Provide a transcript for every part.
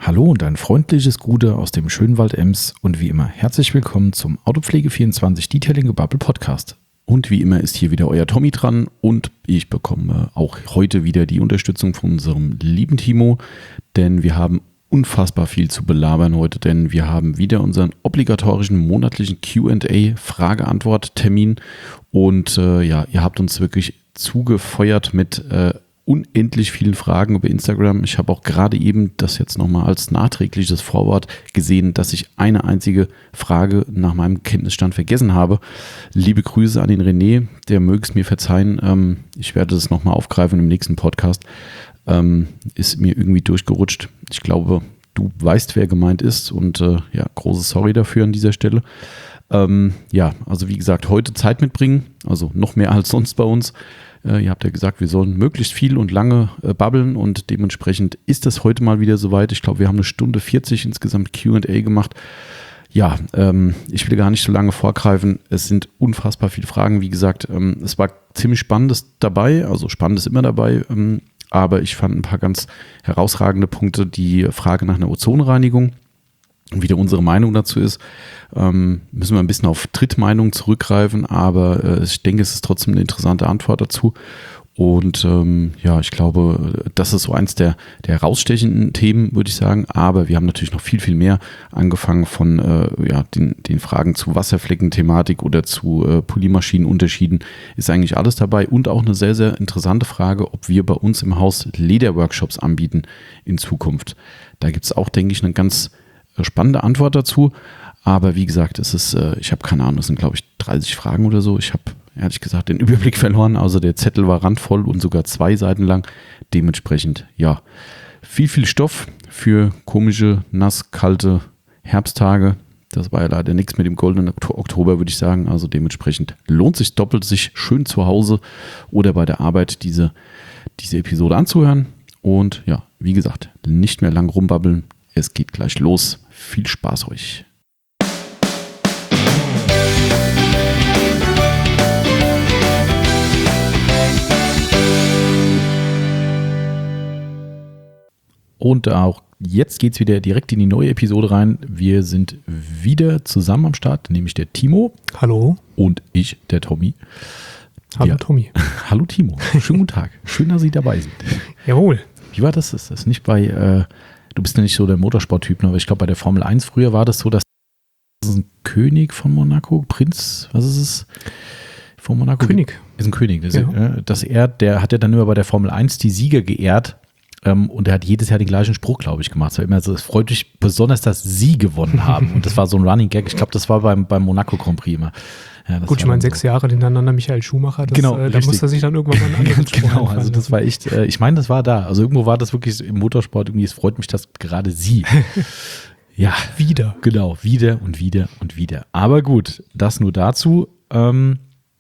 Hallo und ein freundliches Gute aus dem schönen Wald Ems und wie immer herzlich willkommen zum Autopflege24 Detailing Gebubble Podcast. Und wie immer ist hier wieder euer Tommy dran und ich bekomme auch heute wieder die Unterstützung von unserem lieben Timo, denn wir haben unfassbar viel zu belabern heute, denn wir haben wieder unseren obligatorischen monatlichen Q&A Frage-Antwort-Termin und ihr habt uns wirklich zugefeuert mit unendlich vielen Fragen über Instagram. Ich habe auch gerade eben das jetzt nochmal als nachträgliches Vorwort gesehen, dass ich eine einzige Frage nach meinem Kenntnisstand vergessen habe. Liebe Grüße an den René, der möge es mir verzeihen. Ich werde das nochmal aufgreifen im nächsten Podcast. Ist mir irgendwie durchgerutscht. Ich glaube, du weißt, wer gemeint ist und große Sorry dafür an dieser Stelle. Also wie gesagt, heute Zeit mitbringen, also noch mehr als sonst bei uns. Ihr habt ja gesagt, wir sollen möglichst viel und lange babbeln und dementsprechend ist das heute mal wieder soweit. Ich glaube, wir haben 1 Stunde 40 insgesamt Q&A gemacht. Ja, ich will gar nicht so lange vorgreifen. Es sind unfassbar viele Fragen. Wie gesagt, es war ziemlich Spannendes dabei, also Spannendes immer dabei, aber ich fand ein paar ganz herausragende Punkte. Die Frage nach einer Ozonreinigung. Und wie da unsere Meinung dazu ist, müssen wir ein bisschen auf Drittmeinungen zurückgreifen, aber ich denke, es ist trotzdem eine interessante Antwort dazu. Und ich glaube, das ist so eins der herausstechenden Themen, würde ich sagen. Aber wir haben natürlich noch viel, viel mehr, angefangen von den Fragen zu Wasserflecken-Thematik oder zu Polymaschinenunterschieden, ist eigentlich alles dabei. Und auch eine sehr, sehr interessante Frage, ob wir bei uns im Haus Lederworkshops anbieten in Zukunft. Da gibt es auch, denke ich, eine ganz spannende Antwort dazu, aber wie gesagt, ich habe keine Ahnung, es sind glaube ich 30 Fragen oder so. Ich habe ehrlich gesagt den Überblick verloren, also der Zettel war randvoll und sogar 2 Seiten lang. Dementsprechend, viel Stoff für komische, nass, kalte Herbsttage. Das war ja leider nichts mit dem goldenen Oktober, würde ich sagen. Also dementsprechend lohnt sich doppelt, sich schön zu Hause oder bei der Arbeit diese Episode anzuhören. Und ja, wie gesagt, nicht mehr lang rumbabbeln. Es geht gleich los. Viel Spaß euch. Und auch jetzt geht es wieder direkt in die neue Episode rein. Wir sind wieder zusammen am Start, nämlich der Timo. Hallo. Und ich, der Tommy. Hallo Tommy. Hallo Timo. Schönen guten Tag. Schön, dass Sie dabei sind. Jawohl. Wie war das? Ist das nicht bei... Du bist ja nicht so der Motorsporttyp, aber ich glaube, bei der Formel 1 früher war das so, dass ein König von Monaco, Prinz, was ist es? Von Monaco? König. Ist ein König. Der hat ja dann immer bei der Formel 1 die Sieger geehrt und er hat jedes Jahr den gleichen Spruch, glaube ich, gemacht. Es war immer so, es freut mich besonders, dass Sie gewonnen haben. Und das war so ein Running Gag. Ich glaube, das war beim Monaco Grand Prix immer. Ja, gut, ich meine, 6 Jahre hintereinander Michael Schumacher, da musste er sich dann irgendwann mal einen anderen Spruch Genau, also das war echt, ich meine, das war da. Also irgendwo war das wirklich im Motorsport irgendwie, es freut mich, dass gerade Sie. Ja. Wieder. Genau, wieder und wieder und wieder. Aber gut, das nur dazu. On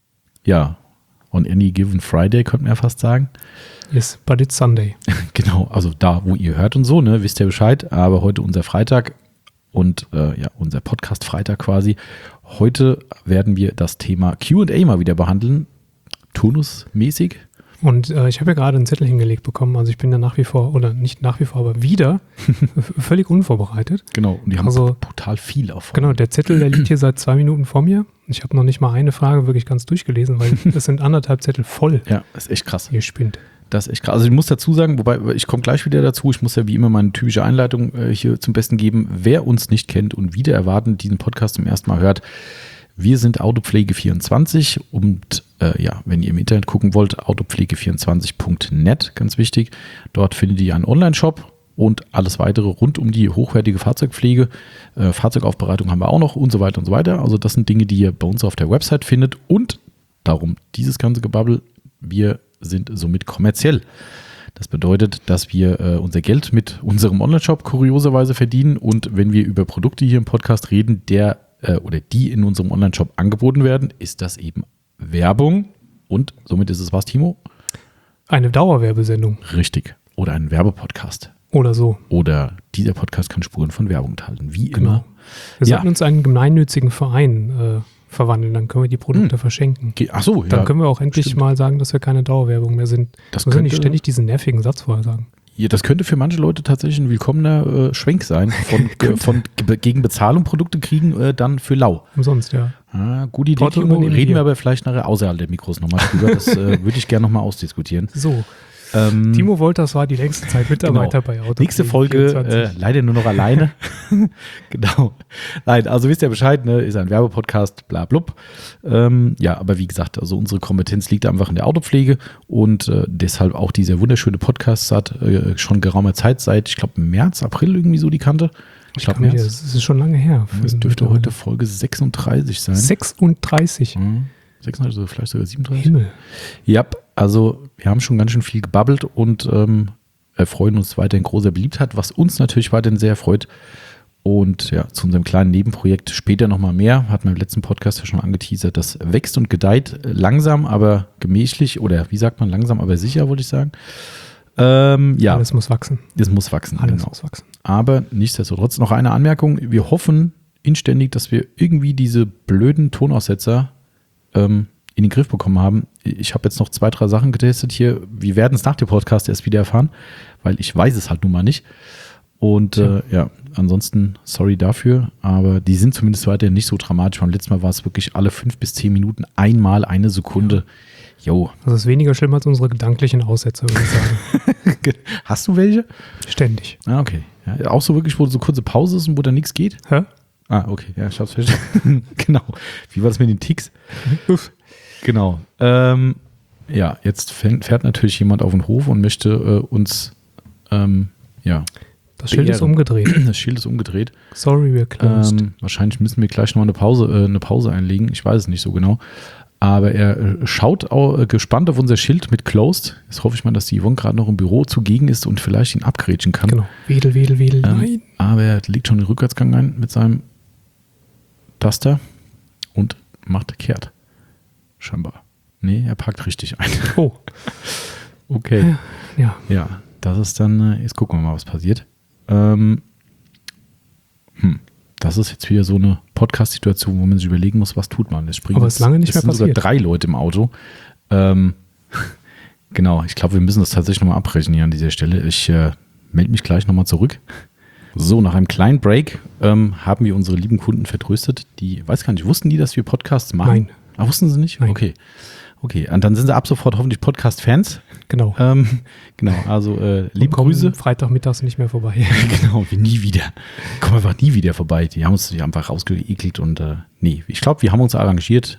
any given Friday, könnte man ja fast sagen. Yes, but it's Sunday. Genau, also da, wo ihr hört und so, ne, wisst ihr Bescheid. Aber heute unser Freitag und unser Podcast Freitag quasi. Heute werden wir das Thema Q&A mal wieder behandeln, turnusmäßig. Und ich habe ja gerade einen Zettel hingelegt bekommen, also ich bin ja nach wie vor, oder nicht nach wie vor, aber wieder völlig unvorbereitet. Genau, und die haben total viel auf. Genau, der Zettel, der liegt hier seit 2 Minuten vor mir. Ich habe noch nicht mal eine Frage wirklich ganz durchgelesen, weil es sind 1,5 Zettel voll. Ja, das ist echt krass. Ihr spinnt. Das ist echt krass. Also ich muss dazu sagen, wobei ich komme gleich wieder dazu, ich muss ja wie immer meine typische Einleitung hier zum Besten geben. Wer uns nicht kennt und wieder erwarten, diesen Podcast zum ersten Mal hört, wir sind Autopflege24 und wenn ihr im Internet gucken wollt, autopflege24.net, ganz wichtig. Dort findet ihr einen Online-Shop und alles weitere rund um die hochwertige Fahrzeugpflege. Fahrzeugaufbereitung haben wir auch noch und so weiter und so weiter. Also das sind Dinge, die ihr bei uns auf der Website findet und darum dieses ganze Gebabbel, wir sind somit kommerziell. Das bedeutet, dass wir unser Geld mit unserem Online-Shop kurioserweise verdienen und wenn wir über Produkte hier im Podcast reden, die in unserem Online-Shop angeboten werden, ist das eben Werbung und somit ist es was, Timo? Eine Dauerwerbesendung. Richtig. Oder ein Werbepodcast. Oder so. Oder dieser Podcast kann Spuren von Werbung enthalten, wie genau. immer. Wir sollten uns einen gemeinnützigen Verein verwandeln, dann können wir die Produkte verschenken. Ach so, ja. Dann können wir auch endlich mal sagen, dass wir keine Dauerwerbung mehr sind. Wir müssen nicht ständig diesen nervigen Satz vorher sagen. das könnte für manche Leute tatsächlich ein willkommener Schwenk sein, von gegen Bezahlung Produkte kriegen, dann für lau. Umsonst, ja. Gute Idee, Timo. Reden wir aber vielleicht nachher außerhalb der Mikros nochmal drüber. Das würde ich gerne nochmal ausdiskutieren. So. Timo Wolters war die längste Zeit Mitarbeiter bei Autopflege. Nächste Folge leider nur noch alleine. Genau. Nein, also wisst ihr Bescheid, ne? Ist ein Werbepodcast, bla blub. Aber wie gesagt, also unsere Kompetenz liegt einfach in der Autopflege und deshalb auch dieser wunderschöne Podcast hat schon geraumer Zeit, seit, ich glaube, März, April irgendwie so die Kannte. Ich glaube, das ist schon lange her. Das dürfte heute Folge 36 sein. 36? 36, also vielleicht sogar 37. Himmel. Ja, also wir haben schon ganz schön viel gebabbelt und erfreuen uns weiterhin großer Beliebtheit, was uns natürlich weiterhin sehr freut. Und ja, zu unserem kleinen Nebenprojekt später nochmal mehr, hatten wir im letzten Podcast ja schon angeteasert, das wächst und gedeiht langsam, aber gemächlich oder wie sagt man, langsam, aber sicher, wollte ich sagen. Alles muss wachsen. Es muss wachsen, Alles muss wachsen. Aber nichtsdestotrotz noch eine Anmerkung. Wir hoffen inständig, dass wir irgendwie diese blöden Tonaussetzer in den Griff bekommen haben. Ich habe jetzt noch 2, 3 Sachen getestet hier. Wir werden es nach dem Podcast erst wieder erfahren, weil ich weiß es halt nun mal nicht. Und ansonsten sorry dafür, aber die sind zumindest weiterhin nicht so dramatisch. Beim letzten Mal war es wirklich alle 5 bis 10 Minuten einmal eine Sekunde. Jo. Das ist weniger schlimm als unsere gedanklichen Aussätze, würde ich sagen. Hast du welche? Ständig. Okay. Ja, auch so wirklich, wo so kurze Pause ist und wo da nichts geht? Hä? Okay. Ja, ich hab's verstanden. Genau. Wie war das mit den Ticks? Genau. Jetzt fährt natürlich jemand auf den Hof und möchte uns das Schild ist umgedreht. Das Schild ist umgedreht. Sorry, we're closed. Wahrscheinlich müssen wir gleich noch eine Pause einlegen. Ich weiß es nicht so genau. Aber er schaut auch gespannt auf unser Schild mit closed. Jetzt hoffe ich mal, dass die Yvonne gerade noch im Büro zugegen ist und vielleicht ihn abgrätschen kann. Genau. Wedel, nein. Aber er legt schon den Rückwärtsgang ein mit seinem Duster und kehrt. Scheinbar. Nee, er parkt richtig ein. Oh. Okay. Ja. Ja, das ist dann, jetzt gucken wir mal, was passiert. Das ist jetzt wieder so eine Podcast-Situation, wo man sich überlegen muss, was tut man. Aber es ist lange nicht mehr passiert. Es sind sogar 3 Leute im Auto. Genau, ich glaube, wir müssen das tatsächlich nochmal abbrechen hier an dieser Stelle. Ich melde mich gleich nochmal zurück. So, nach einem kleinen Break haben wir unsere lieben Kunden vertröstet. Die, weiß gar nicht, wussten die, dass wir Podcasts machen? Nein. Wussten sie nicht? Nein. Okay, und dann sind sie ab sofort hoffentlich Podcast-Fans. Genau. Genau, also liebe Grüße. Freitagmittags nicht mehr vorbei. Genau, wie nie wieder. Kommen einfach nie wieder vorbei. Die haben uns einfach rausgeekelt und nee, ich glaube, wir haben uns arrangiert.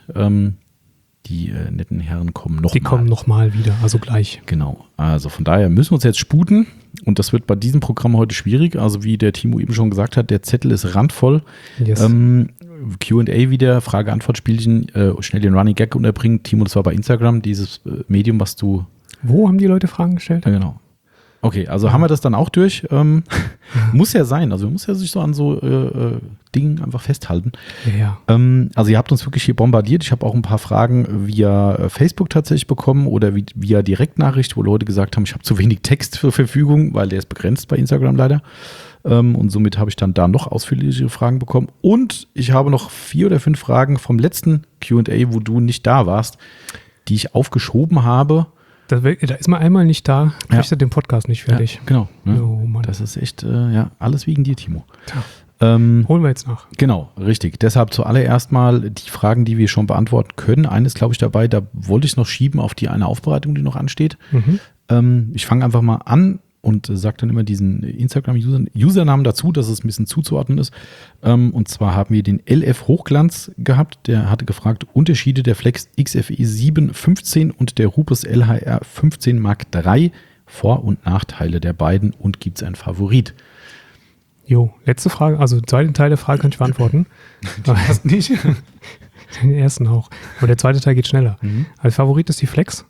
Die netten Herren kommen nochmal. Die kommen nochmal wieder, also gleich. Genau, also von daher müssen wir uns jetzt sputen und das wird bei diesem Programm heute schwierig. Also wie der Timo eben schon gesagt hat, der Zettel ist randvoll. Yes. Q&A wieder, Frage-Antwort-Spielchen, schnell den Running Gag unterbringen. Timo, das war bei Instagram, dieses Medium, was du... Wo haben die Leute Fragen gestellt? Ja, genau. Okay, also haben wir das dann auch durch. Muss ja sein, also man muss ja sich so an so Dingen einfach festhalten. Ja. Also ihr habt uns wirklich hier bombardiert. Ich habe auch ein paar Fragen via Facebook tatsächlich bekommen oder via Direktnachricht, wo Leute gesagt haben, ich habe zu wenig Text zur Verfügung, weil der ist begrenzt bei Instagram leider. Und somit habe ich dann da noch ausführlichere Fragen bekommen. Und ich habe noch 4 oder 5 Fragen vom letzten Q&A, wo du nicht da warst, die ich aufgeschoben habe. Da ist man einmal nicht da, kriegt er den Podcast nicht fertig. Ja, genau. Ne? Oh, Mann. Das ist echt, alles wegen dir, Timo. Holen wir jetzt nach. Genau, richtig. Deshalb zuallererst mal die Fragen, die wir schon beantworten können. Eines, glaube ich, dabei, da wollte ich es noch schieben auf die eine Aufbereitung, die noch ansteht. Ich fange einfach mal an und sage dann immer diesen Instagram-Usernamen dazu, dass es ein bisschen zuzuordnen ist. Und zwar haben wir den LF Hochglanz gehabt. Der hatte gefragt, Unterschiede der Flex XFE 715 und der Rupes LHR 15 Mark III, Vor- und Nachteile der beiden und gibt es einen Favorit? Jo, letzte Frage, also den zweiten Teil der Frage kann ich beantworten. Den ersten nicht? Den ersten auch. Aber der zweite Teil geht schneller. Also Favorit ist die Flex.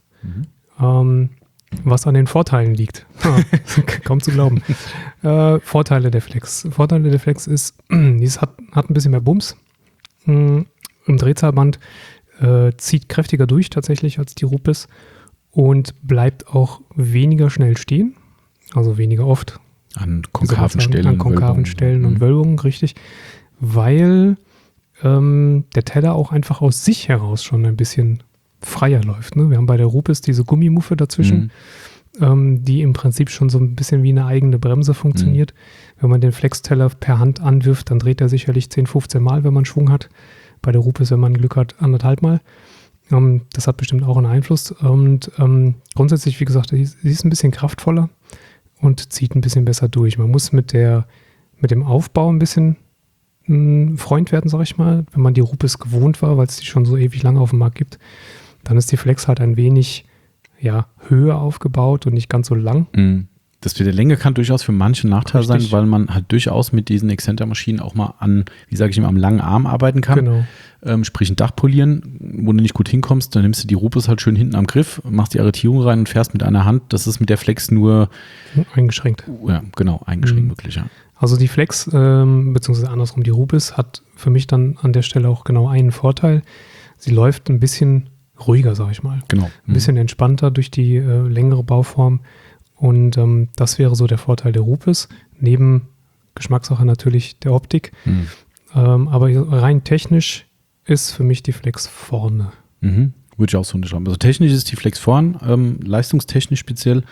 Was an den Vorteilen liegt. Kaum zu glauben. Vorteile der Flex. Vorteile der Flex ist, dieses hat ein bisschen mehr Bums. Im Drehzahlband zieht kräftiger durch tatsächlich als die Rupes und bleibt auch weniger schnell stehen. Also weniger oft. An konkaven Stellen. An konkaven Stellen und Wölbungen, richtig. Weil der Teller auch einfach aus sich heraus schon ein bisschen freier läuft. Ne? Wir haben bei der Rupes diese Gummimuffe dazwischen. die im Prinzip schon so ein bisschen wie eine eigene Bremse funktioniert. Wenn man den Flexteller per Hand anwirft, dann dreht er sicherlich 10, 15 Mal, wenn man Schwung hat. Bei der Rupes, wenn man Glück hat, 1,5 Mal. Das hat bestimmt auch einen Einfluss. Und grundsätzlich, wie gesagt, sie ist ein bisschen kraftvoller und zieht ein bisschen besser durch. Man muss mit dem Aufbau ein bisschen Freund werden, sag ich mal. Wenn man die Rupes gewohnt war, weil es die schon so ewig lange auf dem Markt gibt, dann ist die Flex halt ein wenig höher aufgebaut und nicht ganz so lang. Das mit der Länge kann durchaus für manche ein Nachteil sein, weil man halt durchaus mit diesen Exzenter-Maschinen auch mal an, wie sage ich immer, am langen Arm arbeiten kann. Genau. Sprich ein Dach polieren, wo du nicht gut hinkommst, dann nimmst du die Rupes halt schön hinten am Griff, machst die Arretierung rein und fährst mit einer Hand. Das ist mit der Flex nur eingeschränkt. Ja, genau, eingeschränkt wirklich, ja. Also die Flex, beziehungsweise andersrum die Rupes, hat für mich dann an der Stelle auch genau einen Vorteil. Sie läuft ein bisschen ruhiger, sag ich mal. Genau. Ein bisschen entspannter durch die längere Bauform. Und das wäre so der Vorteil der Rupes. Neben Geschmackssache natürlich der Optik. Aber rein technisch ist für mich die Flex vorne. Würde ich auch so unterschreiben. Also technisch ist die Flex vorn, leistungstechnisch speziell.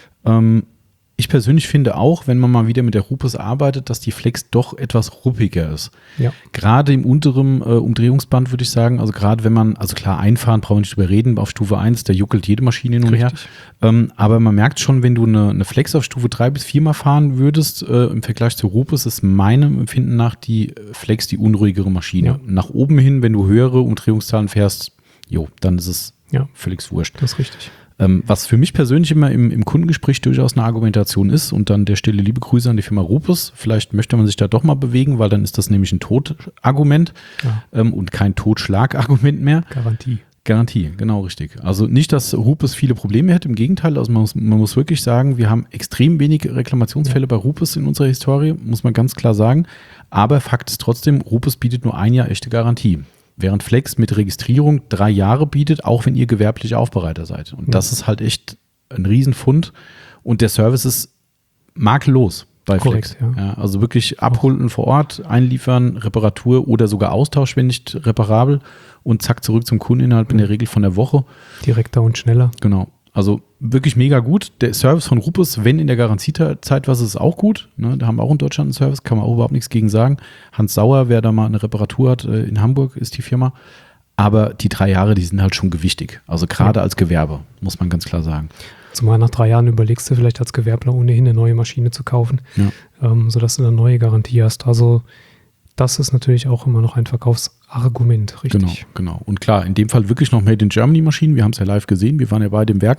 Ich persönlich finde auch, wenn man mal wieder mit der Rupes arbeitet, dass die Flex doch etwas ruppiger ist. Ja. Gerade im unteren Umdrehungsband würde ich sagen, also gerade wenn man, also klar, einfahren brauchen wir nicht drüber reden, auf Stufe 1, da juckelt jede Maschine hin und her. Aber man merkt schon, wenn du eine Flex auf Stufe 3 bis 4 mal fahren würdest, im Vergleich zur Rupes ist meinem Empfinden nach die Flex die unruhigere Maschine. Ja. Nach oben hin, wenn du höhere Umdrehungszahlen fährst, dann ist es völlig wurscht. Das ist richtig. Was für mich persönlich immer im Kundengespräch durchaus eine Argumentation ist und an der Stelle liebe Grüße an die Firma Rupes. Vielleicht möchte man sich da doch mal bewegen, weil dann ist das nämlich ein Totargument und kein Totschlagargument mehr. Garantie, genau richtig. Also nicht, dass Rupes viele Probleme hätte, im Gegenteil. Also man muss wirklich sagen, wir haben extrem wenig Reklamationsfälle bei Rupes in unserer Historie, muss man ganz klar sagen. Aber Fakt ist trotzdem, Rupes bietet nur ein Jahr echte Garantie. Während Flex mit Registrierung 3 Jahre bietet, auch wenn ihr gewerblich Aufbereiter seid. Und das ist halt echt ein Riesenfund. Und der Service ist makellos bei Flex. Ja, also wirklich abholen vor Ort, einliefern, Reparatur oder sogar Austausch, wenn nicht reparabel. Und zack, zurück zum Kunden innerhalb in der Regel von der Woche. Direkter und schneller. Genau. Also wirklich mega gut. Der Service von Rupes, wenn in der Garantiezeit was ist, auch gut. Ne, da haben wir auch in Deutschland einen Service, kann man auch überhaupt nichts gegen sagen. Hans Sauer, wer da mal eine Reparatur hat, in Hamburg ist die Firma. Aber die 3 Jahre, die sind halt schon gewichtig. Also gerade als Gewerbe, muss man ganz klar sagen. Zumal nach 3 Jahren überlegst du vielleicht als Gewerbler ohnehin eine neue Maschine zu kaufen, sodass du eine neue Garantie hast. Also das ist natürlich auch immer noch ein Verkaufsargument, richtig? Genau. Und klar, in dem Fall wirklich noch Made in Germany Maschinen. Wir haben es ja live gesehen, wir waren ja beide im Werk.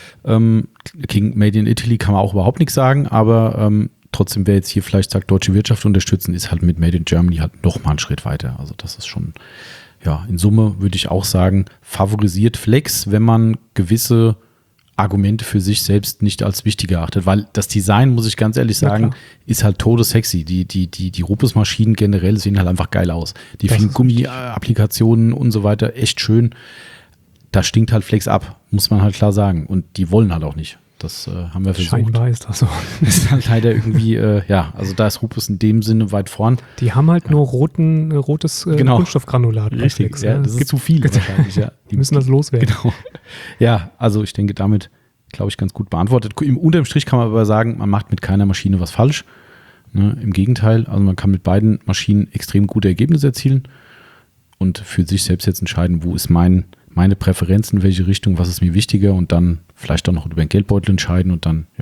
Gegen Made in Italy kann man auch überhaupt nichts sagen, aber trotzdem, wer jetzt hier vielleicht sagt, deutsche Wirtschaft unterstützen, ist halt mit Made in Germany halt noch mal einen Schritt weiter. Also das ist schon, in Summe würde ich auch sagen, favorisiert Flex, wenn man gewisse Argumente für sich selbst nicht als wichtig erachtet, weil das Design, muss ich ganz ehrlich sagen, ist halt todessexy. Die Rupes-Maschinen generell sehen halt einfach geil aus. Die vielen Gummi-Applikationen und so weiter, echt schön. Da stinkt halt Flex ab, muss man halt klar sagen. Und die wollen halt auch nicht. Das haben wir versucht. Scheinbar ist das so. Ist halt leider irgendwie, also da ist Rupes in dem Sinne weit vorn. Die haben halt nur rotes Kunststoffgranulat. Richtig, das ist zu viel wahrscheinlich. Die müssen das loswerden. Genau. Ja, also ich denke, damit, glaube ich, ganz gut beantwortet. Unterm Strich kann man aber sagen, man macht mit keiner Maschine was falsch. Ne? Im Gegenteil, also man kann mit beiden Maschinen extrem gute Ergebnisse erzielen und für sich selbst jetzt entscheiden, wo ist meine Präferenzen, in welche Richtung, was ist mir wichtiger und dann vielleicht auch noch über den Geldbeutel entscheiden und dann,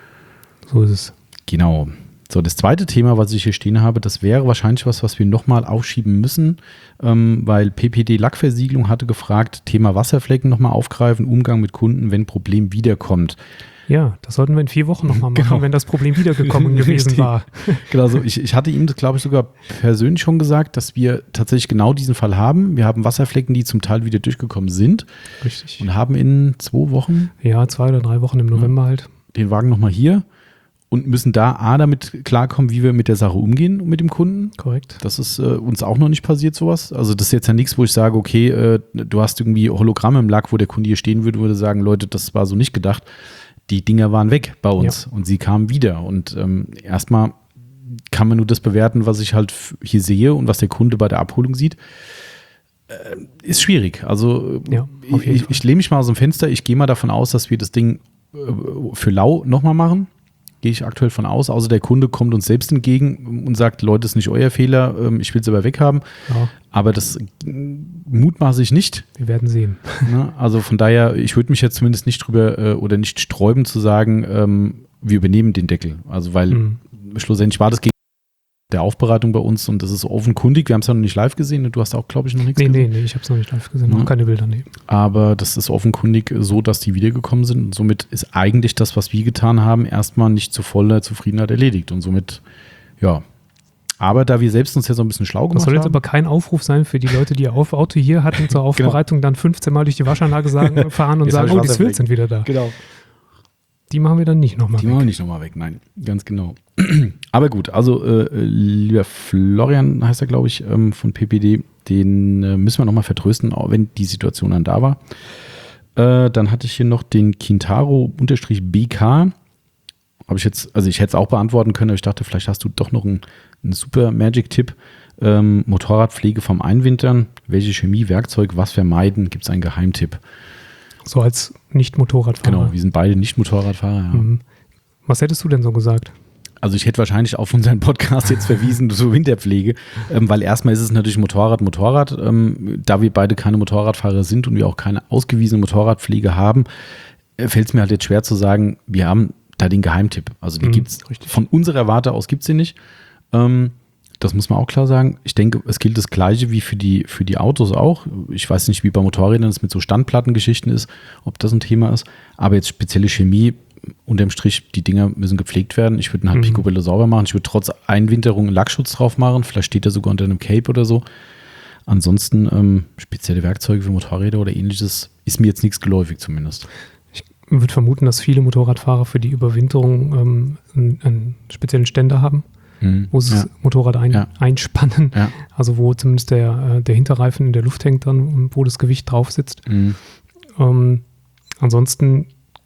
So ist es. Genau. So, das zweite Thema, was ich hier stehen habe, das wäre wahrscheinlich was wir nochmal aufschieben müssen, weil PPD Lackversiegelung hatte gefragt, Thema Wasserflecken nochmal aufgreifen, Umgang mit Kunden, wenn Problem wiederkommt. Ja, das sollten wir in 4 Wochen nochmal machen, wenn das Problem wiedergekommen gewesen war. Genau, so ich hatte ihm das, glaube ich, sogar persönlich schon gesagt, dass wir tatsächlich genau diesen Fall haben. Wir haben Wasserflecken, die zum Teil wieder durchgekommen sind. Richtig. Und haben in 2 Wochen. Ja, 2 oder 3 Wochen im November halt. Den Wagen nochmal hier und müssen da damit klarkommen, wie wir mit der Sache umgehen mit dem Kunden. Korrekt. Das ist uns auch noch nicht passiert, sowas. Also das ist jetzt ja nichts, wo ich sage, okay, du hast irgendwie Hologramme im Lack, wo der Kunde hier stehen würde sagen, Leute, das war so nicht gedacht. Die Dinger waren weg bei uns und sie kamen wieder. Und erstmal kann man nur das bewerten, was ich halt hier sehe und was der Kunde bei der Abholung sieht. Ist schwierig. Also ich lehne mich mal aus dem Fenster. Ich gehe mal davon aus, dass wir das Ding für lau nochmal machen. Gehe ich aktuell von aus. Außer der Kunde kommt uns selbst entgegen und sagt, Leute, das ist nicht euer Fehler, ich will es aber weghaben. Ja. Aber das mutmaße ich nicht. Wir werden sehen. Also von daher, ich würde mich jetzt zumindest nicht drüber oder nicht sträuben zu sagen, wir übernehmen den Deckel. Also weil schlussendlich war das gegen der Aufbereitung bei uns und das ist offenkundig. Wir haben es ja noch nicht live gesehen. Du hast auch, glaube ich, noch nichts gesehen. Nee, ich habe es noch nicht live gesehen. Noch keine Bilder, nee. Aber das ist offenkundig so, dass die wiedergekommen sind und somit ist eigentlich das, was wir getan haben, erstmal nicht zu voller Zufriedenheit erledigt und somit, ja. Aber da wir selbst uns ja so ein bisschen schlau gemacht haben. Das soll jetzt aber kein Aufruf sein für die Leute, die ihr Auto hier hatten zur Aufbereitung, dann 15 Mal durch die Waschanlage fahren und sagen, die Swills sind wieder da. Genau. Die machen wir dann nicht nochmal weg. Die machen wir nicht nochmal weg, nein, ganz genau. Aber gut, also lieber Florian heißt er, glaube ich, von PPD, den müssen wir nochmal vertrösten, auch wenn die Situation dann da war. Dann hatte ich hier noch den Kintaro-BK. Habe ich jetzt, also ich hätte es auch beantworten können, aber ich dachte, vielleicht hast du doch noch einen super Magic-Tipp. Motorradpflege vom Einwintern. Welche Chemie, Werkzeug, was vermeiden? Gibt es einen Geheimtipp? So als Nicht-Motorradfahrer. Genau, wir sind beide Nicht-Motorradfahrer. Ja. Was hättest du denn so gesagt? Also ich hätte wahrscheinlich auf unseren Podcast jetzt verwiesen zur Winterpflege, weil erstmal ist es natürlich Motorrad. Da wir beide keine Motorradfahrer sind und wir auch keine ausgewiesene Motorradpflege haben, fällt es mir halt jetzt schwer zu sagen, wir haben da den Geheimtipp. Also die gibt es, von unserer Warte aus gibt es den nicht. Das muss man auch klar sagen. Ich denke, es gilt das Gleiche wie für die Autos auch. Ich weiß nicht, wie bei Motorrädern es mit so Standplattengeschichten ist, ob das ein Thema ist. Aber jetzt spezielle Chemie, unterm Strich, die Dinger müssen gepflegt werden. Ich würde ihn halt picobello sauber machen. Ich würde trotz Einwinterung einen Lackschutz drauf machen. Vielleicht steht er sogar unter einem Cape oder so. Ansonsten spezielle Werkzeuge für Motorräder oder ähnliches ist mir jetzt nichts geläufig zumindest. Ich würde vermuten, dass viele Motorradfahrer für die Überwinterung einen speziellen Ständer haben, wo sie das Motorrad einspannen. Ja. Also wo zumindest der Hinterreifen in der Luft hängt dann, wo das Gewicht drauf sitzt. Ansonsten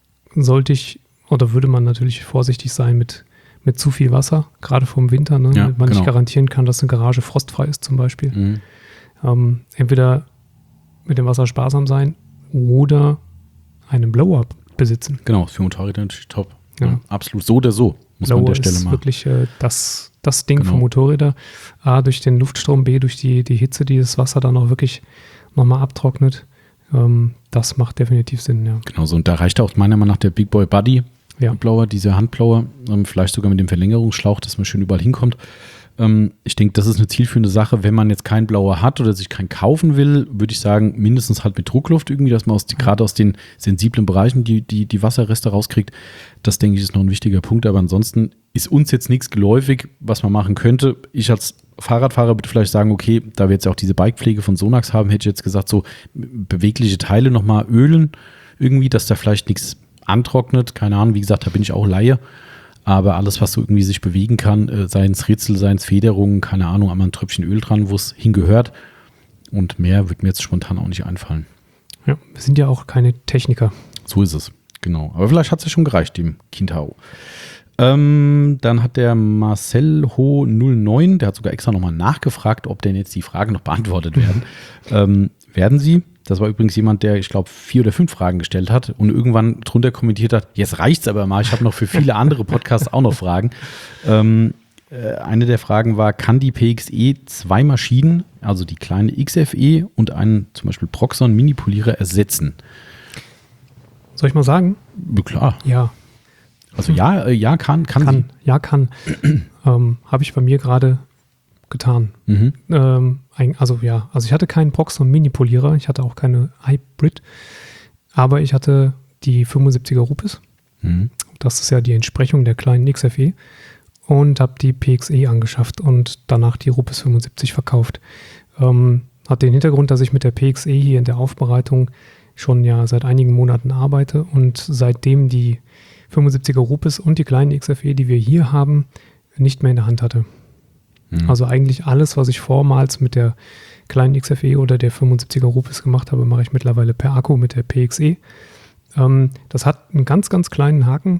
würde man natürlich vorsichtig sein mit zu viel Wasser, gerade vom Winter, ne? Ja, man nicht garantieren kann, dass eine Garage frostfrei ist zum Beispiel. Entweder mit dem Wasser sparsam sein oder einen Blower besitzen. Genau, für Motorräder natürlich top. Ja. Absolut, so oder so, muss Blower man an der Stelle machen. Ist wirklich das Ding für Motorräder. A, durch den Luftstrom, B, durch die Hitze, die das Wasser dann auch wirklich nochmal abtrocknet. Das macht definitiv Sinn, ja. Genau so, und da reicht auch meiner Meinung nach der Big Boy Buddy Blower, dieser Handblower, vielleicht sogar mit dem Verlängerungsschlauch, dass man schön überall hinkommt. Ich denke, das ist eine zielführende Sache. Wenn man jetzt keinen Blower hat oder sich keinen kaufen will, würde ich sagen, mindestens halt mit Druckluft irgendwie, dass man gerade aus den sensiblen Bereichen die Wasserreste rauskriegt. Das, denke ich, ist noch ein wichtiger Punkt. Aber ansonsten ist uns jetzt nichts geläufig, was man machen könnte. Ich als Fahrradfahrer würde vielleicht sagen, okay, da wir jetzt auch diese Bikepflege von Sonax haben, hätte ich jetzt gesagt, so bewegliche Teile nochmal ölen irgendwie, dass da vielleicht nichts antrocknet. Keine Ahnung, wie gesagt, da bin ich auch Laie. Aber alles, was so irgendwie sich bewegen kann, seien es Ritzel, seien es Federungen, keine Ahnung, einmal ein Tröpfchen Öl dran, wo es hingehört. Und mehr wird mir jetzt spontan auch nicht einfallen. Ja, wir sind ja auch keine Techniker. So ist es, genau. Aber vielleicht hat es ja schon gereicht, dem Kintaro. Dann hat der Marcel Ho 09, der hat sogar extra nochmal nachgefragt, ob denn jetzt die Fragen noch beantwortet werden. Werden sie? Das war übrigens jemand, der, ich glaube, 4 oder 5 Fragen gestellt hat und irgendwann drunter kommentiert hat, jetzt reicht's aber mal, ich habe noch für viele andere Podcasts auch noch Fragen. Eine der Fragen war, kann die PXE 2 Maschinen, also die kleine XFE und einen zum Beispiel Proxon Mini-Polierer ersetzen? Soll ich mal sagen? Klar. Ja. Also kann. Ja, kann. Habe ich bei mir gerade getan. Also ich hatte keinen Proxon Mini-Polierer, ich hatte auch keine Hybrid, aber ich hatte die 75er Rupes. Das ist ja die Entsprechung der kleinen XFE und habe die PXE angeschafft und danach die Rupes 75 verkauft. Hat den Hintergrund, dass ich mit der PXE hier in der Aufbereitung schon ja seit einigen Monaten arbeite und seitdem die 75er Rupes und die kleinen XFE, die wir hier haben, nicht mehr in der Hand hatte. Also eigentlich alles, was ich vormals mit der kleinen XFE oder der 75er Rupes gemacht habe, mache ich mittlerweile per Akku mit der PXE. Das hat einen ganz, ganz kleinen Haken,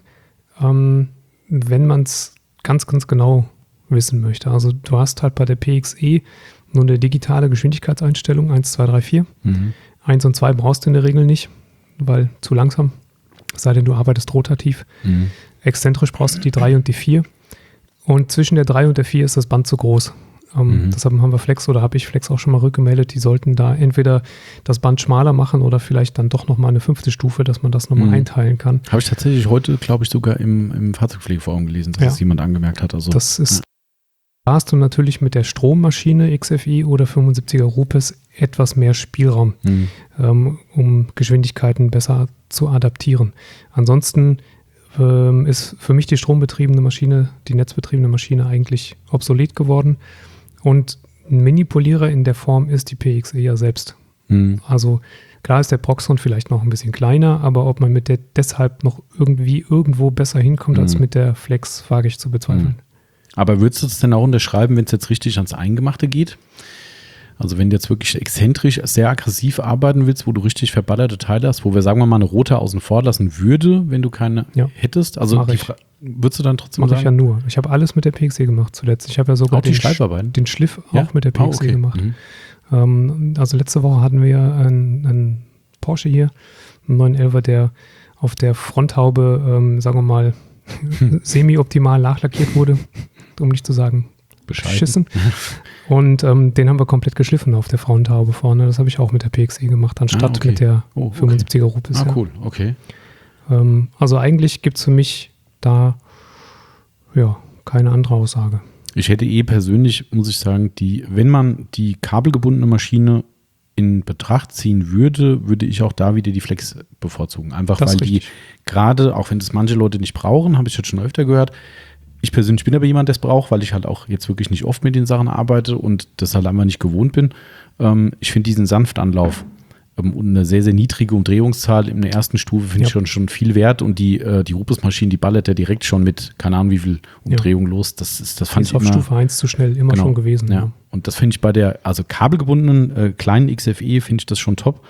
wenn man es ganz, ganz genau wissen möchte. Also du hast halt bei der PXE nur eine digitale Geschwindigkeitseinstellung, 1, 2, 3, 4. 1 und 2 brauchst du in der Regel nicht, weil zu langsam. Es sei denn, du arbeitest rotativ. Exzentrisch brauchst du die 3 und die 4. Und zwischen der 3 und der 4 ist das Band zu groß. Deshalb haben wir Flex oder habe ich Flex auch schon mal rückgemeldet. Die sollten da entweder das Band schmaler machen oder vielleicht dann doch nochmal eine 5. Stufe, dass man das nochmal einteilen kann. Habe ich tatsächlich heute, glaube ich, sogar im Fahrzeugpflegeforum gelesen, dass es jemand angemerkt hat. Also, das ist, da hast du natürlich mit der Strommaschine XFI oder 75er Rupes etwas mehr Spielraum, um Geschwindigkeiten besser zu adaptieren. Ansonsten ist für mich die strombetriebene Maschine, die netzbetriebene Maschine eigentlich obsolet geworden. Und ein Mini-Polierer in der Form ist die PXE ja selbst. Also klar ist der Proxon vielleicht noch ein bisschen kleiner, aber ob man mit der deshalb noch irgendwo besser hinkommt als mit der Flex, wage ich zu bezweifeln. Aber würdest du es denn auch unterschreiben, wenn es jetzt richtig ans Eingemachte geht? Also wenn du jetzt wirklich exzentrisch sehr aggressiv arbeiten willst, wo du richtig verballerte Teile hast, wo wir, sagen wir mal, eine rote außen vor lassen würde, wenn du keine hättest, also würdest du dann trotzdem sagen? Mache ich ja nur. Ich habe alles mit der PXE gemacht zuletzt. Ich habe ja sogar auch die Schleifarbeiten? Den Schliff auch mit der PXE gemacht. Also letzte Woche hatten wir einen Porsche hier, einen 911er, der auf der Fronthaube, sagen wir mal, semi-optimal nachlackiert wurde, um nicht zu sagen beschissen. Und den haben wir komplett geschliffen auf der Fronthaube vorne. Das habe ich auch mit der PXE gemacht, anstatt mit der 75er Rupes. Cool, okay. Also eigentlich gibt es für mich da keine andere Aussage. Ich hätte persönlich, muss ich sagen, wenn man die kabelgebundene Maschine in Betracht ziehen würde ich auch da wieder die Flex bevorzugen. Einfach weil die gerade, auch wenn das manche Leute nicht brauchen, habe ich jetzt schon öfter gehört. Ich persönlich bin aber jemand, der es braucht, weil ich halt auch jetzt wirklich nicht oft mit den Sachen arbeite und das halt einfach nicht gewohnt bin. Ich finde diesen Sanftanlauf und eine sehr, sehr niedrige Umdrehungszahl in der ersten Stufe finde ich schon viel wert und die Rupes-Maschine, die ballert ja direkt schon mit, keine Ahnung wie viel Umdrehung los. Das fand ich auf Stufe 1 zu schnell immer schon gewesen. Ja. Und das finde ich bei der, also kabelgebundenen kleinen XFE finde ich das schon top.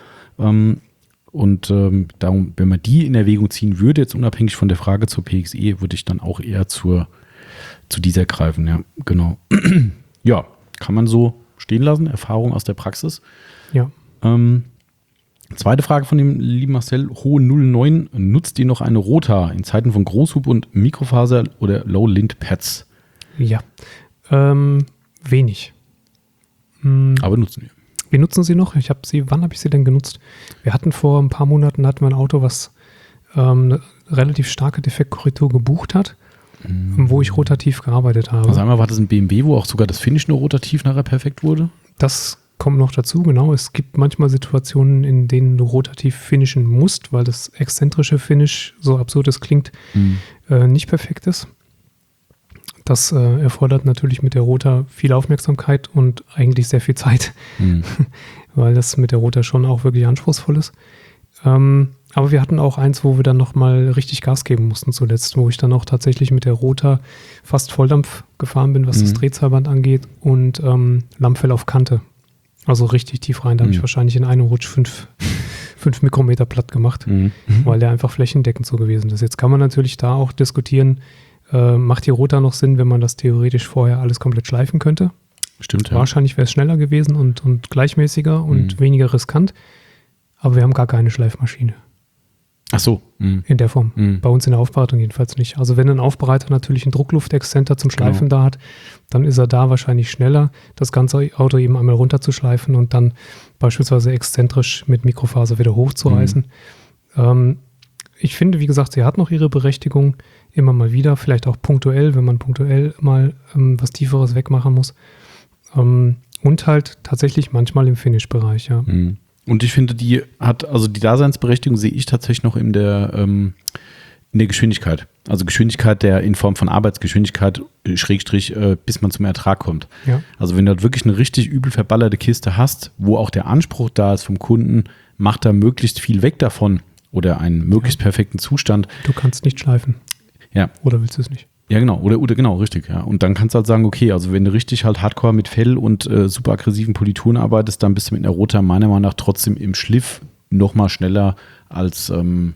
Darum, wenn man die in Erwägung ziehen würde, jetzt unabhängig von der Frage zur PXE, würde ich dann auch eher zu dieser greifen. Ja, genau. Ja, kann man so stehen lassen. Erfahrung aus der Praxis. Ja. Zweite Frage von dem lieben Marcel. Hohe 09, nutzt ihr noch eine Rota in Zeiten von Großhub und Mikrofaser oder Low-Lint-Pads? Ja, wenig. Aber nutzen wir. Wir nutzen sie noch. Wann habe ich sie denn genutzt? Wir hatten vor ein paar Monaten ein Auto, was eine relativ starke Defektkorrektur gebucht hat, wo ich rotativ gearbeitet habe. Also einmal war das ein BMW, wo auch sogar das Finish nur rotativ nachher perfekt wurde? Das kommt noch dazu, genau. Es gibt manchmal Situationen, in denen du rotativ finishen musst, weil das exzentrische Finish, so absurd es klingt, nicht perfekt ist. Das erfordert natürlich mit der Rota viel Aufmerksamkeit und eigentlich sehr viel Zeit, weil das mit der Rota schon auch wirklich anspruchsvoll ist. Aber wir hatten auch eins, wo wir dann nochmal richtig Gas geben mussten zuletzt, wo ich dann auch tatsächlich mit der Rota fast Volldampf gefahren bin, was das Drehzahlband angeht und Lammfell auf Kante. Also richtig tief rein. Da habe ich wahrscheinlich in einem Rutsch 5 Mikrometer platt gemacht, weil der einfach flächendeckend so gewesen ist. Jetzt kann man natürlich da auch diskutieren, macht die Rota noch Sinn, wenn man das theoretisch vorher alles komplett schleifen könnte? Stimmt, ja. Wahrscheinlich wäre es schneller gewesen und gleichmäßiger und weniger riskant. Aber wir haben gar keine Schleifmaschine. Ach so. In der Form. Bei uns in der Aufbereitung jedenfalls nicht. Also wenn ein Aufbereiter natürlich einen Druckluftexzenter zum Schleifen da hat, dann ist er da wahrscheinlich schneller, das ganze Auto eben einmal runterzuschleifen und dann beispielsweise exzentrisch mit Mikrofaser wieder hochzureißen. Ich finde, wie gesagt, sie hat noch ihre Berechtigung immer mal wieder, vielleicht auch punktuell, wenn man punktuell mal was Tieferes wegmachen muss. Und halt tatsächlich manchmal im Finish-Bereich, ja. Und ich finde, die Daseinsberechtigung sehe ich tatsächlich noch in der Geschwindigkeit. Also Geschwindigkeit in Form von Arbeitsgeschwindigkeit, Schrägstrich, bis man zum Ertrag kommt. Ja. Also wenn du halt wirklich eine richtig übel verballerte Kiste hast, wo auch der Anspruch da ist vom Kunden, macht da möglichst viel weg davon oder einen möglichst perfekten Zustand. Du kannst nicht schleifen. Ja. Oder willst du es nicht? Ja, genau. Oder genau, richtig. Ja. Und dann kannst du halt sagen, okay, also wenn du richtig halt hardcore mit Fell und super aggressiven Polituren arbeitest, dann bist du mit einer Rota meiner Meinung nach trotzdem im Schliff noch mal schneller als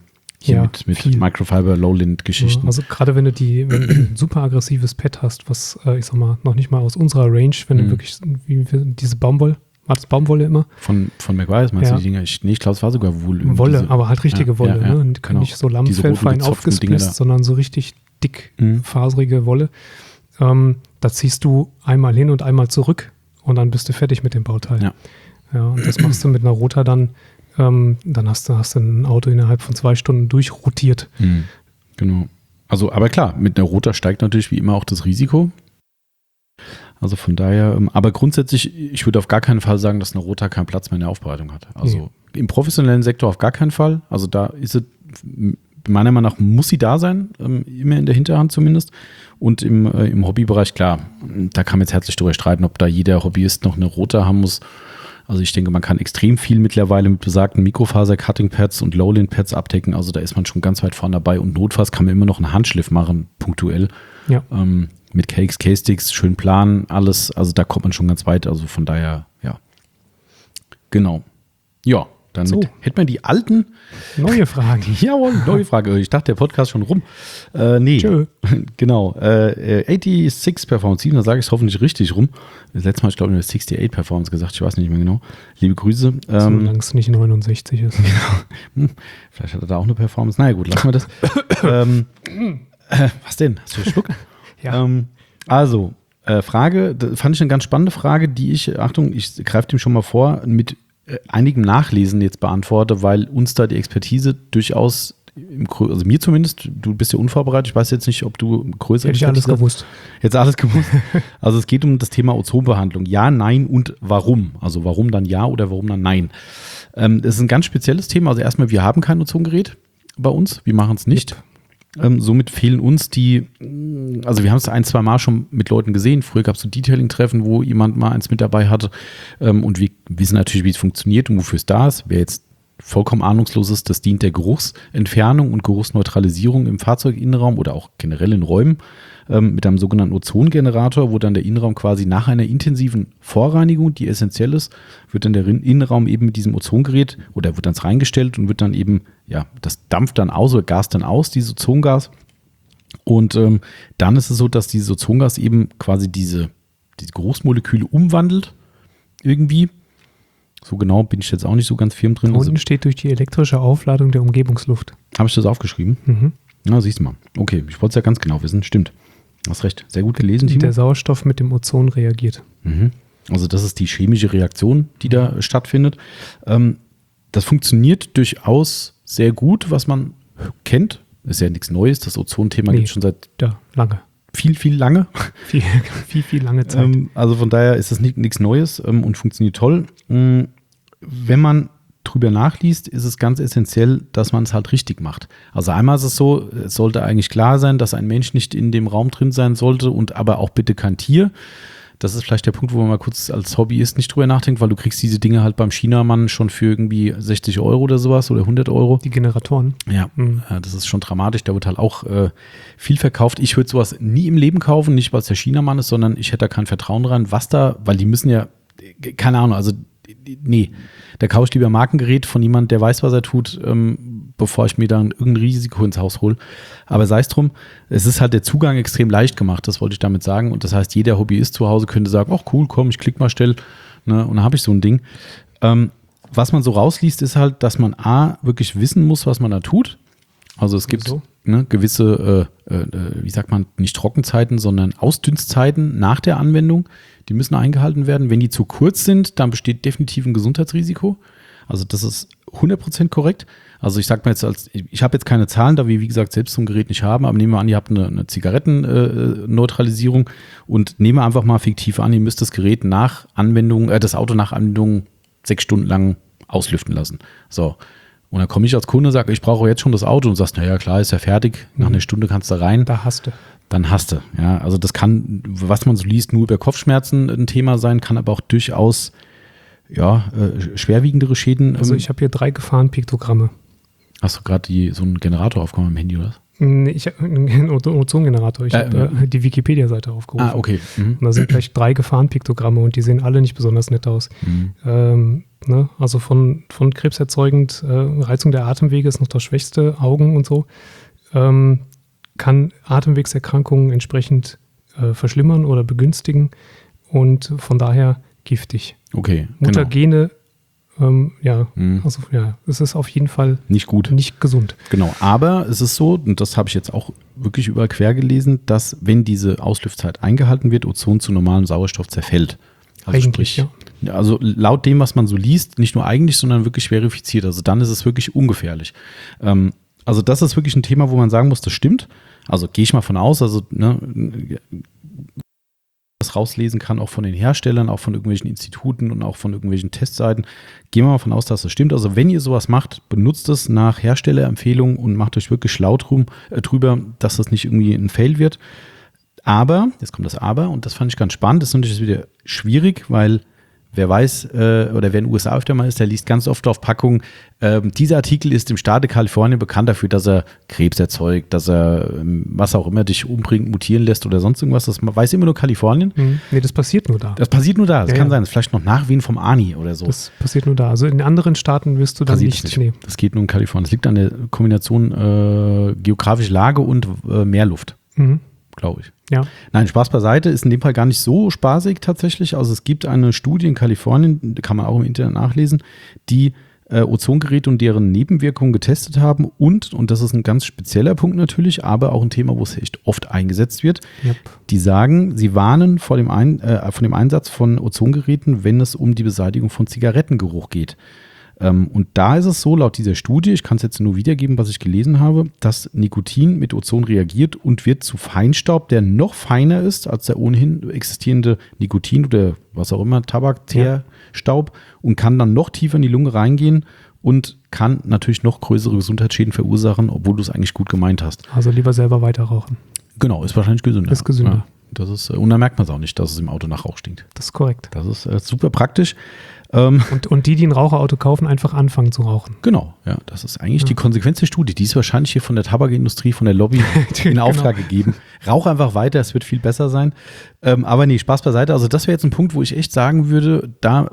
mit Microfiber Low-Lint-Geschichten. Ja, also gerade wenn du ein super aggressives Pad hast, was ich sag mal noch nicht mal aus unserer Range, wenn du wirklich diese War das Baumwolle immer? Von McGuire's meinst du die Dinger? Ich glaube, es war sogar Wolle, aber halt richtige Wolle. Ja, ne? genau. Nicht so lammfellfein aufgesplitzt, sondern so richtig dick faserige Wolle. Da ziehst du einmal hin und einmal zurück und dann bist du fertig mit dem Bauteil. Ja, und das machst du mit einer Rota dann hast du ein Auto innerhalb von 2 Stunden durchrotiert. Genau. Also, aber klar, mit einer Rota steigt natürlich wie immer auch das Risiko. Also von daher, aber grundsätzlich, ich würde auf gar keinen Fall sagen, dass eine Rota keinen Platz mehr in der Aufbereitung hat. Also im professionellen Sektor auf gar keinen Fall. Also da ist es, meiner Meinung nach, muss sie da sein, immer in der Hinterhand zumindest. Und im Hobbybereich, klar, da kann man jetzt herzlich drüber streiten, ob da jeder Hobbyist noch eine Rota haben muss. Also ich denke, man kann extrem viel mittlerweile mit besagten Mikrofaser-Cutting-Pads und Lowland-Pads abdecken. Also da ist man schon ganz weit vorne dabei. Und notfalls kann man immer noch einen Handschliff machen, punktuell. Ja. Mit Cakes, K-Sticks, schön planen, alles. Also da kommt man schon ganz weit. Also von daher, ja. Genau. Ja, dann hätten wir die alten. Neue Fragen. Jawohl, neue Frage. Ich dachte, der Podcast schon rum. Nee. Tschö. Genau. 86 Performance 7, da sage ich es hoffentlich richtig rum. Das letzte Mal, ich glaube, ich habe 68 Performance gesagt. Ich weiß nicht mehr genau. Liebe Grüße. Solange es nicht 69 ist. Genau. Vielleicht hat er da auch eine Performance. Naja, gut, lassen wir das. Was denn? Hast du geschluckt? Ja. Also, Frage, das fand ich eine ganz spannende Frage, die ich greife dem schon mal vor, mit einigem Nachlesen jetzt beantworte, weil uns da die Expertise durchaus, also mir zumindest, du bist ja unvorbereitet, ich weiß jetzt nicht, ob du größere Hätte ich alles gewusst. Jetzt alles gewusst. Also es geht um das Thema Ozonbehandlung. Ja, nein und warum. Also warum dann ja oder warum dann nein. Das ist ein ganz spezielles Thema. Also erstmal, wir haben kein Ozongerät bei uns, wir machen es nicht. Somit fehlen uns also wir haben es 1-2 Mal schon mit Leuten gesehen. Früher gab es so Detailing-Treffen, wo jemand mal eins mit dabei hatte. Und wir wissen natürlich, wie es funktioniert und wofür es da ist. Wer jetzt vollkommen ahnungslos ist, das dient der Geruchsentfernung und Geruchsneutralisierung im Fahrzeuginnenraum oder auch generell in Räumen mit einem sogenannten Ozongenerator, wo dann der Innenraum quasi nach einer intensiven Vorreinigung, die essentiell ist, wird dann der Innenraum eben mit diesem Ozongerät oder wird dann reingestellt und wird dann eben, ja, das dampft dann aus oder gast dann aus, dieses Ozongas. Und dann ist es so, dass dieses Ozongas eben quasi diese Geruchsmoleküle umwandelt irgendwie. So genau bin ich jetzt auch nicht so ganz firm drin. Da unten steht durch die elektrische Aufladung der Umgebungsluft. Habe ich das aufgeschrieben? Mhm. Na, siehst du mal. Okay, ich wollte es ja ganz genau wissen. Stimmt. Hast recht. Sehr gut gelesen, Timo. Der Sauerstoff mit dem Ozon reagiert. Mhm. Also das ist die chemische Reaktion, die da stattfindet. Das funktioniert durchaus sehr gut, was man kennt. Ist ja nichts Neues. Das Ozon-Thema gibt es schon seit lange. Viel lange. Viel lange Zeit. Also von daher ist das nichts Neues und funktioniert toll. Wenn man drüber nachliest, ist es ganz essentiell, dass man es halt richtig macht. Also einmal ist es so, es sollte eigentlich klar sein, dass ein Mensch nicht in dem Raum drin sein sollte und aber auch bitte kein Tier. Das ist vielleicht der Punkt, wo man mal kurz als Hobbyist nicht drüber nachdenkt, weil du kriegst diese Dinge halt beim Chinamann schon für irgendwie 60 Euro oder sowas oder 100 Euro. Die Generatoren. Ja, das ist schon dramatisch. Da wird halt auch viel verkauft. Ich würde sowas nie im Leben kaufen, nicht weil es der Chinamann ist, sondern ich hätte da kein Vertrauen dran, weil die müssen ja, keine Ahnung, also nee, da kaufe ich lieber Markengerät von jemandem, der weiß, was er tut, bevor ich mir dann irgendein Risiko ins Haus hole. Aber sei es drum, es ist halt der Zugang extrem leicht gemacht, das wollte ich damit sagen. Und das heißt, jeder Hobbyist zu Hause könnte sagen, ach cool, komm, ich klicke mal schnell, ne, und dann habe ich so ein Ding. Was man so rausliest, ist halt, dass man wirklich wissen muss, was man da tut. Also es gibt gewisse, wie sagt man, nicht Trockenzeiten, sondern Ausdünstzeiten nach der Anwendung. Die müssen eingehalten werden. Wenn die zu kurz sind, dann besteht definitiv ein Gesundheitsrisiko. Also das ist 100% korrekt. Also ich sage mal jetzt, ich habe jetzt keine Zahlen, da wir wie gesagt selbst so ein Gerät nicht haben, aber nehmen wir an, ihr habt eine Zigarettenneutralisierung und nehmen wir einfach mal fiktiv an, ihr müsst das Gerät nach Anwendung, das Auto nach Anwendung 6 Stunden lang auslüften lassen. So. Und dann komme ich als Kunde und sage, ich brauche jetzt schon das Auto und sagst, naja, klar, ist ja fertig, nach einer Stunde kannst du rein. Da hast du. Dann hast du. Ja, also das kann, was man so liest, nur über Kopfschmerzen ein Thema sein, kann aber auch durchaus schwerwiegendere Schäden. Also ich habe hier 3 Gefahrenpiktogramme. Hast du gerade so einen Generator aufgemacht im Handy, oder? Ich habe einen Ozongenerator. Ich habe die Wikipedia-Seite aufgerufen. Okay. Und da sind gleich 3 Gefahrenpiktogramme und die sehen alle nicht besonders nett aus. Also von krebserzeugend, Reizung der Atemwege ist noch das Schwächste, Augen und so, kann Atemwegserkrankungen entsprechend verschlimmern oder begünstigen. Und von daher giftig. Okay, Mutagene, also es ist auf jeden Fall nicht gut. Nicht gesund. Genau, aber es ist so, und das habe ich jetzt auch wirklich überall quer gelesen, dass, wenn diese Ausluftzeit eingehalten wird, Ozon zu normalem Sauerstoff zerfällt. Also eigentlich, sprich, also laut dem, was man so liest, nicht nur eigentlich, sondern wirklich verifiziert. Also dann ist es wirklich ungefährlich. Also das ist wirklich ein Thema, wo man sagen muss, das stimmt. Also gehe ich mal von aus, also das rauslesen kann, auch von den Herstellern, auch von irgendwelchen Instituten und auch von irgendwelchen Testseiten. Gehen wir mal von aus, dass das stimmt. Also wenn ihr sowas macht, benutzt es nach Herstellerempfehlung und macht euch wirklich schlau drüber, dass das nicht irgendwie ein Fail wird. Aber, jetzt kommt das Aber, und das fand ich ganz spannend, das ist natürlich wieder schwierig, weil wer weiß, oder wer in den USA öfter mal ist, der liest ganz oft auf Packungen, dieser Artikel ist im Staate Kalifornien bekannt dafür, dass er Krebs erzeugt, dass er was auch immer dich umbringt, mutieren lässt oder sonst irgendwas. Das weiß immer nur Kalifornien. Nee, das passiert nur da. Das passiert nur da. Das kann sein. Das ist vielleicht noch Nachwehen vom Ani oder so. Das passiert nur da. Also in anderen Staaten wirst du dann nicht. Nee. Das geht nur in Kalifornien. Das liegt an der Kombination geografische Lage und Meerluft. Glaube ich. Ja. Nein, Spaß beiseite, ist in dem Fall gar nicht so spaßig tatsächlich. Also es gibt eine Studie in Kalifornien, kann man auch im Internet nachlesen, die Ozongeräte und deren Nebenwirkungen getestet haben und das ist ein ganz spezieller Punkt natürlich, aber auch ein Thema, wo es echt oft eingesetzt wird. Yep. Die sagen, sie warnen von dem Einsatz von Ozongeräten, wenn es um die Beseitigung von Zigarettengeruch geht. Und da ist es so, laut dieser Studie, ich kann es jetzt nur wiedergeben, was ich gelesen habe, dass Nikotin mit Ozon reagiert und wird zu Feinstaub, der noch feiner ist als der ohnehin existierende Nikotin oder was auch immer, Tabak, Teerstaub und kann dann noch tiefer in die Lunge reingehen und kann natürlich noch größere Gesundheitsschäden verursachen, obwohl du es eigentlich gut gemeint hast. Also lieber selber weiter rauchen. Genau, ist wahrscheinlich gesünder. Ist gesünder. Ja, und da merkt man es auch nicht, dass es im Auto nach Rauch stinkt. Das ist korrekt. Das ist super praktisch. Und die ein Raucherauto kaufen, einfach anfangen zu rauchen. Genau, ja, das ist eigentlich die Konsequenz der Studie. Die ist wahrscheinlich hier von der Tabakindustrie, von der Lobby in Auftrag gegeben. Rauch einfach weiter, es wird viel besser sein. Aber nee, Spaß beiseite. Also das wäre jetzt ein Punkt, wo ich echt sagen würde,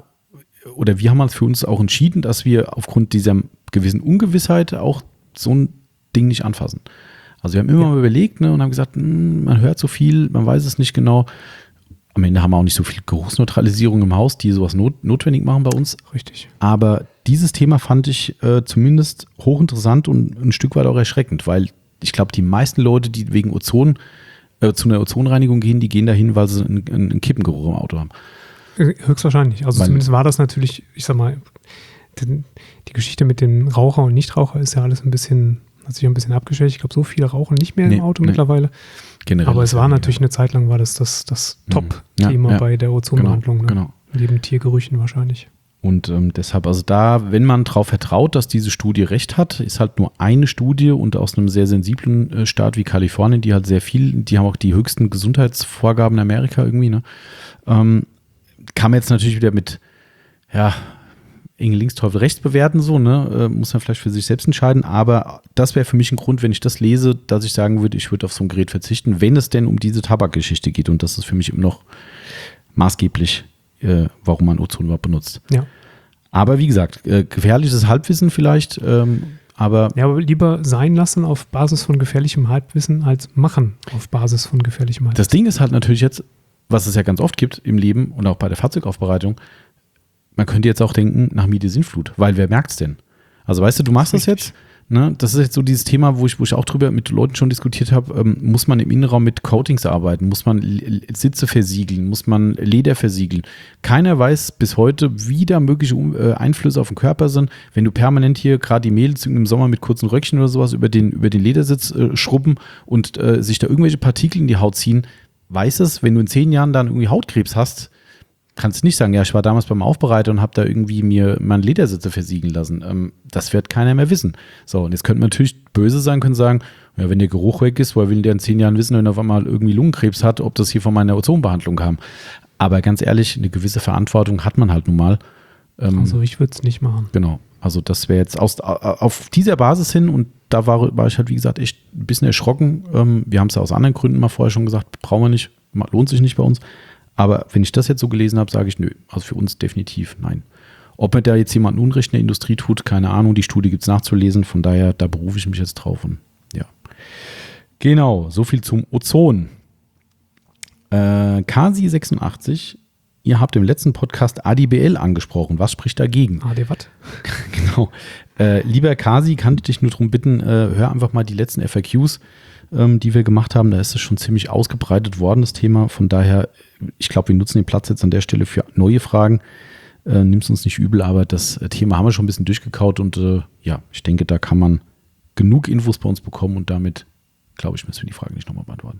wir haben uns für uns auch entschieden, dass wir aufgrund dieser gewissen Ungewissheit auch so ein Ding nicht anfassen. Also wir haben immer mal überlegt und haben gesagt, man hört so viel, man weiß es nicht genau. Am Ende haben wir auch nicht so viel Geruchsneutralisierung im Haus, die sowas notwendig machen bei uns. Richtig. Aber dieses Thema fand ich zumindest hochinteressant und ein Stück weit auch erschreckend, weil ich glaube, die meisten Leute, die wegen Ozon zu einer Ozonreinigung gehen, die gehen dahin, weil sie einen Kippengeruch im Auto haben. Höchstwahrscheinlich. Also zumindest war das natürlich, ich sag mal, die Geschichte mit den Raucher und Nichtraucher ist ja alles hat sich ein bisschen abgestellt. Ich glaube, so viele rauchen nicht mehr im Auto mittlerweile. Generell. Aber es war natürlich eine Zeit lang, war das Top-Thema bei der Ozonbehandlung. Genau. Neben Tiergerüchen wahrscheinlich. Und deshalb, also da, wenn man darauf vertraut, dass diese Studie recht hat, ist halt nur eine Studie und aus einem sehr sensiblen Staat wie Kalifornien, die halt die haben auch die höchsten Gesundheitsvorgaben in Amerika irgendwie, ne? Kann man jetzt natürlich wieder mit, Engel links, Teufel rechts bewerten, so, ne? Muss man vielleicht für sich selbst entscheiden, aber das wäre für mich ein Grund, wenn ich das lese, dass ich sagen würde, ich würde auf so ein Gerät verzichten, wenn es denn um diese Tabakgeschichte geht und das ist für mich immer noch maßgeblich, warum man Ozon überhaupt benutzt. Ja. Aber wie gesagt, gefährliches Halbwissen vielleicht, aber lieber sein lassen auf Basis von gefährlichem Halbwissen als machen auf Basis von gefährlichem Halbwissen. Das Ding ist halt natürlich jetzt, was es ja ganz oft gibt im Leben und auch bei der Fahrzeugaufbereitung, man könnte jetzt auch denken, nach Miete Sintflut, weil wer merkt es denn? Also weißt du, du machst das jetzt, ne? Das ist jetzt so dieses Thema, wo ich auch drüber mit Leuten schon diskutiert habe, muss man im Innenraum mit Coatings arbeiten, muss man Sitze versiegeln, muss man Leder versiegeln. Keiner weiß bis heute, wie da mögliche Einflüsse auf den Körper sind. Wenn du permanent hier gerade die Mädels im Sommer mit kurzen Röckchen oder sowas über den Ledersitz schrubben und sich da irgendwelche Partikel in die Haut ziehen, weiß es, wenn du in 10 Jahren dann irgendwie Hautkrebs hast, kannst du nicht sagen, ich war damals beim Aufbereiter und habe da irgendwie mir meine Ledersitze versiegeln lassen. Das wird keiner mehr wissen. So, und jetzt könnte man natürlich böse sein, können sagen, ja, wenn der Geruch weg ist, woher will der in 10 Jahren wissen, wenn er auf einmal irgendwie Lungenkrebs hat, ob das hier von meiner Ozonbehandlung kam. Aber ganz ehrlich, eine gewisse Verantwortung hat man halt nun mal. Also ich würde es nicht machen. Genau. Also das wäre jetzt auf dieser Basis hin und da war ich halt, wie gesagt, echt ein bisschen erschrocken. Wir haben es ja aus anderen Gründen mal vorher schon gesagt, brauchen wir nicht, lohnt sich nicht bei uns. Aber wenn ich das jetzt so gelesen habe, sage ich, nö, also für uns definitiv nein. Ob mir da jetzt jemand Unrecht in der Industrie tut, keine Ahnung, die Studie gibt es nachzulesen, von daher, da berufe ich mich jetzt drauf und ja. Genau, so viel zum Ozon. Kasi86 ihr habt im letzten Podcast ADBL angesprochen. Was spricht dagegen? AD was? Genau. Lieber Kasi, kann ich dich nur darum bitten, hör einfach mal die letzten FAQs, die wir gemacht haben. Da ist es schon ziemlich ausgebreitet worden, das Thema. Von daher, ich glaube, wir nutzen den Platz jetzt an der Stelle für neue Fragen. Nimm's uns nicht übel, aber das Thema haben wir schon ein bisschen durchgekaut und ich denke, da kann man genug Infos bei uns bekommen und damit, glaube ich, müssen wir die Frage nicht nochmal beantworten.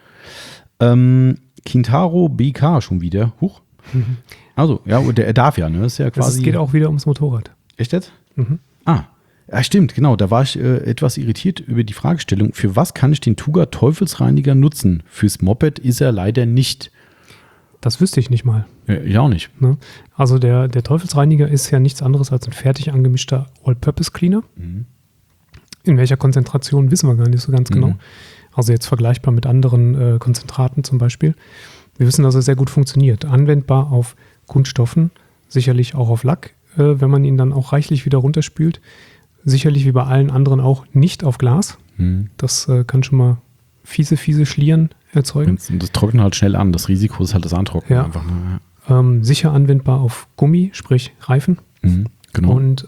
Kintaro BK schon wieder. Huch. Mhm. Also, ja, er darf ja, ne? Das ist ja quasi. Es geht auch wieder ums Motorrad. Echt jetzt? Mhm. Ja, stimmt, genau. Da war ich etwas irritiert über die Fragestellung. Für was kann ich den Tuga Teufelsreiniger nutzen? Fürs Moped ist er leider nicht. Das wüsste ich nicht mal. Ja, auch nicht. Ne? Also der Teufelsreiniger ist ja nichts anderes als ein fertig angemischter All-Purpose-Cleaner. Mhm. In welcher Konzentration wissen wir gar nicht so ganz genau. Also jetzt vergleichbar mit anderen Konzentraten zum Beispiel. Wir wissen, dass er sehr gut funktioniert. Anwendbar auf Kunststoffen, sicherlich auch auf Lack, wenn man ihn dann auch reichlich wieder runterspült. Sicherlich wie bei allen anderen auch nicht auf Glas. Mhm. Das kann schon mal fiese Schlieren erzeugen. Und das trocknet halt schnell an. Das Risiko ist halt das Antrocknen. Ja. Einfach, ne? Sicher anwendbar auf Gummi, sprich Reifen. Mhm, genau. Und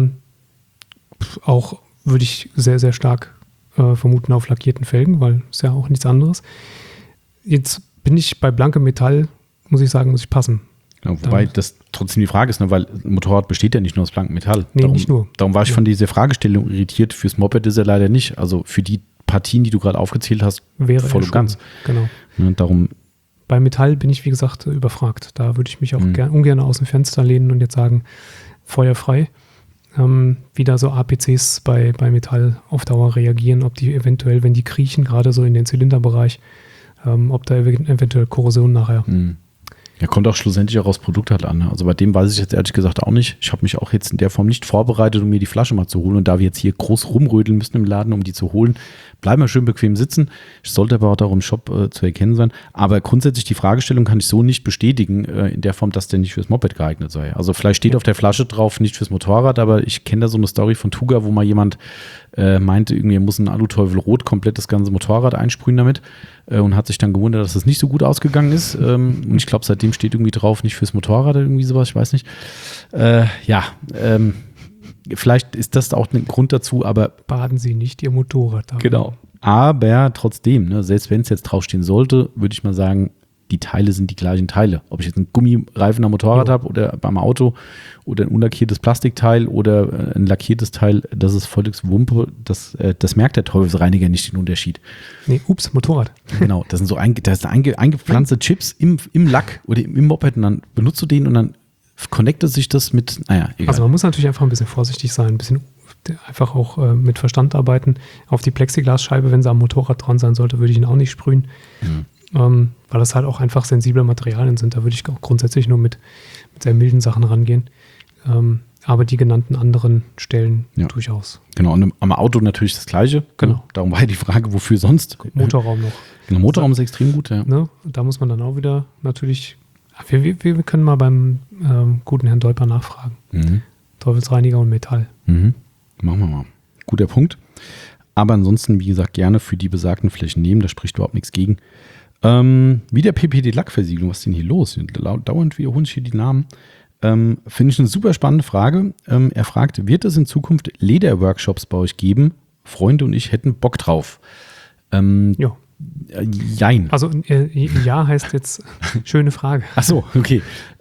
auch würde ich sehr, sehr stark vermuten auf lackierten Felgen, weil es ja auch nichts anderes. Jetzt bin ich bei blankem Metall, muss ich sagen, muss ich passen. Ja, wobei das trotzdem die Frage ist, ne, weil ein Motorrad besteht ja nicht nur aus blankem Metall. Nee, nicht nur. Darum war ich von dieser Fragestellung irritiert. Fürs Moped ist er leider nicht. Also für die Partien, die du gerade aufgezählt hast, wäre voll und ganz. Genau. Ne, darum. Bei Metall bin ich, wie gesagt, überfragt. Da würde ich mich auch ungern aus dem Fenster lehnen und jetzt sagen, feuerfrei. Wie da so APCs bei Metall auf Dauer reagieren, ob die eventuell, wenn die kriechen, gerade so in den Zylinderbereich, ob da eventuell Korrosion nachher. Ja, kommt auch schlussendlich auch aufs Produkt halt an. Ne? Also bei dem weiß ich jetzt ehrlich gesagt auch nicht. Ich habe mich auch jetzt in der Form nicht vorbereitet, um mir die Flasche mal zu holen. Und da wir jetzt hier groß rumrödeln müssen im Laden, um die zu holen, bleiben wir schön bequem sitzen. Ich sollte aber auch darum im Shop zu erkennen sein. Aber grundsätzlich die Fragestellung kann ich so nicht bestätigen, in der Form, dass der nicht fürs Moped geeignet sei. Also vielleicht steht auf der Flasche drauf, nicht fürs Motorrad, aber ich kenne da so eine Story von Tuga, wo mal jemand meinte, irgendwie er muss ein Aluteufel Rot komplett das ganze Motorrad einsprühen damit und hat sich dann gewundert, dass das nicht so gut ausgegangen ist. Und ich glaube, seitdem steht irgendwie drauf, nicht fürs Motorrad oder irgendwie sowas, ich weiß nicht. Vielleicht ist das auch ein Grund dazu, aber baden Sie nicht Ihr Motorrad an. Genau. Aber trotzdem, ne, selbst wenn es jetzt draufstehen sollte, würde ich mal sagen, die Teile sind die gleichen Teile. Ob ich jetzt einen Gummireifen am Motorrad habe oder beim Auto oder ein unlackiertes Plastikteil oder ein lackiertes Teil, das ist völlig Wumpe. Das merkt der Teufelsreiniger nicht, den Unterschied. Nee, Motorrad. Genau, das sind so eingepflanzte Chips im Lack oder im Moped und dann benutzt du den und dann connectet sich das mit, egal. Also man muss natürlich einfach ein bisschen vorsichtig sein, ein bisschen einfach auch mit Verstand arbeiten. Auf die Plexiglasscheibe, wenn sie am Motorrad dran sein sollte, würde ich ihn auch nicht sprühen. Weil das halt auch einfach sensible Materialien sind. Da würde ich auch grundsätzlich nur mit sehr milden Sachen rangehen. Aber die genannten anderen Stellen durchaus. Genau, und am Auto natürlich das Gleiche. Genau. Darum war ja die Frage, wofür sonst? Motorraum noch. Genau, Motorraum ist extrem gut, ja. Ne? Da muss man dann auch wieder natürlich, wir können mal beim guten Herrn Deuper nachfragen. Teufelsreiniger und Metall. Machen wir mal. Guter Punkt. Aber ansonsten, wie gesagt, gerne für die besagten Flächen nehmen, da spricht überhaupt nichts gegen. Wieder PPD-Lackversiegelung, was ist denn hier los? Dauernd wiederholen sich hier die Namen. Finde ich eine super spannende Frage. Er fragt, wird es in Zukunft Lederworkshops bei euch geben? Freunde und ich hätten Bock drauf. Ja. Jein. Also ja heißt jetzt schöne Frage. Ach so, okay.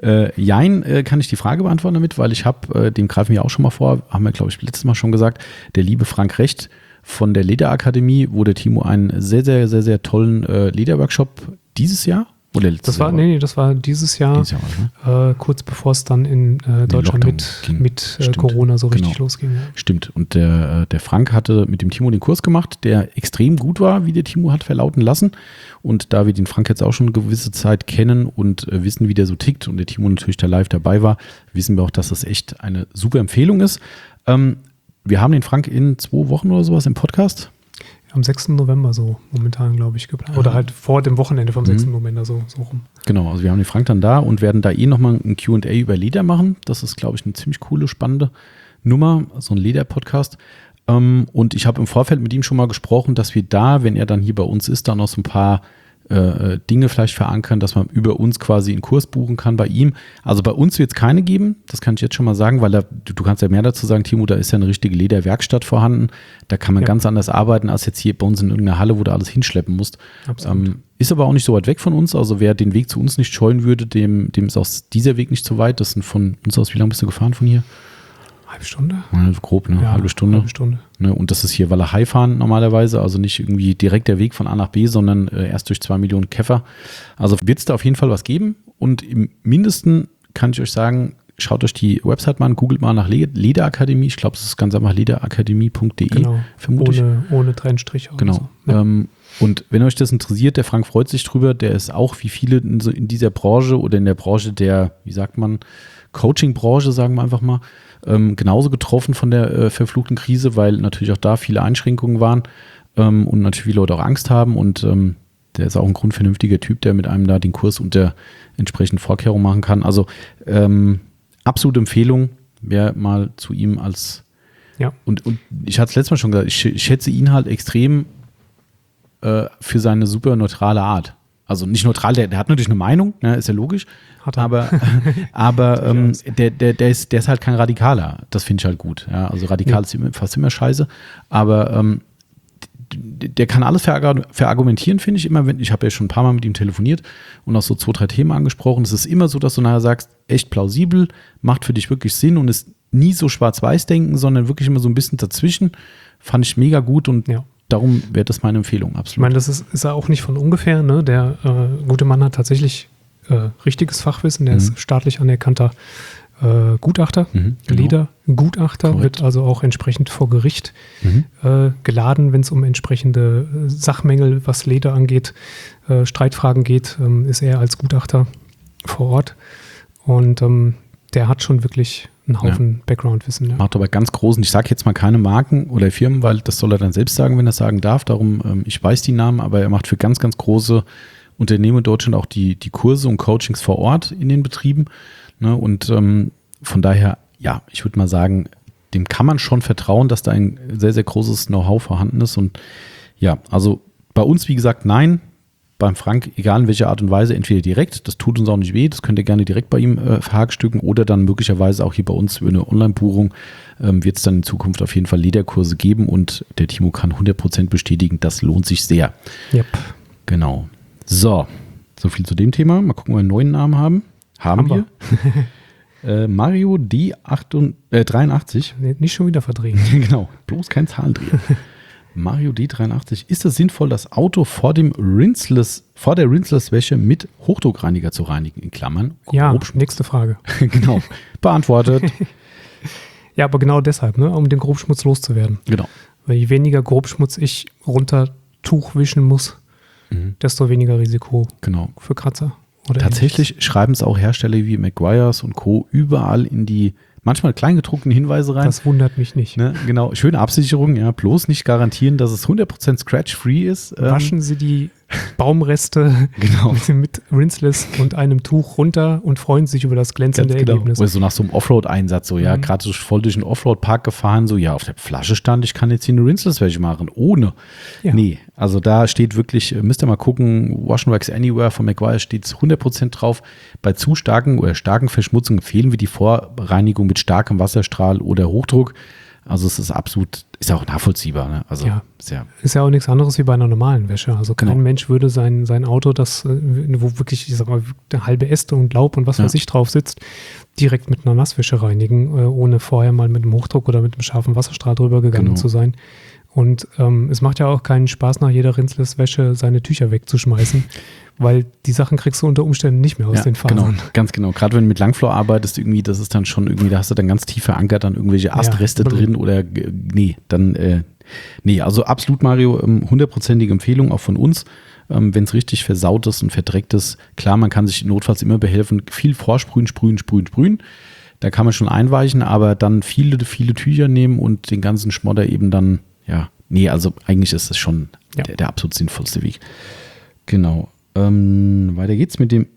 Jein kann ich die Frage beantworten damit, weil ich habe, dem greifen wir auch schon mal vor, haben wir, glaube ich, letztes Mal schon gesagt, der liebe Frank Recht von der Lederakademie, wo der Timo einen sehr, sehr, sehr, sehr tollen Lederworkshop dieses Jahr oder letztes Jahr? Das war dieses Jahr, kurz bevor es dann in Deutschland mit Corona so richtig losging. Ja. Stimmt. Und der Frank hatte mit dem Timo den Kurs gemacht, der extrem gut war, wie der Timo hat verlauten lassen. Und da wir den Frank jetzt auch schon eine gewisse Zeit kennen und wissen, wie der so tickt und der Timo natürlich da live dabei war, wissen wir auch, dass das echt eine super Empfehlung ist. Wir haben den Frank in 2 Wochen oder sowas im Podcast. Am 6. November so momentan, glaube ich, geplant. Oder halt vor dem Wochenende vom 6. November so rum. Genau, also wir haben den Frank dann da und werden da nochmal ein Q&A über Leder machen. Das ist, glaube ich, eine ziemlich coole, spannende Nummer, so ein Leder-Podcast. Und ich habe im Vorfeld mit ihm schon mal gesprochen, dass wir da, wenn er dann hier bei uns ist, dann noch so ein paar Dinge vielleicht verankern, dass man über uns quasi einen Kurs buchen kann bei ihm. Also bei uns wird es keine geben, das kann ich jetzt schon mal sagen, weil du kannst ja mehr dazu sagen, Timo, da ist ja eine richtige Lederwerkstatt vorhanden. Da kann man ganz anders arbeiten als jetzt hier bei uns in irgendeiner Halle, wo du alles hinschleppen musst. Ist aber auch nicht so weit weg von uns. Also wer den Weg zu uns nicht scheuen würde, dem ist auch dieser Weg nicht so weit. Das sind von uns aus, wie lange bist du gefahren von hier? Halbe Stunde? Ja, grob, ne? Ja, halbe Stunde. Ne? Und das ist hier Walachei fahren normalerweise, also nicht irgendwie direkt der Weg von A nach B, sondern erst durch 2 Millionen Käfer. Also wird es da auf jeden Fall was geben. Und im Mindesten kann ich euch sagen, schaut euch die Website mal an, googelt mal nach Lederakademie. Ich glaube, es ist ganz einfach lederakademie.de, genau. vermutlich. Ohne Trennstrich. Genau. So. Ja. Und wenn euch das interessiert, der Frank freut sich drüber, der ist auch wie viele in dieser Branche oder in der Branche der, wie sagt man, Coaching-Branche, sagen wir einfach mal, genauso getroffen von der verfluchten Krise, weil natürlich auch da viele Einschränkungen waren und natürlich viele Leute auch Angst haben und der ist auch ein grundvernünftiger Typ, der mit einem da den Kurs unter entsprechenden Vorkehrungen machen kann. Also absolute Empfehlung, wer mal zu ihm als und ich hatte es letztes Mal schon gesagt, ich schätze ihn halt extrem für seine super neutrale Art. Also nicht neutral, der hat natürlich eine Meinung, ne, ist ja logisch, aber der ist halt kein Radikaler. Das finde ich halt gut. Ja? Also radikal ist fast immer scheiße, aber der kann alles verargumentieren, finde ich immer. Ich habe ja schon ein paar Mal mit ihm telefoniert und auch so 2, 3 Themen angesprochen. Es ist immer so, dass du nachher sagst, echt plausibel, macht für dich wirklich Sinn und ist nie so schwarz-weiß denken, sondern wirklich immer so ein bisschen dazwischen. Fand ich mega gut und darum wäre das meine Empfehlung, absolut. Ich meine, das ist ja auch nicht von ungefähr. Ne? Der gute Mann hat tatsächlich richtiges Fachwissen. Der ist staatlich anerkannter Gutachter, genau. Ledergutachter, wird also auch entsprechend vor Gericht geladen, wenn es um entsprechende Sachmängel, was Leder angeht, Streitfragen geht, ist er als Gutachter vor Ort. Und der hat schon wirklich einen Haufen Background-Wissen. Ja. Macht aber ganz großen, ich sage jetzt mal keine Marken oder Firmen, weil das soll er dann selbst sagen, wenn er es sagen darf. Darum, ich weiß die Namen, aber er macht für ganz, ganz große Unternehmen in Deutschland auch die Kurse und Coachings vor Ort in den Betrieben. Ne? Und von daher, ja, ich würde mal sagen, dem kann man schon vertrauen, dass da ein sehr, sehr großes Know-how vorhanden ist. Und ja, also bei uns, wie gesagt, nein. Beim Frank, egal in welcher Art und Weise, entweder direkt, das tut uns auch nicht weh, das könnt ihr gerne direkt bei ihm verhackstücken oder dann möglicherweise auch hier bei uns über eine Online-Buchung wird es dann in Zukunft auf jeden Fall Lederkurse geben und der Timo kann 100% bestätigen, das lohnt sich sehr. Yep. Genau. So viel zu dem Thema. Mal gucken, ob wir einen neuen Namen haben. Haben wir. Mario D83. Nee, nicht schon wieder verdrehen. Genau, bloß kein Zahlendreher. Mario D83. Ist es sinnvoll, das Auto vor der Rinseless-Wäsche mit Hochdruckreiniger zu reinigen? In Klammern. Ja, nächste Frage. Genau, beantwortet. Ja, aber genau deshalb, ne, um den Grobschmutz loszuwerden. Genau. Weil je weniger Grobschmutz ich runter Tuch wischen muss, desto weniger Risiko für Kratzer. Oder tatsächlich schreiben es auch Hersteller wie Meguiar's und Co. überall in die manchmal kleingedruckten Hinweise rein. Das wundert mich nicht. Ne? Genau, schöne Absicherung, ja, bloß nicht garantieren, dass es 100% scratch-free ist. Waschen Sie die Baumreste mit Rinseless und einem Tuch runter und freuen sich über das glänzende Ergebnis. Oder so nach so einem Offroad-Einsatz, so gerade so voll durch den Offroad-Park gefahren, so auf der Flasche stand, ich kann jetzt hier eine Rinseless-Wäsche machen, ohne. Ja. Nee, also da steht wirklich, müsst ihr mal gucken, Wash and Wax Anywhere von Meguiar steht 100% drauf. Bei zu starken oder starken Verschmutzungen empfehlen wir die Vorreinigung mit starkem Wasserstrahl oder Hochdruck. Also es ist absolut, ist ja auch nachvollziehbar. Ne? Also ist ja auch nichts anderes wie bei einer normalen Wäsche. Also kein Mensch würde sein Auto, das, wo wirklich, ich sag mal, halbe Äste und Laub und was weiß ich drauf sitzt, direkt mit einer Nasswäsche reinigen, ohne vorher mal mit einem Hochdruck oder mit einem scharfen Wasserstrahl drüber gegangen zu sein. Und es macht ja auch keinen Spaß, nach jeder Rinseless-Wäsche seine Tücher wegzuschmeißen, weil die Sachen kriegst du unter Umständen nicht mehr aus den Fasern. Genau, ganz genau. Gerade wenn du mit Langflor arbeitest, irgendwie, das ist dann schon irgendwie, da hast du dann ganz tief verankert dann irgendwelche Astreste drin oder also absolut, Mario, 100%ige Empfehlung auch von uns. Wenn es richtig versaut ist und verdreckt ist, klar, man kann sich notfalls immer behelfen, viel vorsprühen, sprühen. Da kann man schon einweichen, aber dann viele Tücher nehmen und den ganzen Schmodder eben dann, also eigentlich ist das schon der absolut sinnvollste Weg. Genau. Weiter geht's mit dem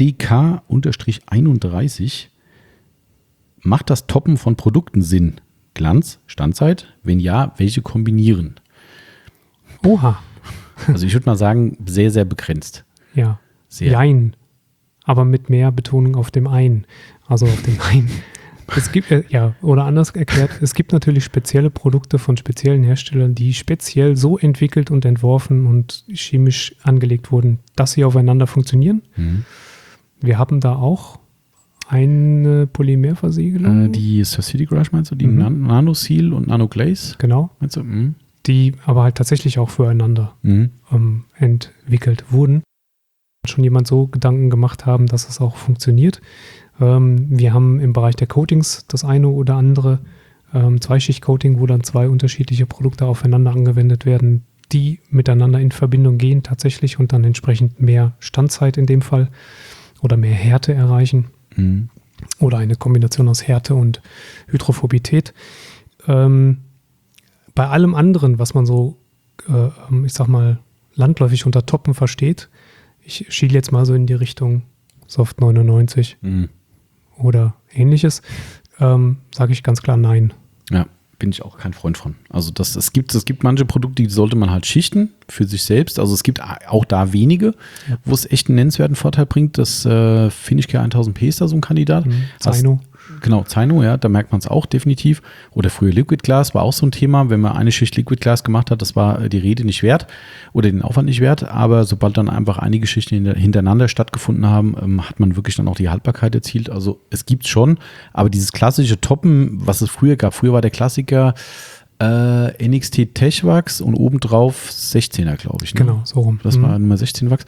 MDK-31. Macht das Toppen von Produkten Sinn? Glanz, Standzeit? Wenn ja, welche kombinieren? Oha. Also ich würde mal sagen, sehr, sehr begrenzt. Ja. Sehr. Jein. Aber mit mehr Betonung auf dem Ein. Also auf dem Ein. Es gibt, oder anders erklärt, es gibt natürlich spezielle Produkte von speziellen Herstellern, die speziell so entwickelt und entworfen und chemisch angelegt wurden, dass sie aufeinander funktionieren. Mhm. Wir haben da auch eine Polymerversiegelung. Die Society Garage meinst du? Die Nano-Seal und Nano-Glaze? Genau. Meinst du? Mhm. Die aber halt tatsächlich auch füreinander entwickelt wurden. Schon jemand so Gedanken gemacht haben, dass es auch funktioniert. Wir haben im Bereich der Coatings das eine oder andere Zweischicht-Coating, wo dann 2 unterschiedliche Produkte aufeinander angewendet werden, die miteinander in Verbindung gehen tatsächlich und dann entsprechend mehr Standzeit in dem Fall oder mehr Härte erreichen oder eine Kombination aus Härte und Hydrophobität. Bei allem anderen, was man so, ich sag mal, landläufig unter Toppen versteht, ich schiele jetzt mal so in die Richtung Soft 99 oder ähnliches, sage ich ganz klar nein. Ja, bin ich auch kein Freund von. Also es gibt manche Produkte, die sollte man halt schichten für sich selbst. Also es gibt auch da wenige, wo es echt einen nennenswerten Vorteil bringt. Das Finishcare 1000P ist da so ein Kandidat. Zaino. Genau, Zaino, ja, da merkt man es auch definitiv. Oder früher Liquid Glass war auch so ein Thema. Wenn man eine Schicht Liquid Glass gemacht hat, das war die Rede nicht wert oder den Aufwand nicht wert. Aber sobald dann einfach einige Schichten hintereinander stattgefunden haben, hat man wirklich dann auch die Haltbarkeit erzielt. Also es gibt schon, aber dieses klassische Toppen, was es früher gab, früher war der Klassiker NXT Techwax und obendrauf 16er, glaube ich. Ne? Genau, so rum. Das war Nummer 16 Wachs.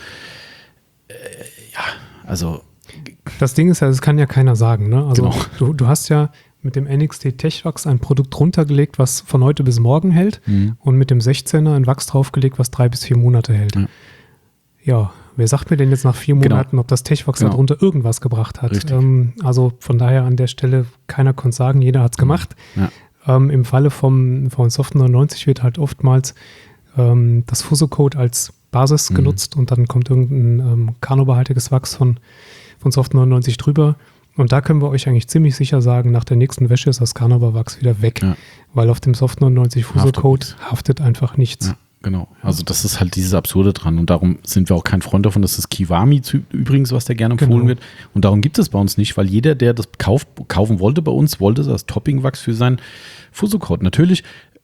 Also das Ding ist ja, das kann ja keiner sagen. Ne? Also genau. du hast ja mit dem NXT Techwax ein Produkt runtergelegt, was von heute bis morgen hält und mit dem 16er ein Wachs draufgelegt, was 3 bis 4 Monate hält. Ja, wer sagt mir denn jetzt nach 4 Monaten, ob das Techwax darunter irgendwas gebracht hat? Also von daher an der Stelle, keiner konnte sagen, jeder hat es gemacht. Ja. Im Falle vom Soft 99 wird halt oftmals das Fuso-Coat als Basis genutzt und dann kommt irgendein Carnauba-haltiges Wachs von Soft 99 drüber. Und da können wir euch eigentlich ziemlich sicher sagen, nach der nächsten Wäsche ist das Carnauba-Wachs wieder weg. Ja. Weil auf dem Soft 99 Fuso-Coat haftet einfach nichts. Ja, genau. Also das ist halt dieses Absurde dran. Und darum sind wir auch kein Freund davon, dass das Kiwami übrigens, was da gerne empfohlen wird. Und darum gibt es bei uns nicht, weil jeder, der das kaufen wollte bei uns, wollte das Topping-Wachs für sein Fuso-Coat. Natürlich,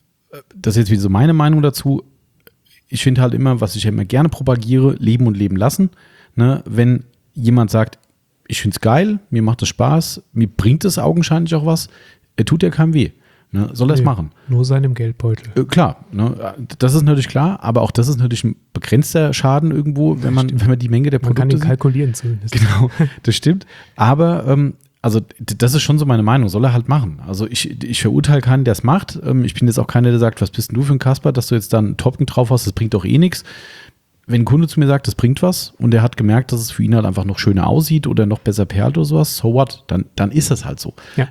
das ist jetzt wieder so meine Meinung dazu, ich finde halt immer, was ich immer gerne propagiere, leben und leben lassen. Ne? Wenn jemand sagt, ich finde es geil, mir macht es Spaß, mir bringt es augenscheinlich auch was, er tut ja keinem weh. Ne? Soll er es machen? Nur seinem Geldbeutel. Klar, ne? Das ist natürlich klar, aber auch das ist natürlich ein begrenzter Schaden irgendwo, wenn man die Menge der Produkte Man kann ihn kalkulieren zumindest. Genau, das stimmt. Aber also das ist schon so meine Meinung, soll er halt machen. Also ich verurteile keinen, der es macht. Ich bin jetzt auch keiner, der sagt, was bist denn du für ein Kasper, dass du jetzt da einen Toppen drauf hast, das bringt doch eh nichts. Wenn ein Kunde zu mir sagt, das bringt was und er hat gemerkt, dass es für ihn halt einfach noch schöner aussieht oder noch besser perlt oder sowas, so what, dann ist das halt so. Ja.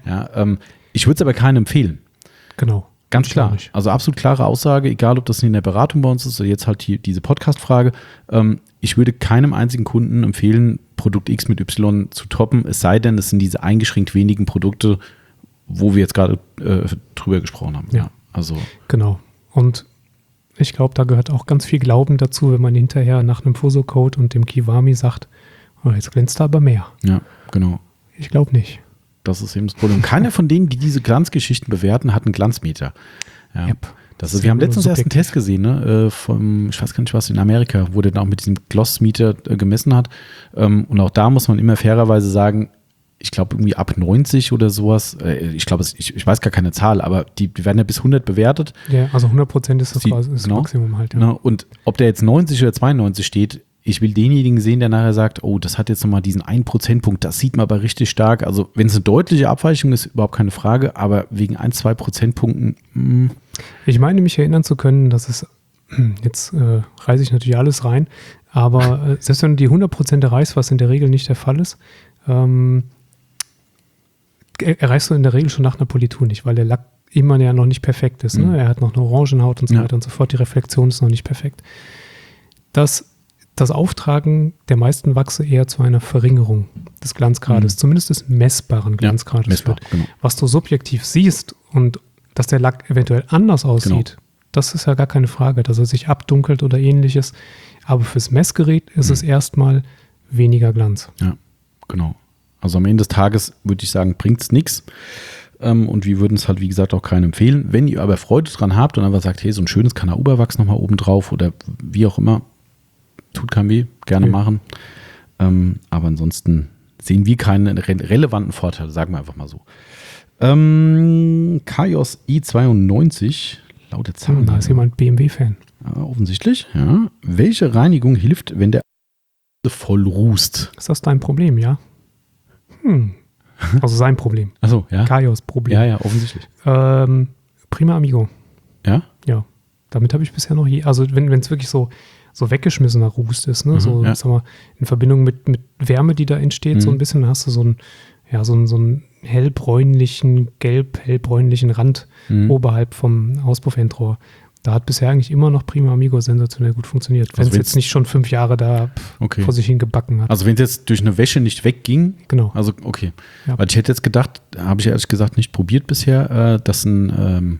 Ich würde es aber keinem empfehlen. Genau. Ganz klar. Also absolut klare Aussage, egal ob das in der Beratung bei uns ist oder jetzt halt diese Podcast-Frage. Ich würde keinem einzigen Kunden empfehlen, Produkt X mit Y zu toppen, es sei denn, es sind diese eingeschränkt wenigen Produkte, wo wir jetzt gerade drüber gesprochen haben. Ja. Also. Genau. Und ich glaube, da gehört auch ganz viel Glauben dazu, wenn man hinterher nach einem Fuso-Coat und dem Kiwami sagt, oh, jetzt glänzt er aber mehr. Ja, genau. Ich glaube nicht. Das ist eben das Problem. Keiner von denen, die diese Glanzgeschichten bewerten, hat einen Glanzmeter. Ja. Yep. Wir haben letztens erst einen Test gesehen, ne, ich weiß gar nicht was, in Amerika, wo der dann auch mit diesem Glossmeter gemessen hat. Und auch da muss man immer fairerweise sagen, ich glaube irgendwie ab 90 oder sowas, ich glaube, ich weiß gar keine Zahl, aber die werden ja bis 100 bewertet. Ja, also 100% ist das quasi das Maximum halt. Ja. Ne, und ob der jetzt 90 oder 92 steht, ich will denjenigen sehen, der nachher sagt, oh, das hat jetzt nochmal diesen 1%-Punkt, das sieht man aber richtig stark. Also wenn es eine deutliche Abweichung ist, überhaupt keine Frage, aber wegen 1-2 Prozentpunkten. Ich meine, mich erinnern zu können, dass es, jetzt reiße ich natürlich alles rein, aber selbst wenn du die 100% erreichst, was in der Regel nicht der Fall ist, erreichst du in der Regel schon nach einer Politur nicht, weil der Lack immer ja noch nicht perfekt ist. Ne? Er hat noch eine Orangenhaut und so weiter und so fort. Die Reflexion ist noch nicht perfekt. Das Auftragen der meisten Wachse eher zu einer Verringerung des Glanzgrades, zumindest des messbaren Glanzgrades führt. Genau. Was du subjektiv siehst und dass der Lack eventuell anders aussieht, das ist ja gar keine Frage, dass er sich abdunkelt oder ähnliches. Aber fürs Messgerät ist es erstmal weniger Glanz. Ja, genau. Also am Ende des Tages würde ich sagen, bringt es nichts. Und wir würden es halt, wie gesagt, auch keinem empfehlen. Wenn ihr aber Freude dran habt und einfach sagt, hey, so ein schönes Kanauberwachs nochmal oben drauf oder wie auch immer, tut keinem weh, gerne machen. Aber ansonsten sehen wir keinen relevanten Vorteil, sagen wir einfach mal so. Kaios i92, laute Zahlen. Da ist jemand BMW-Fan. Ja, offensichtlich, ja. Welche Reinigung hilft, wenn der voll rußt? Ist das dein Problem, ja? Also sein Problem. Achso, ja. Kaios Problem. Ja, offensichtlich. Prima Amigo. Ja? Ja. Damit habe ich bisher noch also wenn es wirklich so weggeschmissener Rußt ist, ne? Sag mal, in Verbindung mit Wärme, die da entsteht, so ein bisschen, dann hast du so einen hellbräunlichen, gelb-hellbräunlichen Rand oberhalb vom Auspuffendrohr. Da hat bisher eigentlich immer noch Prima Amigo sensationell gut funktioniert. Wenn es jetzt nicht schon 5 Jahre da vor sich hin gebacken hat. Also wenn es jetzt durch eine Wäsche nicht wegging? Genau. Also okay. Ja. Weil ich hätte jetzt gedacht, habe ich ehrlich gesagt nicht probiert bisher, dass ein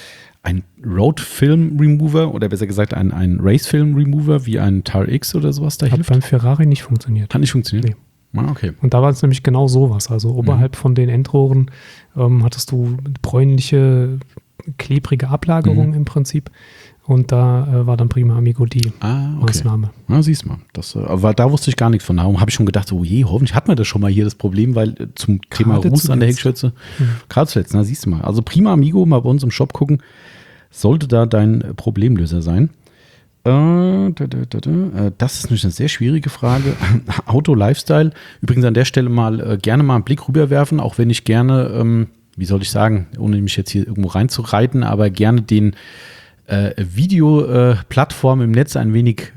Road-Film Remover oder besser gesagt ein Race-Film Remover wie ein TAR-X oder sowas da hilft. Hat beim Ferrari nicht funktioniert. Hat nicht funktioniert? Nee. Okay. Und da war es nämlich genau sowas. Also oberhalb von den Endrohren hattest du bräunliche, klebrige Ablagerung im Prinzip. Und da war dann Prima Amigo die Maßnahme. Na, siehst du mal. Aber da wusste ich gar nichts von. Darum habe ich schon gedacht, so hoffentlich hat man das schon mal hier das Problem, weil zum Thema Ruß an der Heckschürze, gerade zuletzt, na siehst du mal. Also Prima Amigo, mal bei uns im Shop gucken, sollte da dein Problemlöser sein. Das ist nämlich eine sehr schwierige Frage. Auto-Lifestyle. Übrigens an der Stelle mal gerne mal einen Blick rüberwerfen, auch wenn ich gerne, wie soll ich sagen, ohne mich jetzt hier irgendwo reinzureiten, aber gerne den Videoplattform im Netz ein wenig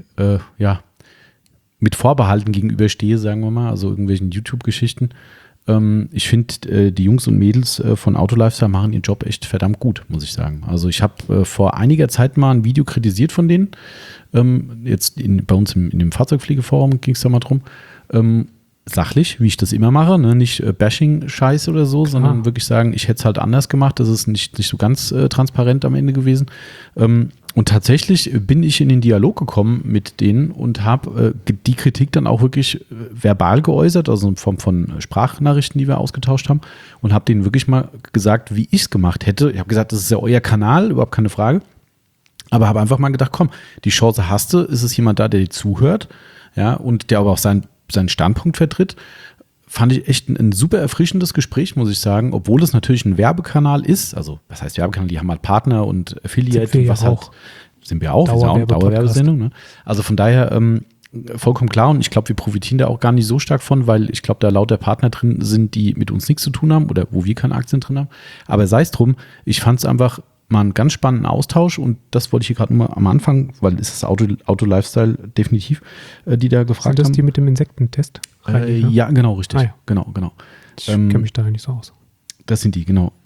mit Vorbehalten gegenüberstehe, sagen wir mal, also irgendwelchen YouTube-Geschichten. Ich finde, die Jungs und Mädels von Autolifestyle machen ihren Job echt verdammt gut, muss ich sagen. Also ich habe vor einiger Zeit mal ein Video kritisiert von denen. Jetzt bei uns in dem Fahrzeugpflegeforum ging es da mal drum. Sachlich, wie ich das immer mache, ne? Nicht Bashing-Scheiß oder so, sondern wirklich sagen, ich hätte es halt anders gemacht. Das ist nicht so ganz transparent am Ende gewesen. Und tatsächlich bin ich in den Dialog gekommen mit denen und habe die Kritik dann auch wirklich verbal geäußert, also in Form von Sprachnachrichten, die wir ausgetauscht haben, und habe denen wirklich mal gesagt, wie ich es gemacht hätte. Ich habe gesagt, das ist ja euer Kanal, überhaupt keine Frage. Aber habe einfach mal gedacht, komm, die Chance hast du, ist es jemand da, der dir zuhört, ja, und der aber auch seinen Standpunkt vertritt. Fand ich echt ein super erfrischendes Gespräch, muss ich sagen, obwohl es natürlich ein Werbekanal ist. Also, was heißt Werbekanal? Die haben halt Partner und Affiliate und was halt. Sind wir auch. Dauerwerbesendung. Ne? Also von daher vollkommen klar, und ich glaube, wir profitieren da auch gar nicht so stark von, weil ich glaube, da lauter Partner drin sind, die mit uns nichts zu tun haben oder wo wir keine Aktien drin haben. Aber sei es drum, ich fand es einfach mal einen ganz spannenden Austausch, und das wollte ich hier gerade nur am Anfang, weil es ist das Auto-Lifestyle definitiv, die da gefragt haben. Sind das die mit dem Insektentest? Ja, genau, richtig. Ja. Genau. Ich kenne mich da nicht so aus. Das sind die, genau.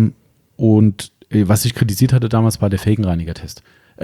Und was ich kritisiert hatte damals, war der Felgenreiniger-Test.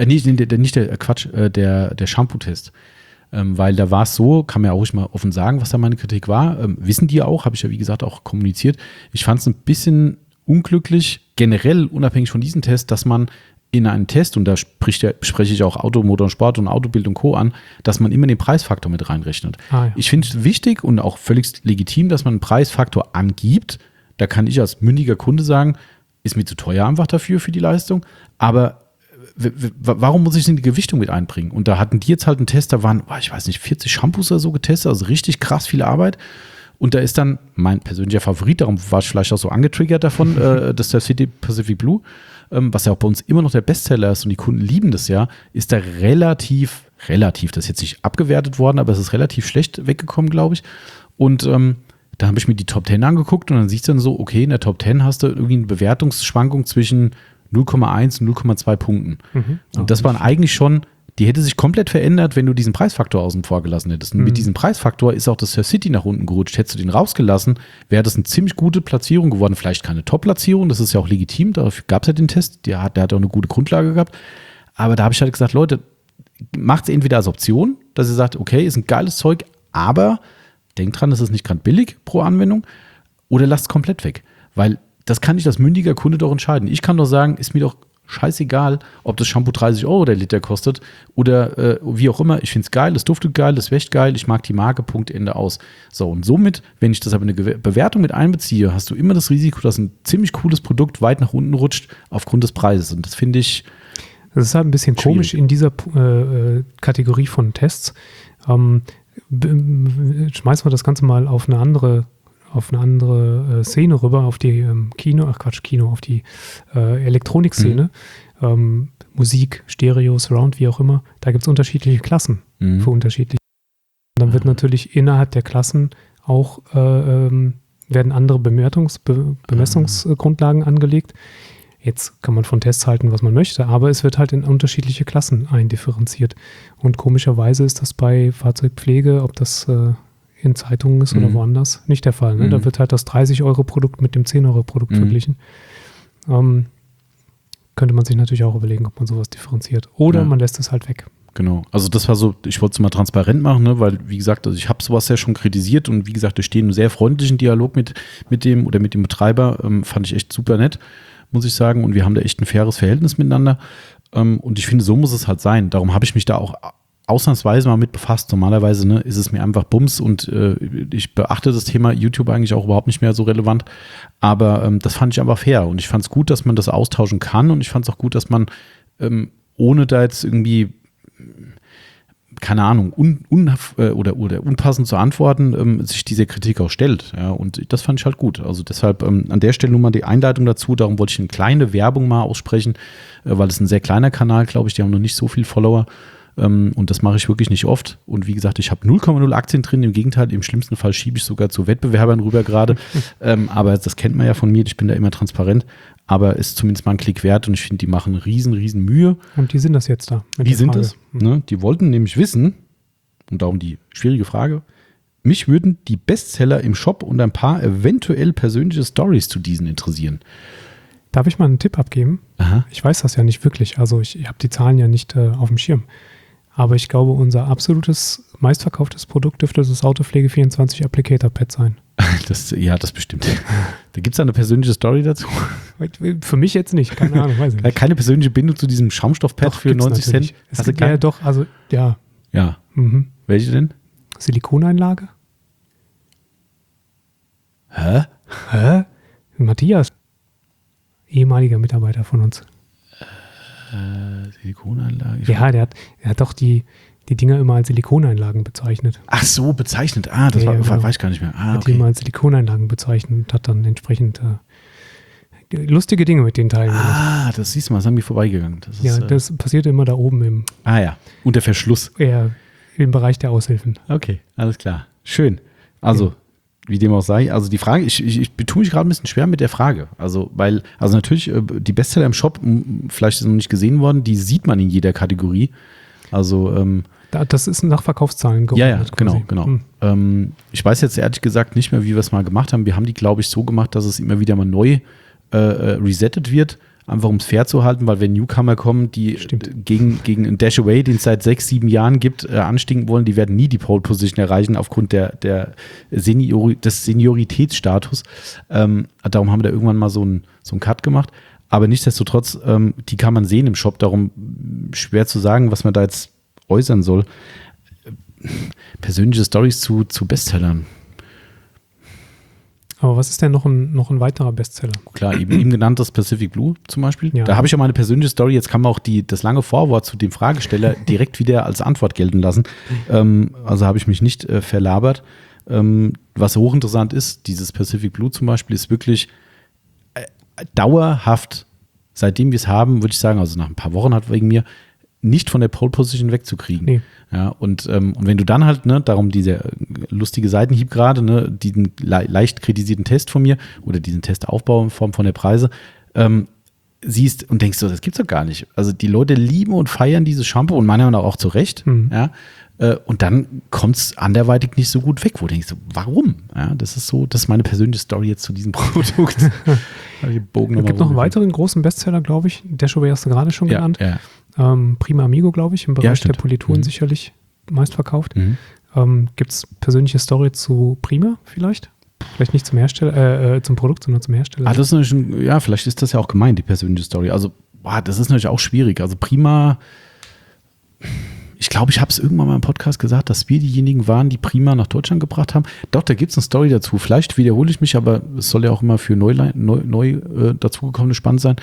Der Shampoo-Test. Weil da war es so, kann man ja auch ruhig mal offen sagen, was da meine Kritik war. Wissen die auch, habe ich ja wie gesagt auch kommuniziert. Ich fand es ein bisschen unglücklich, generell unabhängig von diesem Test, dass man in einen Test, und da spreche ich auch Auto, Motor und Sport und Autobild und Co. an, dass man immer den Preisfaktor mit reinrechnet. Ja. Ich finde es wichtig und auch völlig legitim, dass man einen Preisfaktor angibt. Da kann ich als mündiger Kunde sagen, ist mir zu teuer einfach dafür, für die Leistung. Aber warum muss ich denn die Gewichtung mit einbringen? Und da hatten die jetzt halt einen Test, da waren, ich weiß nicht, 40 Shampoos oder so getestet, also richtig krass viel Arbeit. Und da ist dann mein persönlicher Favorit, darum war ich vielleicht auch so angetriggert davon, das der City Pacific Blue, was ja auch bei uns immer noch der Bestseller ist und die Kunden lieben das ja, ist da relativ, das ist jetzt nicht abgewertet worden, aber es ist relativ schlecht weggekommen, glaube ich. Und da habe ich mir die Top 10 angeguckt und dann siehst du dann so, okay, in der Top 10 hast du irgendwie eine Bewertungsschwankung zwischen 0,1 und 0,2 Punkten. Und das waren eigentlich schon, die hätte sich komplett verändert, wenn du diesen Preisfaktor außen vor gelassen hättest. Und mit diesem Preisfaktor ist auch das Surf City nach unten gerutscht. Hättest du den rausgelassen, wäre das eine ziemlich gute Platzierung geworden. Vielleicht keine Top-Platzierung, das ist ja auch legitim. Dafür gab es ja den Test. Der hat auch eine gute Grundlage gehabt. Aber da habe ich halt gesagt, Leute, macht es entweder als Option, dass ihr sagt, okay, ist ein geiles Zeug, aber denkt dran, das ist nicht gerade billig pro Anwendung, oder lasst es komplett weg. Weil das kann ich als mündiger Kunde doch entscheiden. Ich kann doch sagen, ist mir doch scheißegal, ob das Shampoo 30 € der Liter kostet oder wie auch immer. Ich finde es geil, es duftet geil, es wäscht geil, ich mag die Marke, Punkt, Ende aus. So, und somit, wenn ich das aber in eine Bewertung mit einbeziehe, hast du immer das Risiko, dass ein ziemlich cooles Produkt weit nach unten rutscht aufgrund des Preises. Und das finde ich Das ist halt ein bisschen komisch in dieser Kategorie von Tests. Schmeißen wir das Ganze mal auf eine andere Szene rüber, auf die auf die Elektronikszene. Musik, Stereo, Surround, wie auch immer. Da gibt es unterschiedliche Klassen für unterschiedliche. Und dann wird natürlich innerhalb der Klassen auch werden andere Bemessungsgrundlagen angelegt. Jetzt kann man von Tests halten, was man möchte, aber es wird halt in unterschiedliche Klassen eindifferenziert. Und komischerweise ist das bei Fahrzeugpflege, ob das in Zeitungen ist oder woanders, nicht der Fall. Ne? Da wird halt das 30-€ Produkt mit dem 10-€ verglichen. Könnte man sich natürlich auch überlegen, ob man sowas differenziert. Oder man lässt es halt weg. Genau, also das war so, ich wollte es mal transparent machen, ne, weil wie gesagt, also ich habe sowas ja schon kritisiert und wie gesagt, ich stehe in einem sehr freundlichen Dialog mit dem Betreiber, fand ich echt super nett, muss ich sagen, und wir haben da echt ein faires Verhältnis miteinander und ich finde, so muss es halt sein. Darum habe ich mich da auch ausnahmsweise mal mit befasst. Normalerweise ist es mir einfach Bums und ich beachte das Thema YouTube eigentlich auch überhaupt nicht mehr so relevant, aber das fand ich einfach fair und ich fand es gut, dass man das austauschen kann und ich fand es auch gut, dass man ohne da jetzt irgendwie keine Ahnung, oder unpassend zu antworten, sich dieser Kritik auch stellt. Ja, und das fand ich halt gut. Also deshalb an der Stelle nur mal die Einleitung dazu. Darum wollte ich eine kleine Werbung mal aussprechen, weil es ein sehr kleiner Kanal, glaube ich, die haben noch nicht so viel Follower. Und das mache ich wirklich nicht oft. Und wie gesagt, ich habe 0,0 Aktien drin. Im Gegenteil, im schlimmsten Fall schiebe ich sogar zu Wettbewerbern rüber gerade. Aber das kennt man ja von mir. Ich bin da immer transparent. Aber ist zumindest mal ein Klick wert. Und ich finde, die machen riesen Mühe. Und die sind das jetzt da. Die sind das. Ne? Die wollten nämlich wissen, und darum die schwierige Frage, mich würden die Bestseller im Shop und ein paar eventuell persönliche Stories zu diesen interessieren. Darf ich mal einen Tipp abgeben? Aha. Ich weiß das ja nicht wirklich. Also ich habe die Zahlen ja nicht auf dem Schirm. Aber ich glaube, unser absolutes meistverkauftes Produkt dürfte das Autopflege24 Applicator Pad sein. Das bestimmt. Da gibt es eine persönliche Story dazu? Für mich jetzt nicht, keine Ahnung, weiß ich nicht. Keine persönliche Bindung zu diesem Schaumstoffpad für 90 Cent? Hast du ja, doch, also ja. Ja. Mhm. Welche denn? Silikoneinlage? Hä? Matthias, ehemaliger Mitarbeiter von uns. Silikoneinlage? Ja, der hat doch die Dinger immer als Silikoneinlagen bezeichnet. Ach so, bezeichnet. Das ja, genau. weiß ich gar nicht mehr. Hat die immer als Silikoneinlagen bezeichnet und hat dann entsprechend lustige Dinge mit den Teilen gemacht. Das siehst du mal, das haben wir vorbeigegangen. Das passierte immer da oben im unter Verschluss. Im Bereich der Aushilfen. Okay, alles klar. Schön. Also, wie dem auch sei, also die Frage, ich tue mich gerade ein bisschen schwer mit der Frage. Also natürlich, die Bestseller im Shop, vielleicht ist noch nicht gesehen worden, die sieht man in jeder Kategorie. Also, das ist nach Verkaufszahlen gerechnet. Ja, genau. Ich weiß jetzt ehrlich gesagt nicht mehr, wie wir es mal gemacht haben. Wir haben die, glaube ich, so gemacht, dass es immer wieder mal neu resettet wird, einfach um es fair zu halten, weil wenn Newcomer kommen, die gegen einen Dash Away, den es seit 6-7 Jahren gibt, anstinken wollen, die werden nie die Pole Position erreichen aufgrund des Senioritätsstatus. Darum haben wir da irgendwann mal so einen Cut gemacht. Aber nichtsdestotrotz, die kann man sehen im Shop, darum schwer zu sagen, was man da jetzt äußern soll. Persönliche Storys zu Bestsellern. Aber was ist denn noch ein weiterer Bestseller? Klar, eben genannt das Pacific Blue zum Beispiel. Ja. Da habe ich ja mal eine persönliche Story. Jetzt kann man auch das lange Vorwort zu dem Fragesteller direkt wieder als Antwort gelten lassen. Also habe ich mich nicht verlabert. Was hochinteressant ist, dieses Pacific Blue zum Beispiel ist wirklich dauerhaft, seitdem wir es haben, würde ich sagen, also nach ein paar Wochen hat wegen mir, nicht von der Pole Position wegzukriegen. Nee. Ja, und wenn du dann halt, darum dieser lustige Seitenhieb gerade, diesen leicht kritisierten Test von mir oder diesen Testaufbau in Form von der Preise, siehst und denkst so, das gibt's doch gar nicht. Also die Leute lieben und feiern dieses Shampoo und meiner Meinung nach auch zu Recht. Ja, und dann kommt es anderweitig nicht so gut weg, wo du denkst, warum? Ja, das ist meine persönliche Story jetzt zu diesem Produkt. Es gibt noch einen weiteren großen Bestseller, glaube ich. Dash Away hast du gerade schon genannt. Ja. Prima Amigo, glaube ich, im Bereich der Polituren sicherlich meistverkauft. Gibt es persönliche Story zu Prima vielleicht? Vielleicht nicht zum Hersteller, zum Produkt, sondern zum Hersteller. Das ist vielleicht ist das ja auch gemeint, die persönliche Story. Also das ist natürlich auch schwierig. Also Prima, ich glaube, ich habe es irgendwann mal im Podcast gesagt, dass wir diejenigen waren, die Prima nach Deutschland gebracht haben. Doch, da gibt es eine Story dazu. Vielleicht wiederhole ich mich, aber es soll ja auch immer für neu dazugekommene spannend sein.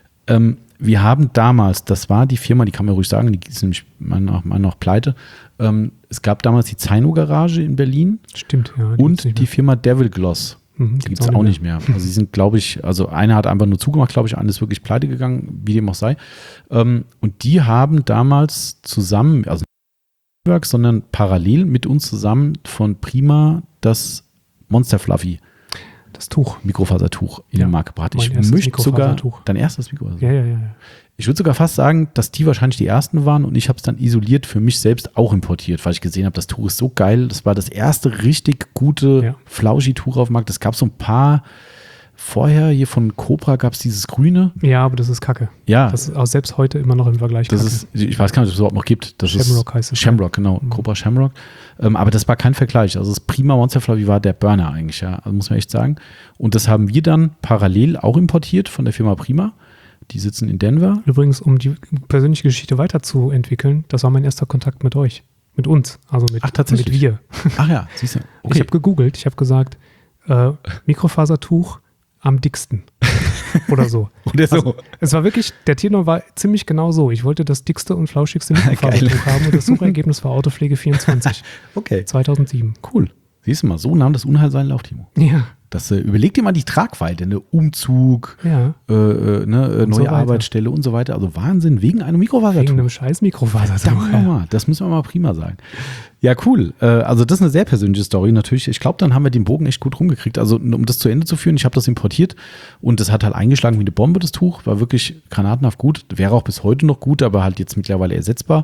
Wir haben damals, das war die Firma, die kann man ruhig sagen, die ist nämlich meiner Meinung nach pleite. Es gab damals die Zaino-Garage in Berlin. Stimmt, ja. Und die Firma Devil Gloss. Die gibt es auch nicht mehr. Also sie sind, glaube ich, also eine hat einfach nur zugemacht, glaube ich, eine ist wirklich pleite gegangen, wie dem auch sei. Und die haben damals zusammen, also nicht sondern parallel mit uns zusammen von Prima das Monster Fluffy, das Tuch, Mikrofasertuch in den Markt gebracht. Ich möchte sogar, dein erstes Mikrofasertuch. Ja. Ich würde sogar fast sagen, dass die wahrscheinlich die ersten waren und ich habe es dann isoliert für mich selbst auch importiert, weil ich gesehen habe, das Tuch ist so geil. Das war das erste richtig gute Flauschi-Tuch auf dem Markt. Es gab so ein paar vorher, hier von Cobra gab es dieses grüne. Ja, aber das ist Kacke. Ja. Das ist auch selbst heute immer noch im Vergleich Kacke. Ich weiß gar nicht, ob es überhaupt noch gibt. Das Shamrock heißt es. Shamrock, genau. Cobra Shamrock. Aber das war kein Vergleich. Also das Prima Monster Fluffy war der Burner eigentlich, ja. Also muss man echt sagen. Und das haben wir dann parallel auch importiert von der Firma Prima. Die sitzen in Denver. Übrigens, um die persönliche Geschichte weiterzuentwickeln, das war mein erster Kontakt mit euch. Mit uns. Also mit wir. Ach ja, siehst du. Okay. Ich habe gegoogelt. Ich habe gesagt, Mikrofasertuch am dicksten. Oder so. Also, es war wirklich, der Tenor war ziemlich genau so. Ich wollte das dickste und flauschigste Mikrofasertuch haben und das Suchergebnis war Autopflege24. Okay. 2007. Cool. Siehst du mal, so nahm das Unheil seinen Lauf, Timo. Ja. Das überleg dir mal die Tragweite, ne? Umzug, neue so Arbeitsstelle und so weiter. Also Wahnsinn, wegen einem Mikrofasertuch. Wegen einem scheiß Mikrofasertuch. Das müssen wir mal Prima sagen. Ja, cool. Also das ist eine sehr persönliche Story natürlich. Ich glaube, dann haben wir den Bogen echt gut rumgekriegt. Also um das zu Ende zu führen, ich habe das importiert und das hat halt eingeschlagen wie eine Bombe, das Tuch. War wirklich granatenhaft gut. Wäre auch bis heute noch gut, aber halt jetzt mittlerweile ersetzbar.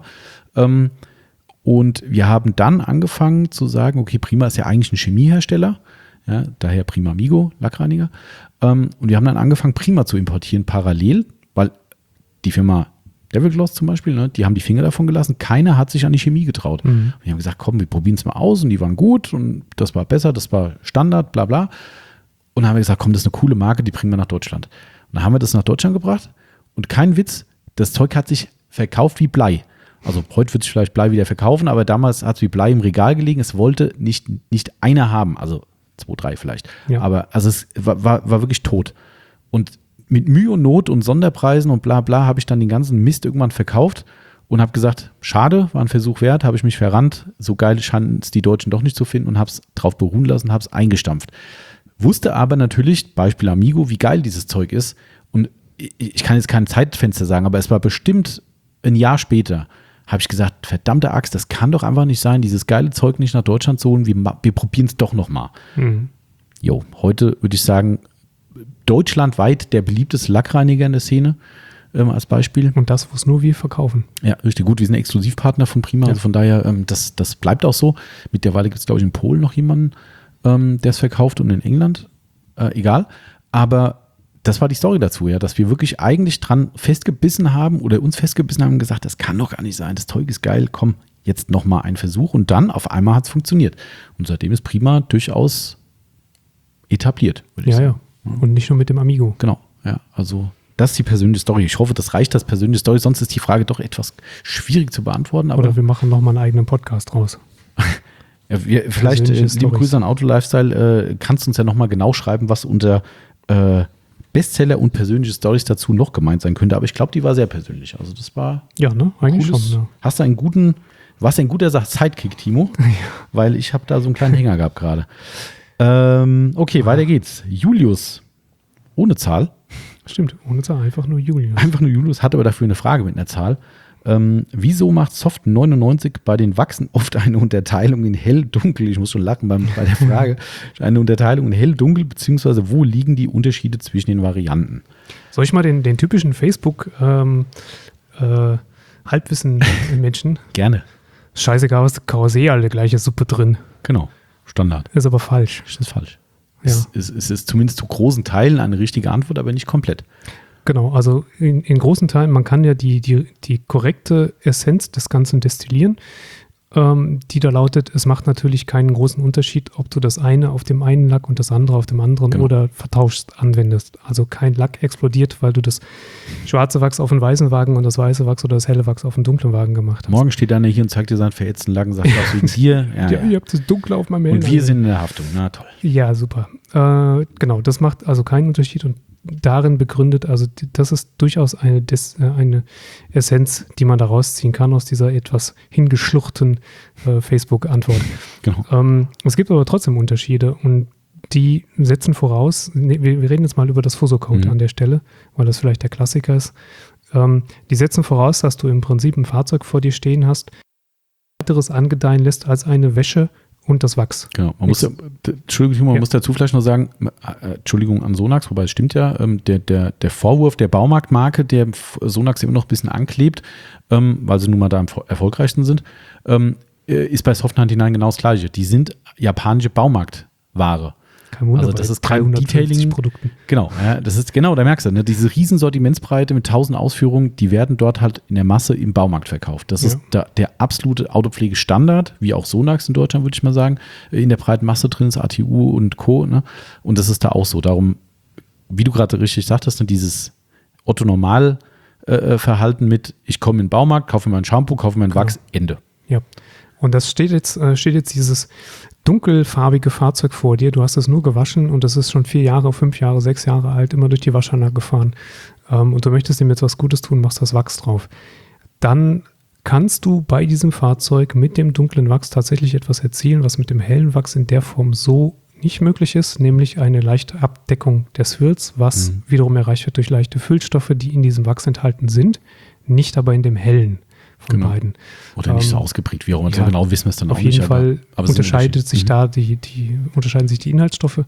Und wir haben dann angefangen zu sagen, okay, Prima ist ja eigentlich ein Chemiehersteller. Ja, daher Prima Migo, Lackreiniger. Und wir haben dann angefangen, Prima zu importieren, parallel, weil die Firma Devil Gloss zum Beispiel, ne, die haben die Finger davon gelassen. Keiner hat sich an die Chemie getraut. Und die haben gesagt, komm, wir probieren es mal aus. Und die waren gut und das war besser, das war Standard, bla bla. Und dann haben wir gesagt, komm, das ist eine coole Marke, die bringen wir nach Deutschland. Und dann haben wir das nach Deutschland gebracht. Und kein Witz, das Zeug hat sich verkauft wie Blei. Also heute wird sich vielleicht Blei wieder verkaufen, aber damals hat es wie Blei im Regal gelegen. Es wollte nicht einer haben, also 2, 3 vielleicht. Ja. Aber also es war wirklich tot. Und mit Mühe und Not und Sonderpreisen und bla bla habe ich dann den ganzen Mist irgendwann verkauft und habe gesagt, schade, war ein Versuch wert, habe ich mich verrannt. So geil scheinen es die Deutschen doch nicht zu finden und habe es drauf beruhen lassen, habe es eingestampft. Wusste aber natürlich, Beispiel Amigo, wie geil dieses Zeug ist. Und ich kann jetzt kein Zeitfenster sagen, aber es war bestimmt ein Jahr später, habe ich gesagt, verdammte Axt, das kann doch einfach nicht sein, dieses geile Zeug nicht nach Deutschland zu holen, wir probieren es doch nochmal. Heute würde ich sagen, deutschlandweit der beliebteste Lackreiniger in der Szene als Beispiel. Und das, wo es nur wir verkaufen. Ja, richtig gut, wir sind Exklusivpartner von Prima, also von daher, das bleibt auch so. Mittlerweile gibt es, glaube ich, in Polen noch jemanden, der es verkauft und in England, egal, aber das war die Story dazu, ja, dass wir wirklich eigentlich dran festgebissen haben oder uns festgebissen haben und gesagt, das kann doch gar nicht sein, das Zeug ist geil, komm, jetzt nochmal ein Versuch und dann auf einmal hat es funktioniert. Und seitdem ist Prima durchaus etabliert, würde ich sagen. Ja, und nicht nur mit dem Amigo. Genau, ja, also das ist die persönliche Story. Ich hoffe, das reicht als persönliche Story, sonst ist die Frage doch etwas schwierig zu beantworten. Aber oder wir machen nochmal einen eigenen Podcast draus. Ja, vielleicht, liebe Grüße an Auto Lifestyle, kannst du uns ja nochmal genau schreiben, was unter Bestseller und persönliche Stories dazu noch gemeint sein könnte, aber ich glaube, die war sehr persönlich. Also das war eigentlich cooles, schon. Ja. Warst ein guter Sidekick, Timo? Ja. Weil ich habe da so einen kleinen Hänger gehabt gerade. Okay, weiter geht's. Julius, ohne Zahl. Stimmt, ohne Zahl, einfach nur Julius. Einfach nur Julius, hat aber dafür eine Frage mit einer Zahl. Wieso macht Soft 99 bei den Wachsen oft eine Unterteilung in hell-dunkel? Ich muss schon lachen bei der Frage. Eine Unterteilung in hell-dunkel, beziehungsweise wo liegen die Unterschiede zwischen den Varianten? Soll ich mal den typischen Facebook Halbwissen-Menschen? Gerne. Scheißegal, was Karossee, alle gleiche Suppe drin. Genau, Standard. Ist aber falsch. Das ist falsch. Ja. Es ist zumindest zu großen Teilen eine richtige Antwort, aber nicht komplett. Genau, also in großen Teilen, man kann ja die korrekte Essenz des Ganzen destillieren. die da lautet, es macht natürlich keinen großen Unterschied, ob du das eine auf dem einen Lack und das andere auf dem anderen oder vertauscht anwendest. Also kein Lack explodiert, weil du das schwarze Wachs auf den weißen Wagen und das weiße Wachs oder das helle Wachs auf den dunklen Wagen gemacht hast. Morgen steht einer hier und zeigt dir seinen verätzten Lack und sagt, was wegen dir. Ja, ihr habt das Dunkle auf meinem Helm. Und wir sind in der Haftung. Na toll. Ja, super. Genau, das macht also keinen Unterschied und darin begründet, also das ist durchaus eine Essenz, die man da rausziehen kann aus dieser etwas hingeschluchten Facebook-Antwort. Genau. Es gibt aber trotzdem Unterschiede und die setzen voraus, wir reden jetzt mal über das Fuso-Code an der Stelle, weil das vielleicht der Klassiker ist. Die setzen voraus, dass du im Prinzip ein Fahrzeug vor dir stehen hast, weiteres angedeihen lässt als eine Wäsche und das Wachs. Genau. Man muss dazu vielleicht noch sagen, Entschuldigung an Sonax, wobei es stimmt ja, der Vorwurf der Baumarktmarke, der Sonax immer noch ein bisschen anklebt, weil sie nun mal da am erfolgreichsten sind, ist bei Soft 99 genau das Gleiche. Die sind japanische Baumarktware. Kein Wunder, also das ist kein Detailing. Produkten. Genau, ja, das ist genau, da merkst du, ne, diese riesen Sortimentsbreite mit 1000 Ausführungen, die werden dort halt in der Masse im Baumarkt verkauft. Das ist der absolute Autopflegestandard, wie auch Sonax in Deutschland, würde ich mal sagen. In der breiten Masse drin ist ATU und Co. Ne? Und das ist da auch so. Darum, wie du gerade richtig sagtest, ne, dieses Otto-Normal-Verhalten mit, ich komme in den Baumarkt, kaufe mir ein Shampoo, kaufe mir ein Wachs, Ende. Ja, und das steht jetzt dieses dunkelfarbige Fahrzeug vor dir, du hast es nur gewaschen und das ist schon 4 Jahre, 5 Jahre, 6 Jahre alt, immer durch die Waschanlage gefahren und du möchtest ihm jetzt was Gutes tun, machst das Wachs drauf. Dann kannst du bei diesem Fahrzeug mit dem dunklen Wachs tatsächlich etwas erzielen, was mit dem hellen Wachs in der Form so nicht möglich ist, nämlich eine leichte Abdeckung der Swirls, was wiederum erreicht wird durch leichte Füllstoffe, die in diesem Wachs enthalten sind, nicht aber in dem hellen von beiden. Oder nicht so ausgeprägt, wie auch immer. So genau wissen wir es dann auch nicht. Auf jeden Fall unterscheiden sich die Inhaltsstoffe.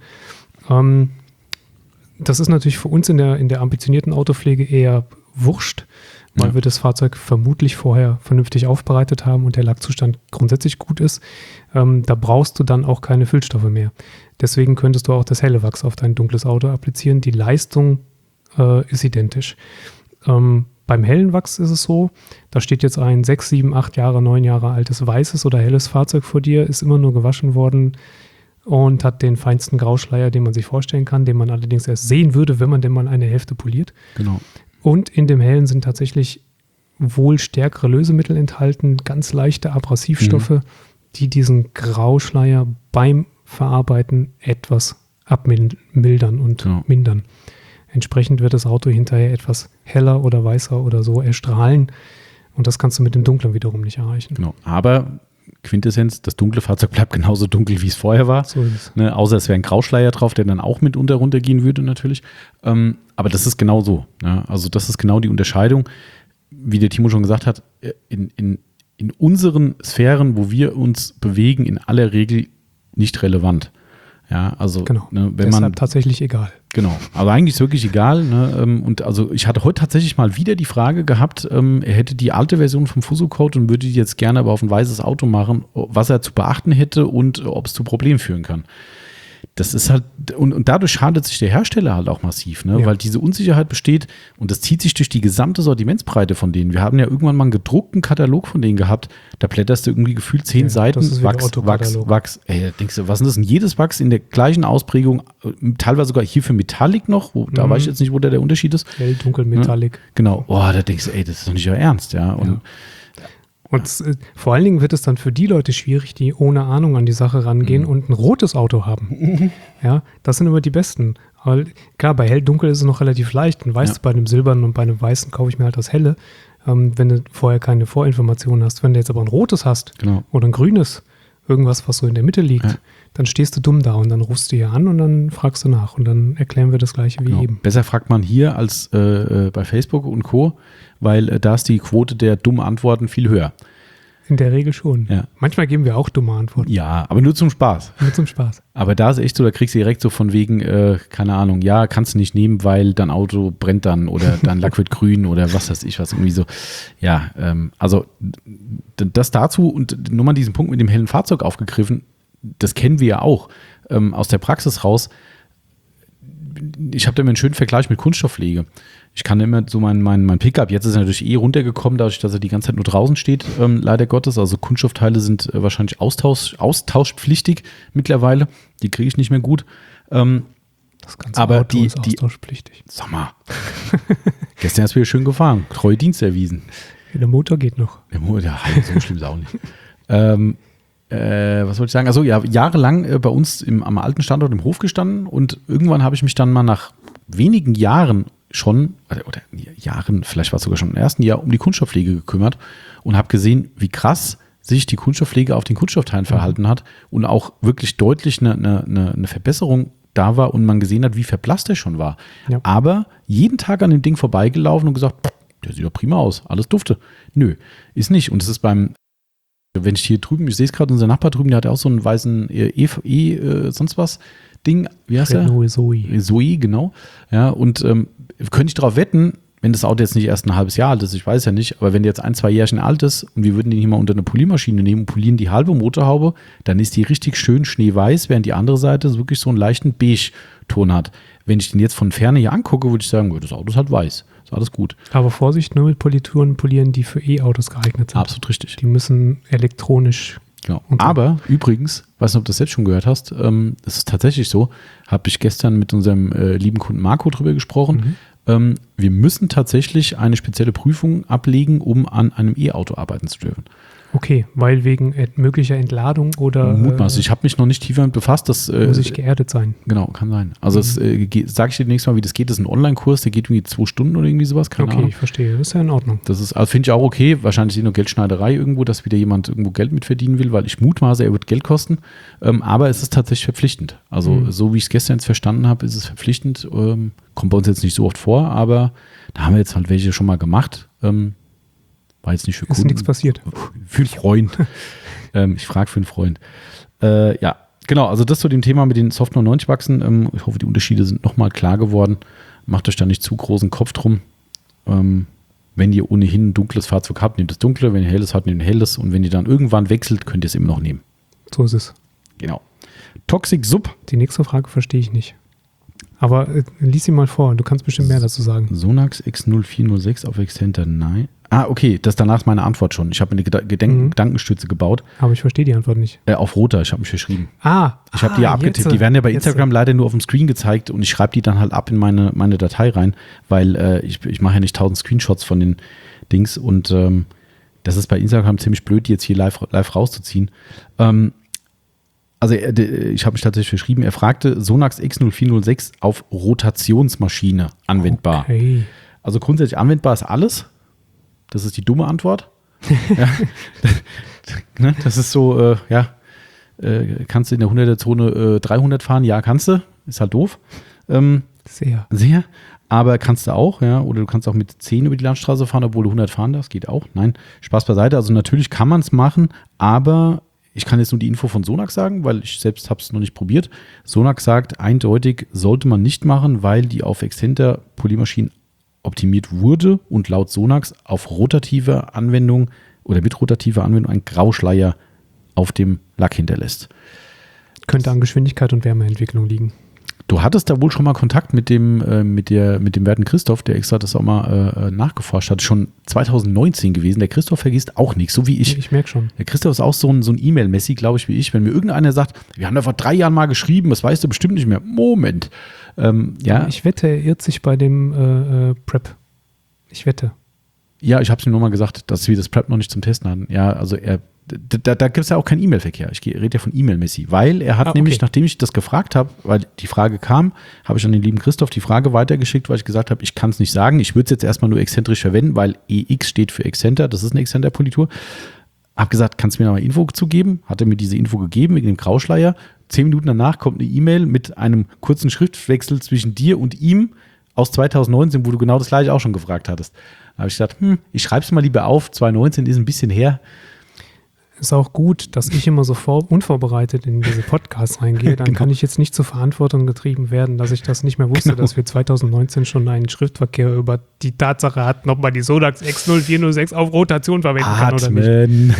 Das ist natürlich für uns in der ambitionierten Autopflege eher wurscht, weil wir das Fahrzeug vermutlich vorher vernünftig aufbereitet haben und der Lackzustand grundsätzlich gut ist. Da brauchst du dann auch keine Füllstoffe mehr. Deswegen könntest du auch das helle Wachs auf dein dunkles Auto applizieren. Die Leistung ist identisch. Beim hellen Wachs ist es so, da steht jetzt ein 6, 7, 8 Jahre, 9 Jahre altes weißes oder helles Fahrzeug vor dir, ist immer nur gewaschen worden und hat den feinsten Grauschleier, den man sich vorstellen kann, den man allerdings erst sehen würde, wenn man denn mal eine Hälfte poliert. Genau. Und in dem hellen sind tatsächlich wohl stärkere Lösemittel enthalten, ganz leichte Abrasivstoffe, die diesen Grauschleier beim Verarbeiten etwas abmildern und mindern. Entsprechend wird das Auto hinterher etwas heller oder weißer oder so erstrahlen. Und das kannst du mit dem Dunklen wiederum nicht erreichen. Genau. Aber Quintessenz, das dunkle Fahrzeug bleibt genauso dunkel, wie es vorher war. So ist es. Ne, außer es wäre ein Grauschleier drauf, der dann auch mitunter runtergehen würde natürlich. Aber das ist genau so. Ne? Also das ist genau die Unterscheidung. Wie der Timo schon gesagt hat, in unseren Sphären, wo wir uns bewegen, in aller Regel nicht relevant. Ja, also genau. Ne, wenn deshalb man tatsächlich egal. Genau, aber eigentlich ist wirklich egal. Ne? Und also ich hatte heute tatsächlich mal wieder die Frage gehabt, er hätte die alte Version vom Fuso-Code und würde die jetzt gerne aber auf ein weißes Auto machen, was er zu beachten hätte und ob es zu Problemen führen kann. Das ist halt, und dadurch schadet sich der Hersteller halt auch massiv, ne? Weil diese Unsicherheit besteht und das zieht sich durch die gesamte Sortimentsbreite von denen. Wir haben ja irgendwann mal einen gedruckten Katalog von denen gehabt, da blätterst du irgendwie gefühlt 10 Seiten, Wachs. Ey, denkst du, was ist das denn? Jedes Wachs in der gleichen Ausprägung, teilweise sogar hier für Metallic noch, da weiß ich jetzt nicht, wo der Unterschied ist. Hell, dunkel, Metallic. Ja, genau, da denkst du, ey, das ist doch nicht euer Ernst, ja. Und vor allen Dingen wird es dann für die Leute schwierig, die ohne Ahnung an die Sache rangehen und ein rotes Auto haben. Ja, das sind immer die Besten. Weil, klar, bei hell-dunkel ist es noch relativ leicht. Dann weißt du, bei einem silbernen und bei einem weißen kaufe ich mir halt das helle, wenn du vorher keine Vorinformationen hast. Wenn du jetzt aber ein rotes hast oder ein grünes, irgendwas, was so in der Mitte liegt, dann stehst du dumm da und dann rufst du hier an und dann fragst du nach und dann erklären wir das Gleiche wie eben. Besser fragt man hier als bei Facebook und Co., weil da ist die Quote der dummen Antworten viel höher. In der Regel schon. Ja. Manchmal geben wir auch dumme Antworten. Ja, aber nur zum Spaß. Nur zum Spaß. Aber da ist echt so, da kriegst du direkt so von wegen, keine Ahnung, ja, kannst du nicht nehmen, weil dein Auto brennt dann oder dein Lack wird grün oder was weiß ich was, irgendwie so. Ja, also das dazu und nur mal diesen Punkt mit dem hellen Fahrzeug aufgegriffen, das kennen wir ja auch aus der Praxis raus. ich habe da immer einen schönen Vergleich mit Kunststoffpflege. Ich kann immer so mein Pickup, jetzt ist er natürlich runtergekommen, dadurch, dass er die ganze Zeit nur draußen steht, leider Gottes. Also Kunststoffteile sind wahrscheinlich austauschpflichtig mittlerweile. Die kriege ich nicht mehr gut. Das ganze aber Auto ist austauschpflichtig. Sag mal, gestern hast du wieder schön gefahren, treue Dienst erwiesen. Der Motor geht noch. Der Motor, ja, so schlimm ist auch nicht. Was wollte ich sagen? Also ja, jahrelang bei uns am alten Standort im Hof gestanden und irgendwann habe ich mich dann mal nach wenigen Jahren schon, oder Jahren, vielleicht war es sogar schon im ersten Jahr, um die Kunststoffpflege gekümmert und habe gesehen, wie krass sich die Kunststoffpflege auf den Kunststoffteilen verhalten hat und auch wirklich deutlich eine Verbesserung da war und man gesehen hat, wie verblasst er schon war. Ja. Aber jeden Tag an dem Ding vorbeigelaufen und gesagt, der sieht doch prima aus, alles dufte. Nö, ist nicht. Und es ist wenn ich hier drüben, ich sehe es gerade, unser Nachbar drüben, der hat ja auch so einen weißen sonst was Ding, wie heißt der? Zoe, genau. Ja, und könnte ich darauf wetten, wenn das Auto jetzt nicht erst ein halbes Jahr alt ist, ich weiß ja nicht, aber wenn der jetzt 1-2 Jährchen alt ist und wir würden den hier mal unter eine Poliermaschine nehmen und polieren die halbe Motorhaube, dann ist die richtig schön schneeweiß, während die andere Seite wirklich so einen leichten Beige-Ton hat. Wenn ich den jetzt von Ferne hier angucke, würde ich sagen, das Auto ist halt weiß. Ist alles gut. Aber Vorsicht, nur mit Polituren polieren, die für E-Autos geeignet sind. Absolut richtig. Die müssen elektronisch. Genau. Aber übrigens, weiß nicht, ob du das jetzt schon gehört hast, es ist tatsächlich so, habe ich gestern mit unserem lieben Kunden Marco drüber gesprochen. Wir müssen tatsächlich eine spezielle Prüfung ablegen, um an einem E-Auto arbeiten zu dürfen. Okay, weil wegen möglicher Entladung oder. Mutmaßlich. Ich habe mich noch nicht tiefer damit befasst. Das muss ich geerdet sein. Genau, kann sein. Also, sage ich dir nächstes Mal, wie das geht. Das ist ein Online-Kurs, der geht irgendwie 2 Stunden oder irgendwie sowas. Keine Ahnung. Ich verstehe. Das ist ja in Ordnung. Das ist, also finde ich auch okay. Wahrscheinlich ist nur Geldschneiderei irgendwo, dass wieder jemand irgendwo Geld mit verdienen will, weil ich mutmaße, er wird Geld kosten. Aber es ist tatsächlich verpflichtend. Also, so wie ich es gestern jetzt verstanden habe, ist es verpflichtend. Kommt bei uns jetzt nicht so oft vor, aber da haben wir jetzt halt welche schon mal gemacht. War jetzt nicht für Kunden. Ist nichts passiert. Für einen Freund. Ich frage für einen Freund. Ja, genau. Also das zu dem Thema mit den Soft 99 Wachsen. Ich hoffe, die Unterschiede sind nochmal klar geworden. Macht euch da nicht zu großen Kopf drum. Wenn ihr ohnehin ein dunkles Fahrzeug habt, nehmt das dunkle. Wenn ihr helles habt, nehmt ein helles. Und wenn ihr dann irgendwann wechselt, könnt ihr es immer noch nehmen. So ist es. Genau. Toxic Sub. Die nächste Frage verstehe ich nicht. Aber lies sie mal vor. Du kannst bestimmt mehr dazu sagen. Sonax X0406 auf Extender, nein. Okay, das danach ist meine Antwort schon. Ich habe eine Gedankenstütze gebaut. Aber ich verstehe die Antwort nicht. Auf Roter, ich habe mich verschrieben. Ich habe die ja abgetippt. Jetzt, die werden ja bei Instagram leider nur auf dem Screen gezeigt und ich schreibe die dann halt ab in meine Datei rein, weil ich mache ja nicht 1000 Screenshots von den Dings und das ist bei Instagram ziemlich blöd, die jetzt hier live rauszuziehen. Also ich habe mich tatsächlich verschrieben. Er fragte, Sonax X0406 auf Rotationsmaschine anwendbar. Okay. Also grundsätzlich anwendbar ist alles. Das ist die dumme Antwort. Ja. Das ist so, kannst du in der 100er-Zone 300 fahren? Ja, kannst du. Ist halt doof. Sehr. Aber kannst du auch, ja. Oder du kannst auch mit 10 über die Landstraße fahren, obwohl du 100 fahren darfst. Geht auch. Nein, Spaß beiseite. Also natürlich kann man es machen, aber ich kann jetzt nur die Info von Sonax sagen, weil ich selbst habe es noch nicht probiert. Sonax sagt, eindeutig sollte man nicht machen, weil die auf Extender Poliermaschinen optimiert wurde und laut Sonax auf rotative Anwendung oder mit rotativer Anwendung ein Grauschleier auf dem Lack hinterlässt. Könnte an Geschwindigkeit und Wärmeentwicklung liegen. Du hattest da wohl schon mal Kontakt mit dem werten Christoph, der extra das auch mal nachgeforscht hat. Schon 2019 gewesen. Der Christoph vergisst auch nichts, so wie ich. Ich merke schon. Der Christoph ist auch so ein E-Mail-Messi, glaube ich, wie ich. Wenn mir irgendeiner sagt, wir haben da vor 3 Jahren mal geschrieben, das weißt du bestimmt nicht mehr. Moment. Ja. Ich wette, er irrt sich bei dem Prep. Ich wette. Ja, ich habe es ihm nur mal gesagt, dass wir das Prep noch nicht zum Testen hatten. Ja, also da gibt es ja auch keinen E-Mail-Verkehr. Ich rede ja von E-Mail-Messi, weil er hat nämlich, nachdem ich das gefragt habe, weil die Frage kam, habe ich an den lieben Christoph die Frage weitergeschickt, weil ich gesagt habe, ich kann es nicht sagen. Ich würde es jetzt erstmal nur exzentrisch verwenden, weil EX steht für Exzenter, das ist eine Exzenter-Politur. Habe gesagt, kannst du mir noch mal Info zugeben? Hat er mir diese Info gegeben wegen dem Grauschleier. 10 Minuten danach kommt eine E-Mail mit einem kurzen Schriftwechsel zwischen dir und ihm aus 2019, wo du genau das gleiche auch schon gefragt hattest. Da habe ich gesagt, ich schreibe es mal lieber auf, 2019 ist ein bisschen her. Ist auch gut, dass ich immer so unvorbereitet in diese Podcasts reingehe. Dann kann ich jetzt nicht zur Verantwortung getrieben werden, dass ich das nicht mehr wusste, dass wir 2019 schon einen Schriftverkehr über die Tatsache hatten, ob man die Sonax X0406 auf Rotation verwenden kann oder nicht.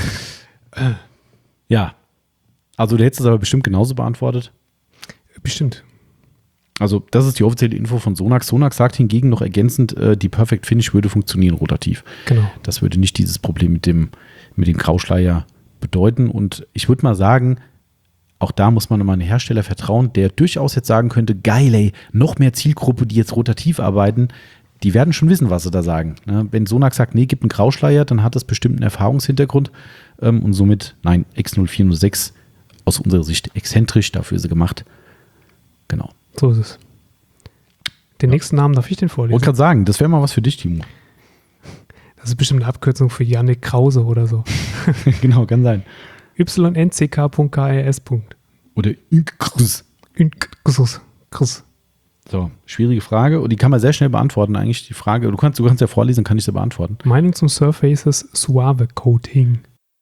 Ja. Also du hättest es aber bestimmt genauso beantwortet. Bestimmt. Also das ist die offizielle Info von Sonax. Sonax sagt hingegen noch ergänzend, die Perfect Finish würde funktionieren rotativ. Genau. Das würde nicht dieses Problem mit dem Grauschleier bedeuten. Und ich würde mal sagen, auch da muss man einem Hersteller vertrauen, der durchaus jetzt sagen könnte, geil, ey, noch mehr Zielgruppe, die jetzt rotativ arbeiten, die werden schon wissen, was sie da sagen. Wenn Sonax sagt, nee, gibt einen Grauschleier, dann hat das bestimmt einen Erfahrungshintergrund. Und somit, nein, X0406 aus unserer Sicht exzentrisch, dafür ist sie gemacht. Genau. So ist es. Den nächsten Namen darf ich den vorlesen? Ich wollte gerade sagen, das wäre mal was für dich, Timo. Das ist bestimmt eine Abkürzung für Yannick Krause oder so. Genau, kann sein. YNCK.KRS. Oder Inkrs. Chris. So, schwierige Frage und die kann man sehr schnell beantworten eigentlich, die Frage. Du kannst ja vorlesen, kann ich sie beantworten. Meinung zum Surfaces Suave Coating.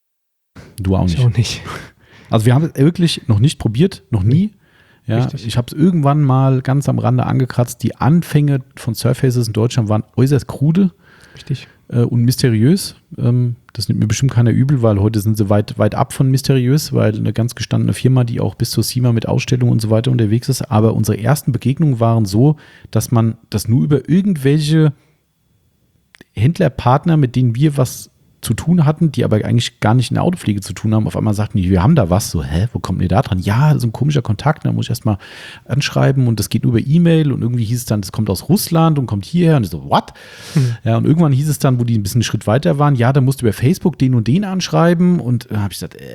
Du auch nicht. Ich auch nicht. Also wir haben es wirklich noch nicht probiert, noch nie. Ja, Richtig. ich habe es irgendwann mal ganz am Rande angekratzt. Die Anfänge von Surfaces in Deutschland waren äußerst krude. Richtig. Und mysteriös. Das nimmt mir bestimmt keiner übel, weil heute sind sie weit ab von mysteriös, weil eine ganz gestandene Firma, die auch bis zur SEMA mit Ausstellungen und so weiter unterwegs ist. Aber unsere ersten Begegnungen waren so, dass man das nur über irgendwelche Händlerpartner, mit denen wir was zu tun hatten, die aber eigentlich gar nicht in der Autopflege zu tun haben, auf einmal sagten die, wir haben da was. So, wo kommt ihr da dran? Ja, so ein komischer Kontakt, da muss ich erstmal anschreiben und das geht nur über E-Mail und irgendwie hieß es dann, das kommt aus Russland und kommt hierher und ich so, what? Ja, und irgendwann hieß es dann, wo die ein bisschen einen Schritt weiter waren, ja, da musst du über Facebook den und den anschreiben und da habe ich gesagt,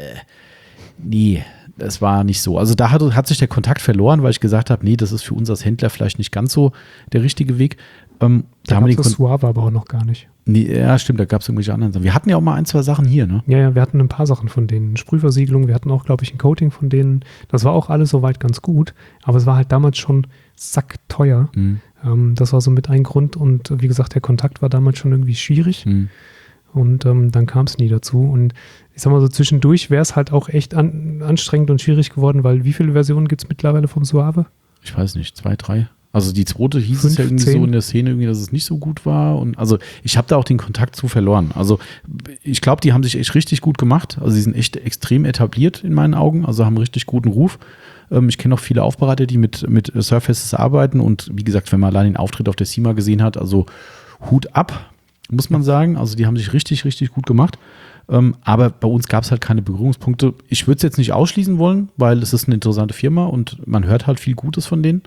nee, das war nicht so. Also da hat sich der Kontakt verloren, weil ich gesagt habe, nee, das ist für uns als Händler vielleicht nicht ganz so der richtige Weg. Da haben wir das Suave aber auch noch gar nicht. Nee, ja, stimmt, da gab es irgendwelche anderen Sachen. Wir hatten ja auch mal ein, zwei Sachen hier, ne? Ja, wir hatten ein paar Sachen von denen. Sprühversiegelung, wir hatten auch, glaube ich, ein Coating von denen. Das war auch alles soweit ganz gut, aber es war halt damals schon sackteuer. Das war so mit ein Grund und wie gesagt, der Kontakt war damals schon irgendwie schwierig und dann kam es nie dazu. Und ich sag mal so, zwischendurch wäre es halt auch echt anstrengend und schwierig geworden, weil wie viele Versionen gibt es mittlerweile vom Suave? Ich weiß nicht, 2, 3. Also die zweite hieß es ja irgendwie 15. so in der Szene, irgendwie, dass es nicht so gut war. Und also ich habe da auch den Kontakt zu verloren. Also ich glaube, die haben sich echt richtig gut gemacht. Also sie sind echt extrem etabliert in meinen Augen. Also haben einen richtig guten Ruf. Ich kenne auch viele Aufbereiter, die mit Surfaces arbeiten. Und wie gesagt, wenn man allein den Auftritt auf der SEMA gesehen hat, also Hut ab, muss man sagen. Also die haben sich richtig, richtig gut gemacht. Aber bei uns gab es halt keine Berührungspunkte. Ich würde es jetzt nicht ausschließen wollen, weil es ist eine interessante Firma und man hört halt viel Gutes von denen.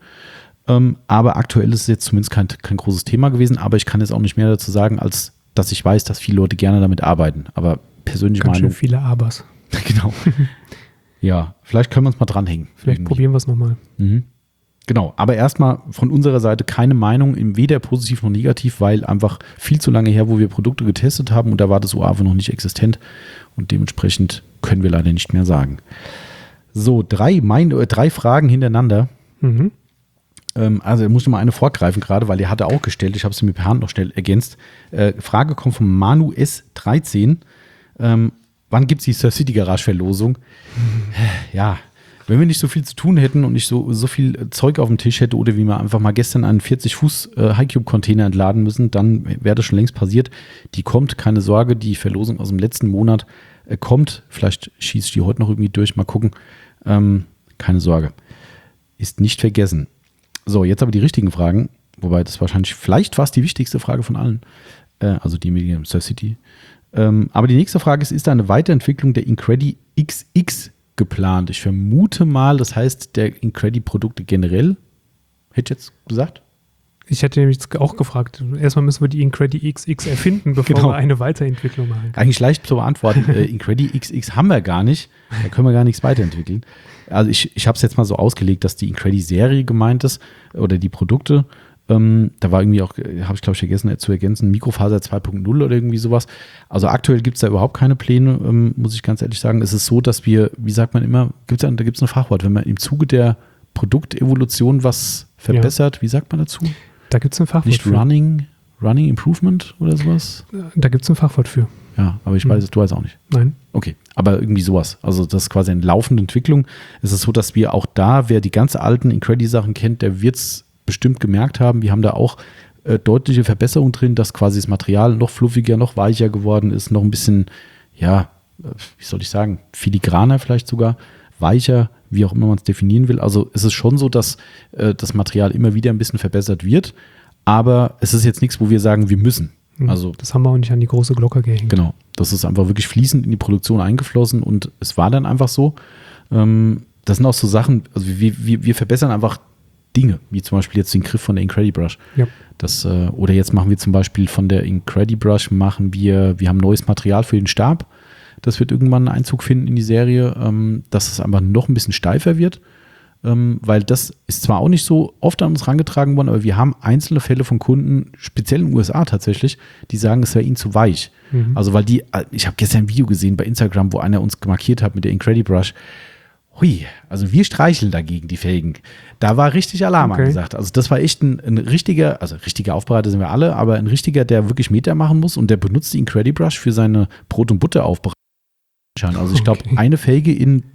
Aber aktuell ist es jetzt zumindest kein großes Thema gewesen. Aber ich kann jetzt auch nicht mehr dazu sagen, als dass ich weiß, dass viele Leute gerne damit arbeiten. Aber persönliche Ganz Meinung. schön viele Abers. Genau. Ja, vielleicht können wir uns mal dranhängen. Vielleicht irgendwie. probieren wir es nochmal. Genau, aber erstmal von unserer Seite keine Meinung, weder positiv noch negativ, weil einfach viel zu lange her, wo wir Produkte getestet haben und da war das Suave noch nicht existent und dementsprechend können wir leider nicht mehr sagen. So, 3 Fragen hintereinander. Also muss ich mal eine vorgreifen gerade, weil er hatte auch gestellt, ich habe sie mir per Hand noch schnell ergänzt. Frage kommt von Manu S13. Wann gibt es die Surf City Garage Verlosung? Ja, wenn wir nicht so viel zu tun hätten und nicht so viel Zeug auf dem Tisch hätte oder wie wir einfach mal gestern einen 40-Fuß Highcube-Container entladen müssen, dann wäre das schon längst passiert. Die kommt, keine Sorge, die Verlosung aus dem letzten Monat kommt. Vielleicht schieße ich die heute noch irgendwie durch, mal gucken. Keine Sorge. Ist nicht vergessen. So, jetzt aber die richtigen Fragen, wobei das wahrscheinlich vielleicht fast die wichtigste Frage von allen, also die mit dem Surf City. Aber die nächste Frage ist da eine Weiterentwicklung der Incredi XX geplant? Ich vermute mal, das heißt der Incredi-Produkte generell, hätte ich jetzt gesagt? Ich hätte nämlich auch gefragt, erstmal müssen wir die Incredi XX erfinden, bevor wir eine Weiterentwicklung machen können. Eigentlich leicht zu beantworten. Incredi XX haben wir gar nicht, da können wir gar nichts weiterentwickeln. Also ich habe es jetzt mal so ausgelegt, dass die Incredi-Serie gemeint ist oder die Produkte. Da war irgendwie auch, habe ich glaube ich vergessen zu ergänzen, Mikrofaser 2.0 oder irgendwie sowas. Also aktuell gibt es da überhaupt keine Pläne, muss ich ganz ehrlich sagen. Es ist so, dass wir, wie sagt man immer, da gibt es ein Fachwort, wenn man im Zuge der Produktevolution was verbessert, wie sagt man dazu? Da gibt es ein Fachwort Nicht für. Running Improvement oder sowas? Da gibt es ein Fachwort für. Ja, aber ich weiß es, du weißt auch nicht. Nein. Okay, aber irgendwie sowas. Also das ist quasi eine laufende Entwicklung. Es ist so, dass wir auch da, wer die ganz alten Incredi-Sachen kennt, der wird es bestimmt gemerkt haben. Wir haben da auch deutliche Verbesserungen drin, dass quasi das Material noch fluffiger, noch weicher geworden ist, noch ein bisschen, ja, wie soll ich sagen, filigraner vielleicht sogar, weicher, wie auch immer man es definieren will. Also es ist schon so, dass das Material immer wieder ein bisschen verbessert wird, aber es ist jetzt nichts, wo wir sagen, wir müssen. Also das haben wir auch nicht an die große Glocke gehängt. Genau, das ist einfach wirklich fließend in die Produktion eingeflossen und es war dann einfach so. Das sind auch so Sachen, also wir verbessern einfach Dinge, wie zum Beispiel jetzt den Griff von der Incredibrush. Ja. Oder jetzt machen wir zum Beispiel von der Incredibrush, wir haben neues Material für den Stab. Das wird irgendwann einen Einzug finden in die Serie, dass es einfach noch ein bisschen steifer wird. Weil das ist zwar auch nicht so oft an uns herangetragen worden, aber wir haben einzelne Fälle von Kunden, speziell in den USA tatsächlich, die sagen, es wäre ihnen zu weich. Also weil ich habe gestern ein Video gesehen bei Instagram, wo einer uns markiert hat mit der Incredibrush. Hui, also wir streicheln dagegen die Felgen. Da war richtig Alarm angesagt. Also das war echt ein richtiger Aufbereiter sind wir alle, aber ein richtiger, der wirklich Meter machen muss und der benutzt die Incredibrush für seine Brot- und Butter-Aufbereitung. Also ich glaube, eine Felge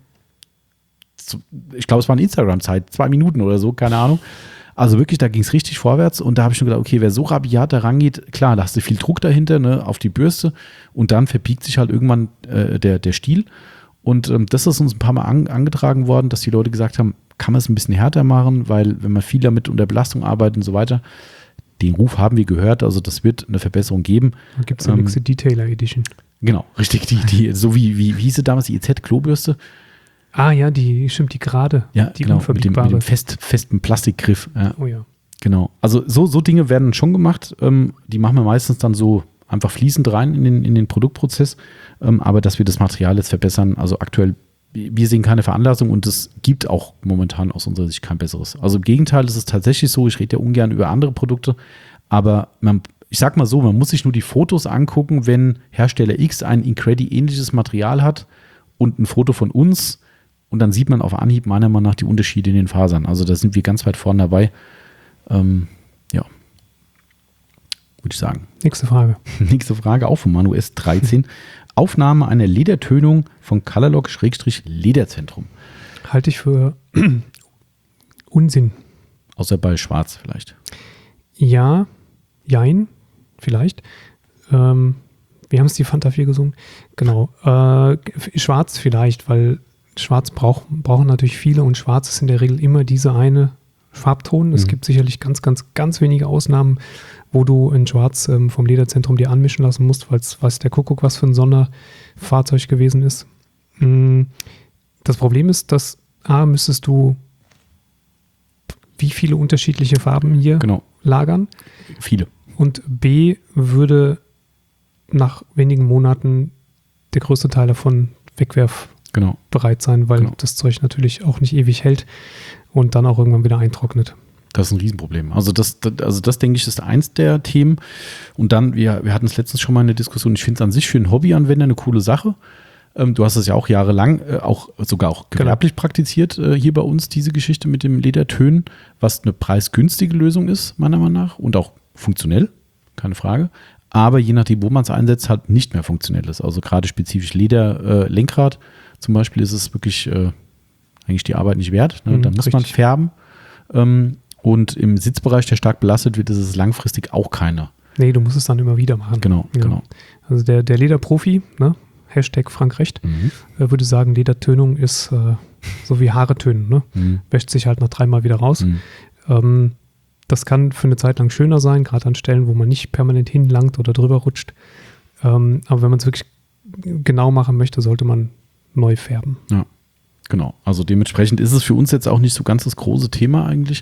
ich glaube, es war eine Instagram-Zeit, 2 Minuten oder so, keine Ahnung. Also wirklich, da ging es richtig vorwärts und da habe ich schon gedacht, okay, wer so rabiat da rangeht, klar, da hast du viel Druck dahinter, ne, auf die Bürste und dann verbiegt sich halt irgendwann der Stiel und das ist uns ein paar Mal angetragen worden, dass die Leute gesagt haben, kann man es ein bisschen härter machen, weil wenn man viel damit unter Belastung arbeitet und so weiter, den Ruf haben wir gehört, also das wird eine Verbesserung geben. Da gibt es eine nächste Detailer Edition. Genau, richtig, so wie hieß sie damals, die EZ-Klobürste? Ah ja, die gerade, ja, die genau, unverbiegbare. Mit dem festen Plastikgriff. Ja. Oh ja. Genau, also so Dinge werden schon gemacht, die machen wir meistens dann so einfach fließend rein in den Produktprozess, aber dass wir das Material jetzt verbessern, also aktuell, wir sehen keine Veranlassung und es gibt auch momentan aus unserer Sicht kein besseres. Also im Gegenteil, es ist tatsächlich so, ich rede ja ungern über andere Produkte, aber ich sag mal so, man muss sich nur die Fotos angucken, wenn Hersteller X ein Incredi-ähnliches Material hat und ein Foto von uns und dann sieht man auf Anhieb meiner Meinung nach die Unterschiede in den Fasern. Also da sind wir ganz weit vorne dabei. Ja, würde ich sagen. Nächste Frage. Nächste Frage, auch von Manu S13. Aufnahme einer Ledertönung von Colorlock-Lederzentrum. Halte ich für Unsinn. Außer bei Schwarz vielleicht. Ja, jein, vielleicht. Wir haben es die Fanta 4 gesungen. Genau. Schwarz vielleicht, weil Schwarz brauchen natürlich viele und Schwarz ist in der Regel immer diese eine Farbton. Es gibt sicherlich ganz, ganz, ganz wenige Ausnahmen, wo du in Schwarz vom Lederzentrum dir anmischen lassen musst, weil es weiß der Kuckuck, was für ein Sonderfahrzeug gewesen ist. Das Problem ist, dass müsstest du wie viele unterschiedliche Farben hier lagern? Viele. Und B, würde nach wenigen Monaten der größte Teil davon wegwerfbereit sein, weil das Zeug natürlich auch nicht ewig hält und dann auch irgendwann wieder eintrocknet. Das ist ein Riesenproblem. Also das denke ich, ist eins der Themen. Und dann, wir hatten es letztens schon mal in der Diskussion, ich finde es an sich für einen Hobbyanwender eine coole Sache. Du hast es ja auch jahrelang, sogar auch gewerblich praktiziert, hier bei uns, diese Geschichte mit dem Ledertönen, was eine preisgünstige Lösung ist, meiner Meinung nach, und auch funktionell, keine Frage. Aber je nachdem, wo man es einsetzt, halt nicht mehr funktionell ist. Also gerade spezifisch Leder-Lenkrad zum Beispiel ist es wirklich eigentlich die Arbeit nicht wert. Ne? Da muss man färben. Und im Sitzbereich, der stark belastet wird, ist es langfristig auch keiner. Nee, du musst es dann immer wieder machen. Genau. Also der Lederprofi, ne? Hashtag Frank Recht, würde sagen, Ledertönung ist so wie Haare tönen. Ne? Wäscht sich halt nach 3-mal wieder raus. Das kann für eine Zeit lang schöner sein, gerade an Stellen, wo man nicht permanent hinlangt oder drüber rutscht. Aber wenn man es wirklich genau machen möchte, sollte man neu färben. Ja, genau. Also dementsprechend ist es für uns jetzt auch nicht so ganz das große Thema eigentlich.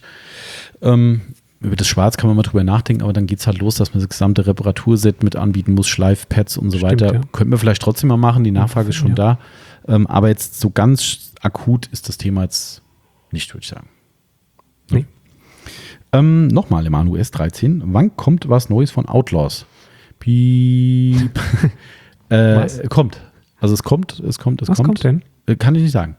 Über das Schwarz kann man mal drüber nachdenken, aber dann geht es halt los, dass man das gesamte Reparaturset mit anbieten muss, Schleifpads und so weiter. Ja. Könnten wir vielleicht trotzdem mal machen, die Nachfrage ist schon da. Aber jetzt so ganz akut ist das Thema jetzt nicht, würde ich sagen. Nee. Nochmal, Manu S13. Wann kommt was Neues von Outlaws? Piep. Kommt. Also es kommt. Was kommt denn? Kann ich nicht sagen.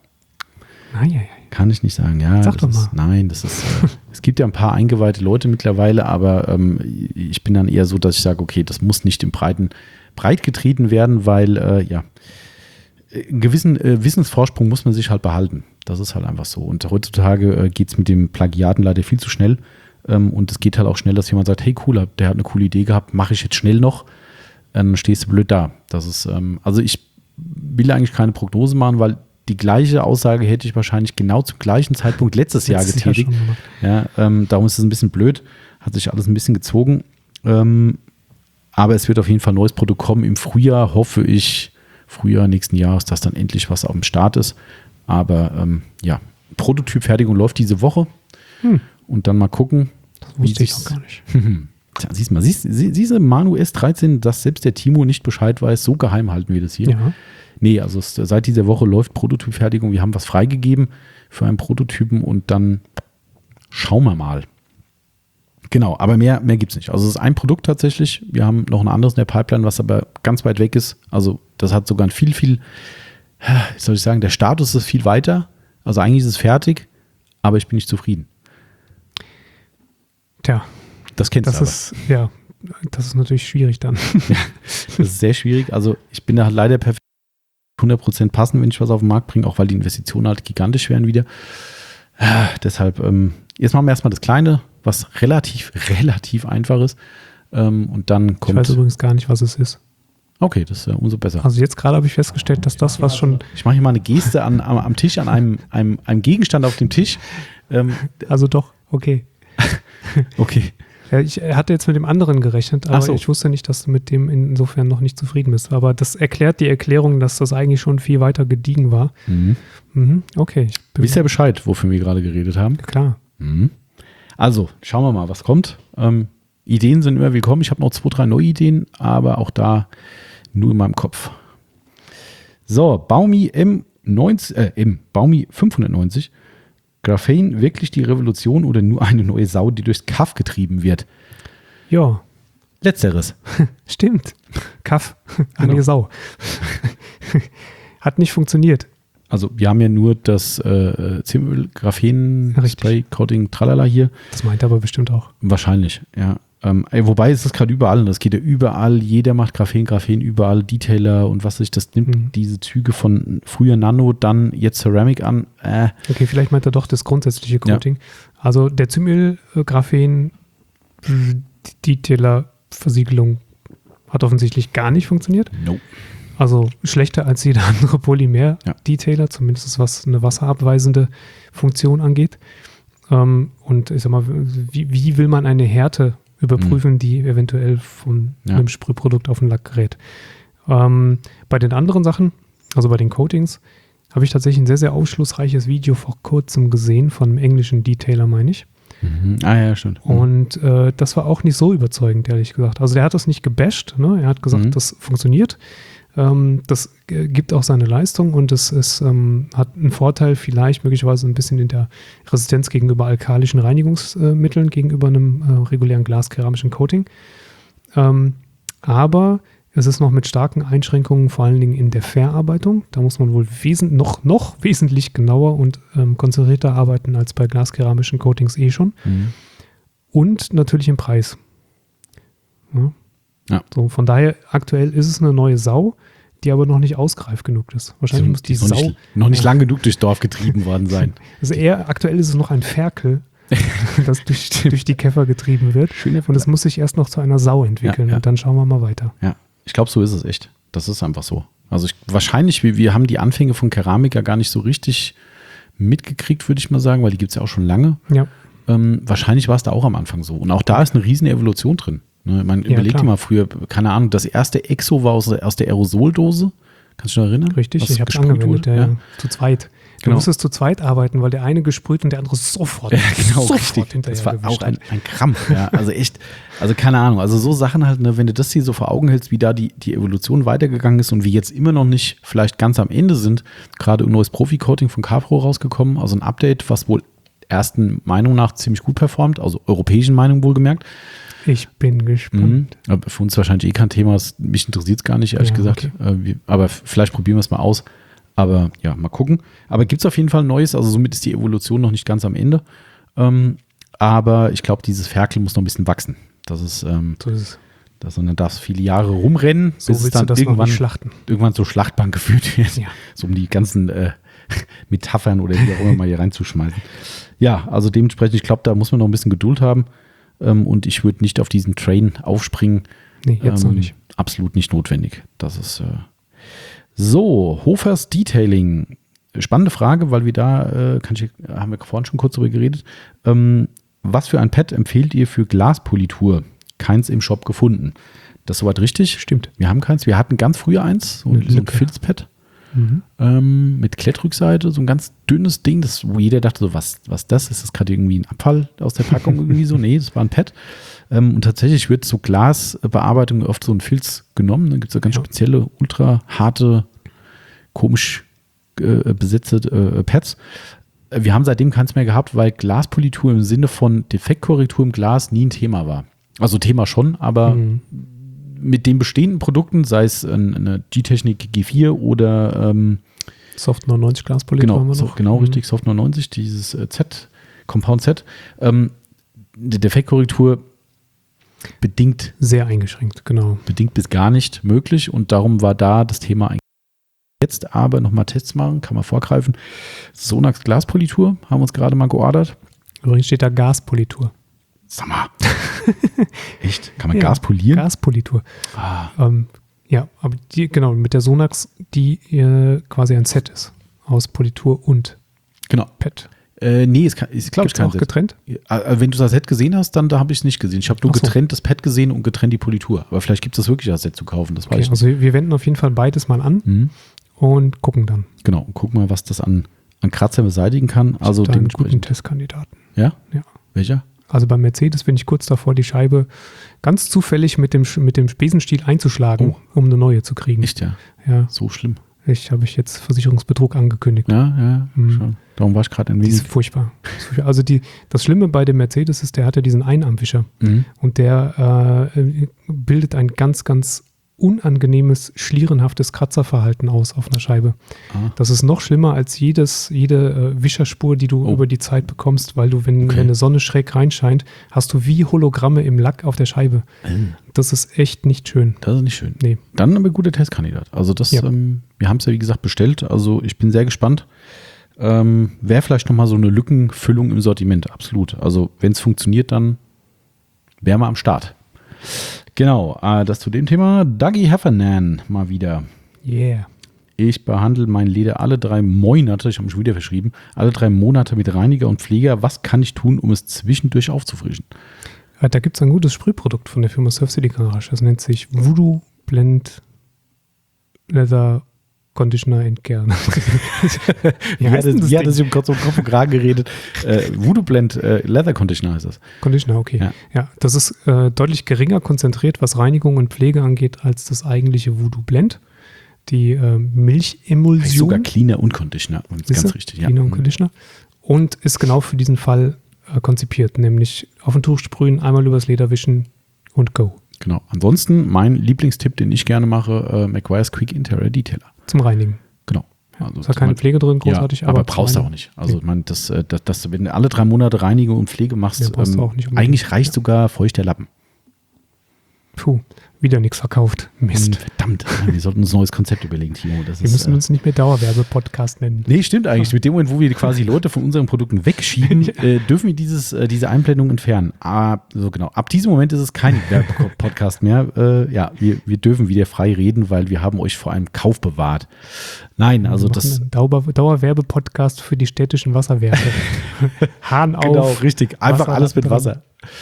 Kann ich nicht sagen. Ja, sag doch mal. Nein, das ist. Es gibt ja ein paar eingeweihte Leute mittlerweile, aber ich bin dann eher so, dass ich sage, okay, das muss nicht im breit getreten werden, weil einen gewissen Wissensvorsprung muss man sich halt behalten. Das ist halt einfach so. Und heutzutage geht es mit dem Plagiaten leider viel zu schnell. Und es geht halt auch schnell, dass jemand sagt, hey cool, der hat eine coole Idee gehabt, mache ich jetzt schnell noch. Dann stehst du blöd da. Das ist, also ich will eigentlich keine Prognose machen, weil die gleiche Aussage hätte ich wahrscheinlich genau zum gleichen Zeitpunkt letztes Jahr getätigt. Ja, darum ist es ein bisschen blöd, hat sich alles ein bisschen gezogen. Aber es wird auf jeden Fall ein neues Produkt kommen. Im Frühjahr hoffe ich, Frühjahr nächsten Jahres, dass dann endlich was auf dem Start ist. Aber ja, Prototypfertigung läuft diese Woche. Und dann mal gucken. Das wusste ich auch gar nicht. Tja, siehst du, Manu S13, dass selbst der Timo nicht Bescheid weiß, so geheim halten wir das hier. Ja. Nee, also seit dieser Woche läuft Prototypfertigung. Wir haben was freigegeben für einen Prototypen und dann schauen wir mal. Genau, aber mehr gibt es nicht. Also es ist ein Produkt tatsächlich. Wir haben noch ein anderes in der Pipeline, was aber ganz weit weg ist. Also das hat sogar ein viel, wie soll ich sagen, der Status ist viel weiter. Also eigentlich ist es fertig, aber ich bin nicht zufrieden. Tja. Das kennst du aber. Ja, das ist natürlich schwierig dann. Ja, das ist sehr schwierig. Also ich bin da leider perfekt 100% passend, wenn ich was auf den Markt bringe, auch weil die Investitionen halt gigantisch werden wieder. Deshalb, jetzt machen wir erstmal das Kleine, was relativ einfach ist. Und dann kommt... Ich weiß übrigens gar nicht, was es ist. Okay, das ist ja umso besser. Also jetzt gerade habe ich festgestellt, dass das, was schon... Ich mache hier mal eine Geste am Tisch, an einem Gegenstand auf dem Tisch. Also doch, okay. Okay. Ja, ich hatte jetzt mit dem anderen gerechnet, aber ich wusste nicht, dass du mit dem insofern noch nicht zufrieden bist. Aber das erklärt die Erklärung, dass das eigentlich schon viel weiter gediegen war. Okay. Du weißt ja Bescheid, wofür wir gerade geredet haben. Klar. Also, schauen wir mal, was kommt. Ideen sind immer willkommen. Ich habe noch 2, 3 neue Ideen, aber auch da nur in meinem Kopf. So, Baumi Baumi 590. Graphene wirklich die Revolution oder nur eine neue Sau, die durchs Kaff getrieben wird? Ja. Letzteres. Stimmt. Kaff. Eine Sau. Hat nicht funktioniert. Also wir haben ja nur das Graphen-Spray-Coating Tralala hier. Das meint er aber bestimmt auch. Wahrscheinlich, ja. Wobei es ist gerade überall, und das geht ja überall, jeder macht Graphen, überall Detailer und was sich das nimmt, diese Züge von früher Nano, dann jetzt Ceramic an. Okay, vielleicht meint er doch das grundsätzliche Coating. Ja. Also der Zymil-Graphen Detailer-Versiegelung hat offensichtlich gar nicht funktioniert. Nope. Also schlechter als jeder andere Polymer-Detailer, zumindest was eine wasserabweisende Funktion angeht. Und ich sag mal, wie will man eine Härte überprüfen, die eventuell von einem Sprühprodukt auf den Lack gerät? Bei den anderen Sachen, also bei den Coatings, habe ich tatsächlich ein sehr, sehr aufschlussreiches Video vor kurzem gesehen von einem englischen Detailer, meine ich. Ja, stimmt. Und das war auch nicht so überzeugend, ehrlich gesagt. Also der hat das nicht gebasht, ne? Er hat gesagt, das funktioniert. Das gibt auch seine Leistung und es hat einen Vorteil, vielleicht möglicherweise ein bisschen in der Resistenz gegenüber alkalischen Reinigungsmitteln, gegenüber einem regulären glaskeramischen Coating. Aber es ist noch mit starken Einschränkungen, vor allen Dingen in der Verarbeitung. Da muss man wohl noch wesentlich genauer und konzentrierter arbeiten als bei glaskeramischen Coatings schon. Und natürlich im Preis. Ja. So, von daher, aktuell ist es eine neue Sau, die aber noch nicht ausgereift genug ist. Wahrscheinlich muss die Sau noch nicht lang genug durchs Dorf getrieben worden sein. Also aktuell ist es noch ein Ferkel, das durch die Käfer getrieben wird. Und es muss sich erst noch zu einer Sau entwickeln. Und dann schauen wir mal weiter. Ja, ich glaube, so ist es echt. Das ist einfach so. Also wahrscheinlich, wir haben die Anfänge von Keramik ja gar nicht so richtig mitgekriegt, würde ich mal sagen, weil die gibt es ja auch schon lange. Ja. Wahrscheinlich war es da auch am Anfang so. Und auch da ist eine riesen Evolution drin. Ne, überleg dir mal früher, keine Ahnung, das erste Exo war aus der Aerosoldose. Kannst du dich noch erinnern? Richtig, ich habe es angewendet, zu zweit. Du musstest zu zweit arbeiten, weil der eine gesprüht und der andere sofort hinterher. Das war auch ein Krampf. Ja, also echt, also keine Ahnung. Also so Sachen halt, ne, wenn du das hier so vor Augen hältst, wie da die Evolution weitergegangen ist und wir jetzt immer noch nicht vielleicht ganz am Ende sind, gerade ein neues Profi-Coating von Capro rausgekommen, also ein Update, was wohl ersten Meinung nach ziemlich gut performt, also europäischen Meinung wohlgemerkt. Ich bin gespannt. Aber für uns wahrscheinlich kein Thema. Mich interessiert es gar nicht, ehrlich gesagt. Okay. Aber vielleicht probieren wir es mal aus. Aber ja, mal gucken. Aber gibt es auf jeden Fall Neues. Also somit ist die Evolution noch nicht ganz am Ende. Aber ich glaube, dieses Ferkel muss noch ein bisschen wachsen. Das ist, so ist es. Und dann darf es viele Jahre rumrennen, so bis es dann irgendwann zur Schlachtbank geführt wird. Ja. So um die ganzen Metaphern oder wie auch immer mal hier reinzuschmeißen. Ja, also dementsprechend, ich glaube, da muss man noch ein bisschen Geduld haben. Und ich würde nicht auf diesen Train aufspringen. Nee, jetzt noch nicht. Absolut nicht notwendig. Das ist so. Hofers Detailing spannende Frage, weil wir da, haben wir vorhin schon kurz drüber geredet. Was für ein Pad empfehlt ihr für Glaspolitur? Keins im Shop gefunden. Das ist soweit richtig? Stimmt. Wir haben keins. Wir hatten ganz früher eins, so ein Filzpad mit Klettrückseite, so ein ganz dünnes Ding, wo jeder dachte so, was das? Ist das gerade irgendwie ein Abfall aus der Packung irgendwie so? Nee, das war ein Pad. Und tatsächlich wird so Glasbearbeitung oft so ein Filz genommen. Dann gibt es so ganz spezielle, ultra harte, komisch besetzte Pads. Wir haben seitdem keins mehr gehabt, weil Glaspolitur im Sinne von Defektkorrektur im Glas nie ein Thema war. Also Thema schon, aber mit den bestehenden Produkten, sei es eine G-Technik G4 oder Soft 99 Glaspolitur haben wir noch. Genau, richtig, Soft 99, dieses Compound Z. Die Defektkorrektur bedingt. Sehr eingeschränkt, genau. Bedingt bis gar nicht möglich und darum war da das Thema eigentlich. Jetzt aber nochmal Tests machen, kann man vorgreifen. Sonax Glaspolitur haben wir uns gerade mal geordert. Übrigens steht da Gaspolitur. Sag mal. Echt? Kann man Gas polieren? Gaspolitur. Ja, aber mit der Sonax, die quasi ein Set ist aus Politur und Pad. Nee, ist glaube ich kein auch Set. Getrennt? Wenn du das Set gesehen hast, dann da habe ich es nicht gesehen. Ich habe nur getrennt das Pad gesehen und getrennt die Politur. Aber vielleicht gibt es das wirklich als Set zu kaufen, das weiß ich nicht. Also wir wenden auf jeden Fall beides mal an und gucken dann. Genau, und gucken mal, was das an Kratzer beseitigen kann. Also da einen guten Testkandidaten. Ja? Ja. Welcher? Also beim Mercedes bin ich kurz davor, die Scheibe ganz zufällig mit dem Spesenstiel einzuschlagen, um eine neue zu kriegen. Echt, ja? Ja. So schlimm. Habe ich jetzt Versicherungsbetrug angekündigt. Ja, schon. Darum war ich gerade ein wenig. Das ist furchtbar. Also das Schlimme bei dem Mercedes ist, der hat ja diesen Einarmwischer und der bildet ein ganz, ganz unangenehmes, schlierenhaftes Kratzerverhalten aus auf einer Scheibe. Das ist noch schlimmer als jede Wischerspur, die du über die Zeit bekommst, weil du, wenn eine Sonne schräg reinscheint, hast du wie Hologramme im Lack auf der Scheibe. Das ist echt nicht schön. Das ist nicht schön. Nee. Dann aber guter Testkandidat. Also das, wir haben es ja wie gesagt bestellt, also ich bin sehr gespannt. Wäre vielleicht nochmal so eine Lückenfüllung im Sortiment, absolut. Also wenn es funktioniert, dann wären wir am Start. Genau, das zu dem Thema. Dougie Heffernan mal wieder. Yeah. Ich behandle mein Leder alle 3 Monate, ich habe mich schon wieder verschrieben, alle 3 Monate mit Reiniger und Pfleger. Was kann ich tun, um es zwischendurch aufzufrischen? Da gibt es ein gutes Sprühprodukt von der Firma Surf City Garage. Das nennt sich Voodoo Blend Leather Conditioner and Care. Wie hat es im Kopf und Kragen geredet? Voodoo Blend Leather Conditioner heißt das. Conditioner, okay. Ja, das ist deutlich geringer konzentriert, was Reinigung und Pflege angeht, als das eigentliche Voodoo Blend. Die Milchemulsion. Heißt sogar Cleaner und Conditioner. Und ganz richtig. Cleaner und Conditioner. Und ist genau für diesen Fall konzipiert, nämlich auf ein Tuch sprühen, einmal übers Leder wischen und go. Genau. Ansonsten mein Lieblingstipp, den ich gerne mache, Meguiar's Quick Interior Detailer. Zum Reinigen. Genau. Also ist da keine Pflege drin, großartig. Ja, aber brauchst du auch nicht. Also man, das, wenn du alle 3 Monate Reinigung und Pflege machst, brauchst du auch nicht eigentlich reicht sogar feuchter Lappen. Puh, wieder nichts verkauft. Mist. Verdammt, wir sollten uns ein neues Konzept überlegen, Timo. Wir müssen uns nicht mehr Dauerwerbe-Podcast nennen. Nee, stimmt eigentlich. Mit dem Moment, wo wir quasi Leute von unseren Produkten wegschieben, dürfen wir diese Einblendung entfernen. So genau. Ab diesem Moment ist es kein Werbe-Podcast mehr. Wir dürfen wieder frei reden, weil wir haben euch vor einem Kauf bewahrt. Nein, also das... Dauerwerbe-Podcast für die städtischen Wasserwerke. Hahn auf. Genau, richtig. Einfach Wasser alles mit Wasser.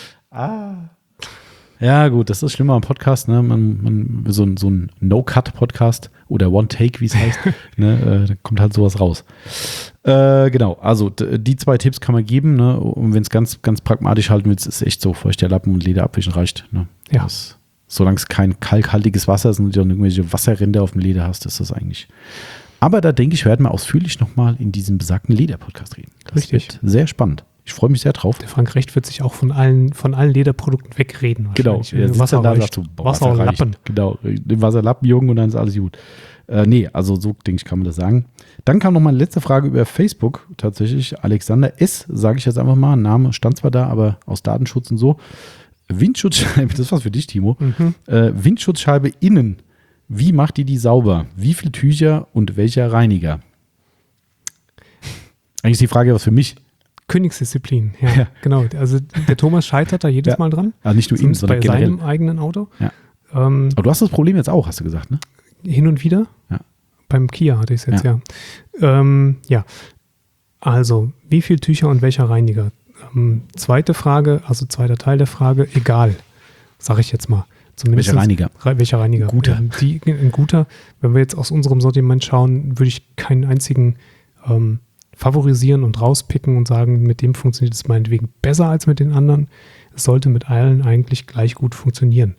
Ja, gut, das ist schlimmer am Podcast, ne? Man so ein No-Cut-Podcast oder One-Take, wie es heißt, ne? Da kommt halt sowas raus. Genau, also die 2 Tipps kann man geben, ne? Und wenn es ganz, ganz pragmatisch halten willst, ist echt so, feuchter Lappen und Leder abwischen reicht. Ne? Ja. Solange es kein kalkhaltiges Wasser ist und du irgendwelche Wasserränder auf dem Leder hast, ist das eigentlich. Aber da denke ich, werden wir ausführlich nochmal in diesem besagten Leder-Podcast reden. Das Richtig. Wird sehr spannend. Ich freue mich sehr drauf. Der Frank Recht wird sich auch von allen Lederprodukten wegreden. Genau. Wasser und Lappen. Genau. Den Wasserlappen, Jungen, und dann ist alles gut. Also so, denke ich, kann man das sagen. Dann kam noch mal eine letzte Frage über Facebook. Tatsächlich Alexander S., sage ich jetzt einfach mal. Name stand zwar da, aber aus Datenschutz und so. Windschutzscheibe, das ist was für dich, Timo. Windschutzscheibe innen. Wie macht ihr die sauber? Wie viele Tücher und welcher Reiniger? Eigentlich ist die Frage was für mich. Königsdisziplin, ja, genau. Also der Thomas scheitert da jedes Mal dran. Also nicht nur ihm, sondern bei generell. Seinem eigenen Auto. Ja. Aber du hast das Problem jetzt auch, hast du gesagt, ne? Hin und wieder. Ja. Beim Kia hatte ich es jetzt, ja. Also, wie viel Tücher und welcher Reiniger? Zweiter Teil der Frage, egal, sage ich jetzt mal. Zumindest welcher Reiniger? Guter. Ein guter. Wenn wir jetzt aus unserem Sortiment schauen, würde ich keinen einzigen favorisieren und rauspicken und sagen, mit dem funktioniert es meinetwegen besser als mit den anderen. Es sollte mit allen eigentlich gleich gut funktionieren.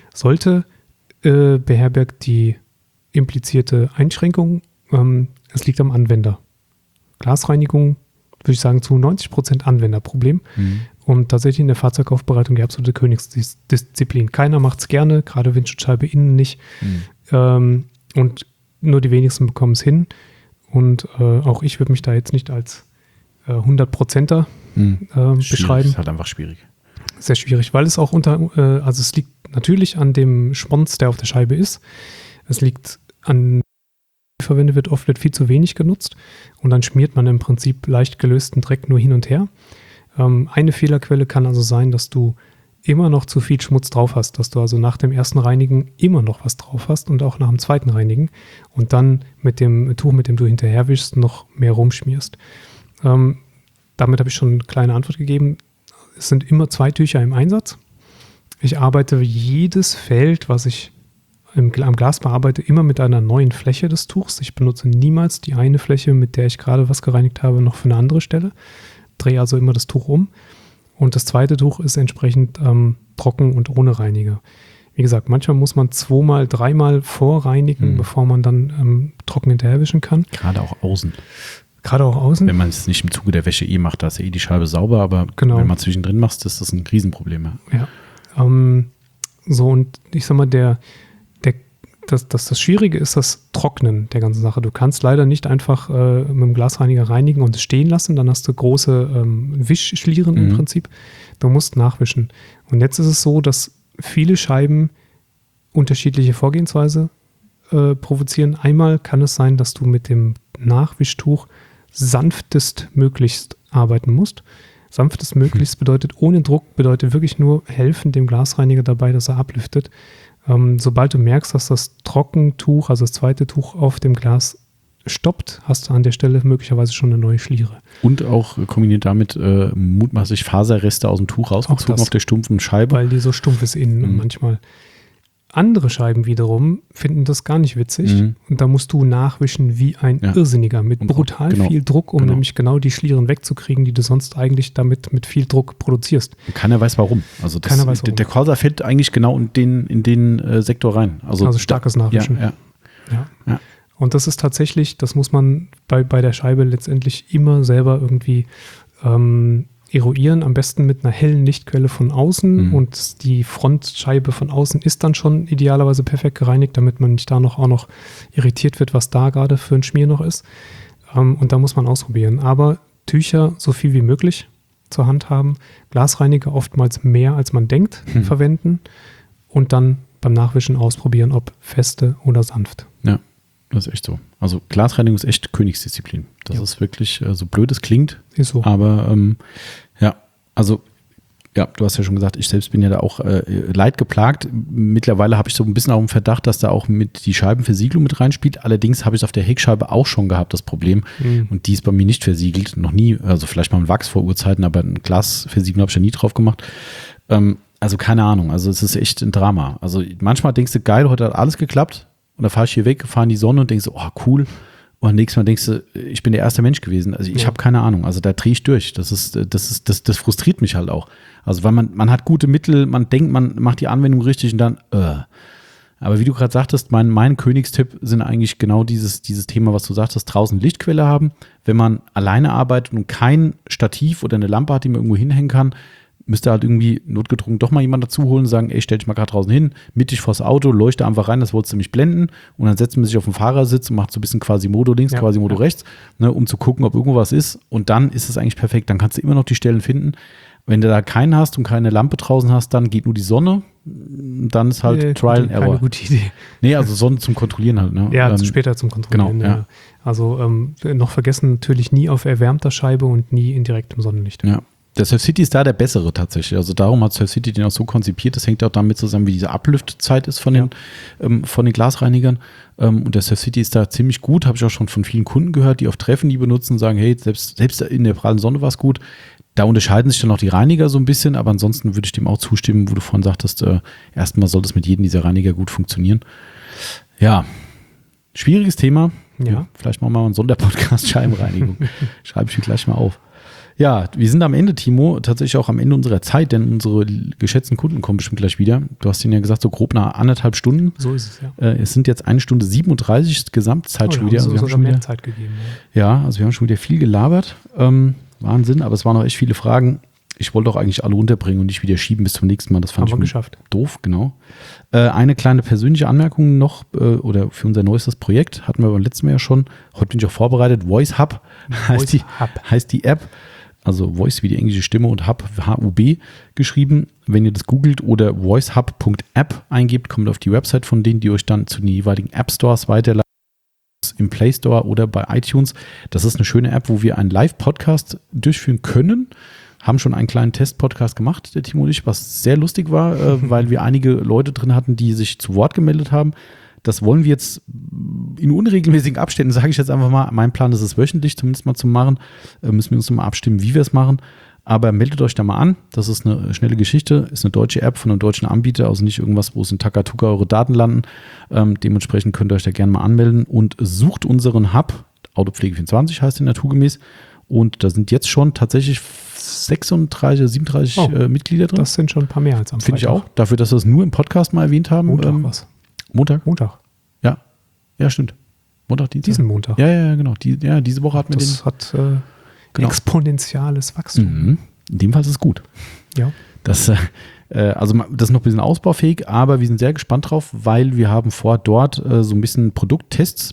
Beherbergt die implizierte Einschränkung, es liegt am Anwender. Glasreinigung, würde ich sagen, zu 90% Anwenderproblem. Und tatsächlich in der Fahrzeugaufbereitung die absolute Königsdisziplin. Keiner macht es gerne, gerade Windschutzscheibe innen nicht. Und nur die wenigsten bekommen es hin. Und auch ich würde mich da jetzt nicht als 100%er beschreiben. Das ist halt einfach schwierig. Sehr schwierig, weil es auch also es liegt natürlich an dem Schmonz, der auf der Scheibe ist. Es liegt an, verwendet wird viel zu wenig genutzt und dann schmiert man im Prinzip leicht gelösten Dreck nur hin und her. Eine Fehlerquelle kann also sein, dass du immer noch zu viel Schmutz drauf hast, dass du also nach dem ersten Reinigen immer noch was drauf hast und auch nach dem zweiten Reinigen und dann mit dem Tuch, mit dem du hinterher wischst, noch mehr rumschmierst. Damit habe ich schon eine kleine Antwort gegeben. Es sind immer 2 Tücher im Einsatz. Ich arbeite jedes Feld, was ich am Glas bearbeite, immer mit einer neuen Fläche des Tuchs. Ich benutze niemals die eine Fläche, mit der ich gerade was gereinigt habe, noch für eine andere Stelle. Drehe also immer das Tuch um. Und das zweite Tuch ist entsprechend trocken und ohne Reiniger. Wie gesagt, manchmal muss man 2-mal, 3-mal vorreinigen, bevor man dann trocken hinterherwischen kann. Gerade auch außen. Wenn man es nicht im Zuge der Wäsche macht, da ist die Scheibe sauber, aber wenn man zwischendrin macht, ist das ein Riesenproblem. Ja. So, und ich sag mal, das Schwierige ist das Trocknen der ganzen Sache. Du kannst leider nicht einfach mit dem Glasreiniger reinigen und es stehen lassen, dann hast du große Wischschlieren im Prinzip. Du musst nachwischen. Und jetzt ist es so, dass viele Scheiben unterschiedliche Vorgehensweise provozieren. Einmal kann es sein, dass du mit dem Nachwischtuch sanftestmöglichst arbeiten musst. Sanftestmöglichst bedeutet ohne Druck, bedeutet wirklich nur helfen dem Glasreiniger dabei, dass er ablüftet. Sobald du merkst, dass das Trockentuch, also das zweite Tuch auf dem Glas stoppt, hast du an der Stelle möglicherweise schon eine neue Schliere. Und auch kombiniert damit mutmaßlich Faserreste aus dem Tuch rausgezogen auf der stumpfen Scheibe. Weil die so stumpf ist innen und manchmal. Andere Scheiben wiederum finden das gar nicht witzig und da musst du nachwischen wie ein Irrsinniger mit brutal viel Druck, um nämlich genau die Schlieren wegzukriegen, die du sonst eigentlich damit mit viel Druck produzierst. Keiner weiß warum. Also Keiner weiß warum. Der Corsa fällt eigentlich genau in den Sektor rein. Also starkes Nachwischen. Ja. Und das ist tatsächlich, das muss man bei der Scheibe letztendlich immer selber irgendwie eruieren, am besten mit einer hellen Lichtquelle von außen und die Frontscheibe von außen ist dann schon idealerweise perfekt gereinigt, damit man nicht da auch noch irritiert wird, was da gerade für ein Schmier noch ist. Und da muss man ausprobieren. Aber Tücher so viel wie möglich zur Hand haben, Glasreiniger oftmals mehr als man denkt verwenden und dann beim Nachwischen ausprobieren, ob feste oder sanft. Ja. Das ist echt so. Also Glasreinigung ist echt Königsdisziplin. Das ist wirklich, so blöd es klingt. Ist so. Aber du hast ja schon gesagt, ich selbst bin ja da auch leidgeplagt. Mittlerweile habe ich so ein bisschen auch im Verdacht, dass da auch mit die Scheibenversiegelung mit reinspielt. Allerdings habe ich es auf der Heckscheibe auch schon gehabt, das Problem. Und die ist bei mir nicht versiegelt. Noch nie, also vielleicht mal ein Wachs vor Urzeiten, aber ein Glasversiegelung habe ich ja nie drauf gemacht. Also keine Ahnung. Also es ist echt ein Drama. Also manchmal denkst du, geil, heute hat alles geklappt. Und dann fahre ich hier weg, fahre in die Sonne und denkst so, oh cool. Und nächstes Mal denkst du, ich bin der erste Mensch gewesen. Also ich habe keine Ahnung. Also da drehe ich durch. Das frustriert mich halt auch. Also weil man hat gute Mittel, man denkt, man macht die Anwendung richtig und dann, Aber wie du gerade sagtest, mein Königstipp sind eigentlich genau dieses Thema, was du sagtest, draußen Lichtquelle haben. Wenn man alleine arbeitet und kein Stativ oder eine Lampe hat, die man irgendwo hinhängen kann, müsste halt irgendwie notgedrungen doch mal jemand dazu holen und sagen, ey, stell dich mal gerade draußen hin, mittig vors Auto, leuchte einfach rein, das wolltest du mich blenden und dann setzt man sich auf den Fahrersitz und macht so ein bisschen Quasimodo links, Quasimodo rechts, ne, um zu gucken, ob irgendwo was ist und dann ist es eigentlich perfekt, dann kannst du immer noch die Stellen finden. Wenn du da keinen hast und keine Lampe draußen hast, dann geht nur die Sonne, dann ist halt Trial and Error. Keine gute Idee. Nee, also Sonne zum Kontrollieren halt. Ne? Ja, später zum Kontrollieren. Genau, Also noch vergessen, natürlich nie auf erwärmter Scheibe und nie in direktem Sonnenlicht. Ja. Der Surf City ist da der bessere tatsächlich. Also darum hat Surf City den auch so konzipiert. Das hängt auch damit zusammen, wie diese Ablüftzeit ist von den Glasreinigern. Und der Surf City ist da ziemlich gut. Habe ich auch schon von vielen Kunden gehört, die auf Treffen die benutzen und sagen, hey, selbst in der prallen Sonne war es gut. Da unterscheiden sich dann auch die Reiniger so ein bisschen, aber ansonsten würde ich dem auch zustimmen, wo du vorhin sagtest, erstmal soll das mit jedem dieser Reiniger gut funktionieren. Ja, schwieriges Thema. Ja. Vielleicht machen wir mal einen Sonderpodcast Scheibenreinigung. Schreibe ich mir gleich mal auf. Ja, wir sind am Ende, Timo, tatsächlich auch am Ende unserer Zeit, denn unsere geschätzten Kunden kommen bestimmt gleich wieder. Du hast ihnen ja gesagt, so grob nach 1,5 Stunden. So ist es, ja. Es sind jetzt 1 Stunde 37 Gesamtzeit schon wieder. Also wir haben schon mehr Zeit gegeben. Ja, also wir haben schon wieder viel gelabert. Wahnsinn, aber es waren auch echt viele Fragen. Ich wollte auch eigentlich alle unterbringen und nicht wieder schieben bis zum nächsten Mal. Das fand ich geschafft. Doof, genau. Eine kleine persönliche Anmerkung noch, oder für unser neuestes Projekt, hatten wir beim letzten Mal ja schon. Heute bin ich auch vorbereitet. Voice Hub heißt die App. Also Voice wie die englische Stimme und Hub, H-U-B geschrieben. Wenn ihr das googelt oder voicehub.app eingebt, kommt auf die Website von denen, die euch dann zu den jeweiligen App Stores weiterleiten, im Play Store oder bei iTunes. Das ist eine schöne App, wo wir einen Live-Podcast durchführen können. Haben schon einen kleinen Test-Podcast gemacht, der Timo und ich, was sehr lustig war, weil wir einige Leute drin hatten, die sich zu Wort gemeldet haben. Das wollen wir jetzt in unregelmäßigen Abständen, sage ich jetzt einfach mal. Mein Plan ist es wöchentlich zumindest mal zu machen. Müssen wir uns mal abstimmen, wie wir es machen. Aber meldet euch da mal an. Das ist eine schnelle Geschichte. Ist eine deutsche App von einem deutschen Anbieter. Also nicht irgendwas, wo es in Takatuka eure Daten landen. Dementsprechend könnt ihr euch da gerne mal anmelden. Und sucht unseren Hub. Autopflege24 heißt der naturgemäß. Und da sind jetzt schon tatsächlich 36, 37 Mitglieder drin. Das sind schon ein paar mehr als am Freitag. Finde ich auch. Dafür, dass wir es nur im Podcast mal erwähnt haben. Montag. Montag. Ja, stimmt. Montag, Dienstag. Diesen Montag. Ja, genau. Diese Woche hatten wir den. Das hat exponentielles Wachstum. Mhm. In dem Fall ist es gut. Ja. Das ist noch ein bisschen ausbaufähig, aber wir sind sehr gespannt drauf, weil wir haben vor, dort so ein bisschen Produkttests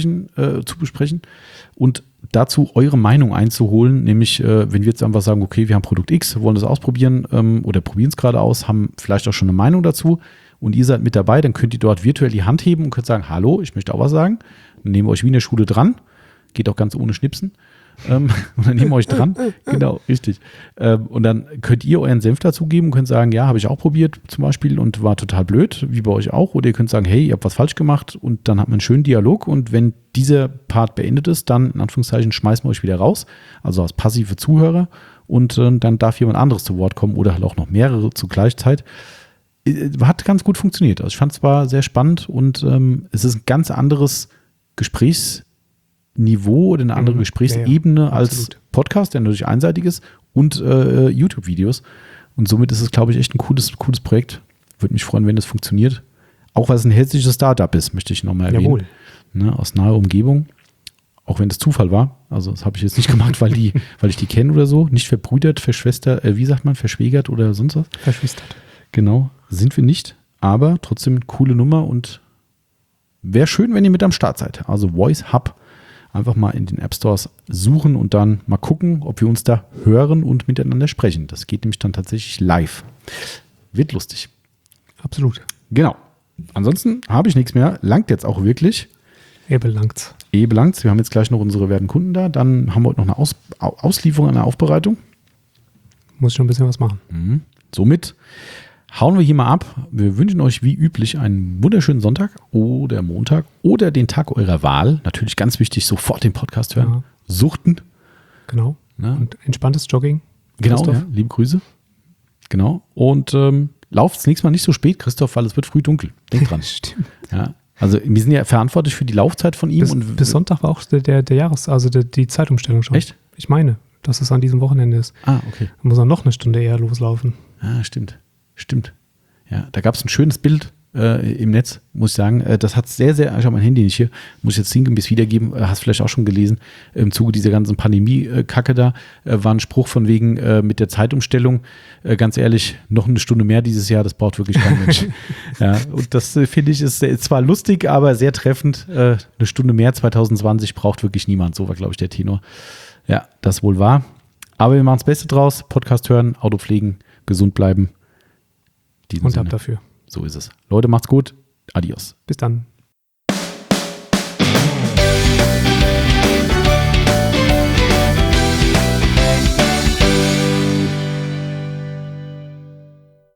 zu besprechen und dazu eure Meinung einzuholen, nämlich wenn wir jetzt einfach sagen, okay, wir haben Produkt X, wollen das ausprobieren oder probieren es gerade aus, haben vielleicht auch schon eine Meinung dazu und ihr seid mit dabei, dann könnt ihr dort virtuell die Hand heben und könnt sagen, hallo, ich möchte auch was sagen. Dann nehmen wir euch wie in der Schule dran, geht auch ganz ohne Schnipsen. Und dann nehmen wir euch dran. Genau, richtig. Und dann könnt ihr euren Senf dazugeben und könnt sagen, ja, habe ich auch probiert zum Beispiel und war total blöd, wie bei euch auch. Oder ihr könnt sagen, hey, ihr habt was falsch gemacht und dann hat man einen schönen Dialog und wenn dieser Part beendet ist, dann in Anführungszeichen schmeißen wir euch wieder raus, also als passive Zuhörer und dann darf jemand anderes zu Wort kommen oder halt auch noch mehrere zur gleichen Zeit. Hat ganz gut funktioniert. Also ich fand es zwar sehr spannend und es ist ein ganz anderes Gesprächsniveau oder eine andere Gesprächsebene als Podcast, der natürlich einseitig ist, und YouTube-Videos. Und somit ist es, glaube ich, echt ein cooles Projekt. Würde mich freuen, wenn das funktioniert. Auch weil es ein hessisches Startup ist, möchte ich nochmal erwähnen. Jawohl. Ne, aus naher Umgebung. Auch wenn das Zufall war. Also das habe ich jetzt nicht gemacht, weil ich die kenne oder so. Nicht verbrüdert, verschwägert oder sonst was. Verschwistert. Genau, sind wir nicht. Aber trotzdem coole Nummer und wäre schön, wenn ihr mit am Start seid. Also Voice Hub einfach mal in den App Stores suchen und dann mal gucken, ob wir uns da hören und miteinander sprechen. Das geht nämlich dann tatsächlich live. Wird lustig. Absolut. Genau. Ansonsten habe ich nichts mehr. Langt jetzt auch wirklich. Belangt's. Wir haben jetzt gleich noch unsere werten Kunden da. Dann haben wir heute noch eine Auslieferung, eine Aufbereitung. Muss schon ein bisschen was machen. Somit hauen wir hier mal ab. Wir wünschen euch wie üblich einen wunderschönen Sonntag oder Montag oder den Tag eurer Wahl. Natürlich ganz wichtig, sofort den Podcast hören. Ja. Suchten. Genau. Ja. Und entspanntes Jogging. Genau, ja. Liebe Grüße. Genau. Und lauft das nächste Mal nicht so spät, Christoph, weil es wird früh dunkel. Denk dran. Stimmt. Ja. Also wir sind ja verantwortlich für die Laufzeit von ihm. Bis Sonntag war auch die Zeitumstellung schon. Echt? Ich meine, dass es an diesem Wochenende ist. Ah, okay. Da muss er noch eine Stunde eher loslaufen. Ah, stimmt. Ja, da gab es ein schönes Bild im Netz, muss ich sagen. Das hat sehr, sehr, ich habe mein Handy nicht hier, muss ich jetzt sinngemäß wiedergeben, hast vielleicht auch schon gelesen, im Zuge dieser ganzen Pandemie-Kacke da, war ein Spruch von wegen mit der Zeitumstellung, ganz ehrlich, noch eine Stunde mehr dieses Jahr, das braucht wirklich kein Mensch. Ja, und das finde ich ist zwar lustig, aber sehr treffend. Eine Stunde mehr 2020 braucht wirklich niemand, so war, glaube ich, der Tenor. Ja, das wohl wahr. Aber wir machen das Beste draus, Podcast hören, Auto pflegen, gesund bleiben. Und ab dafür. So ist es. Leute, macht's gut. Adios. Bis dann.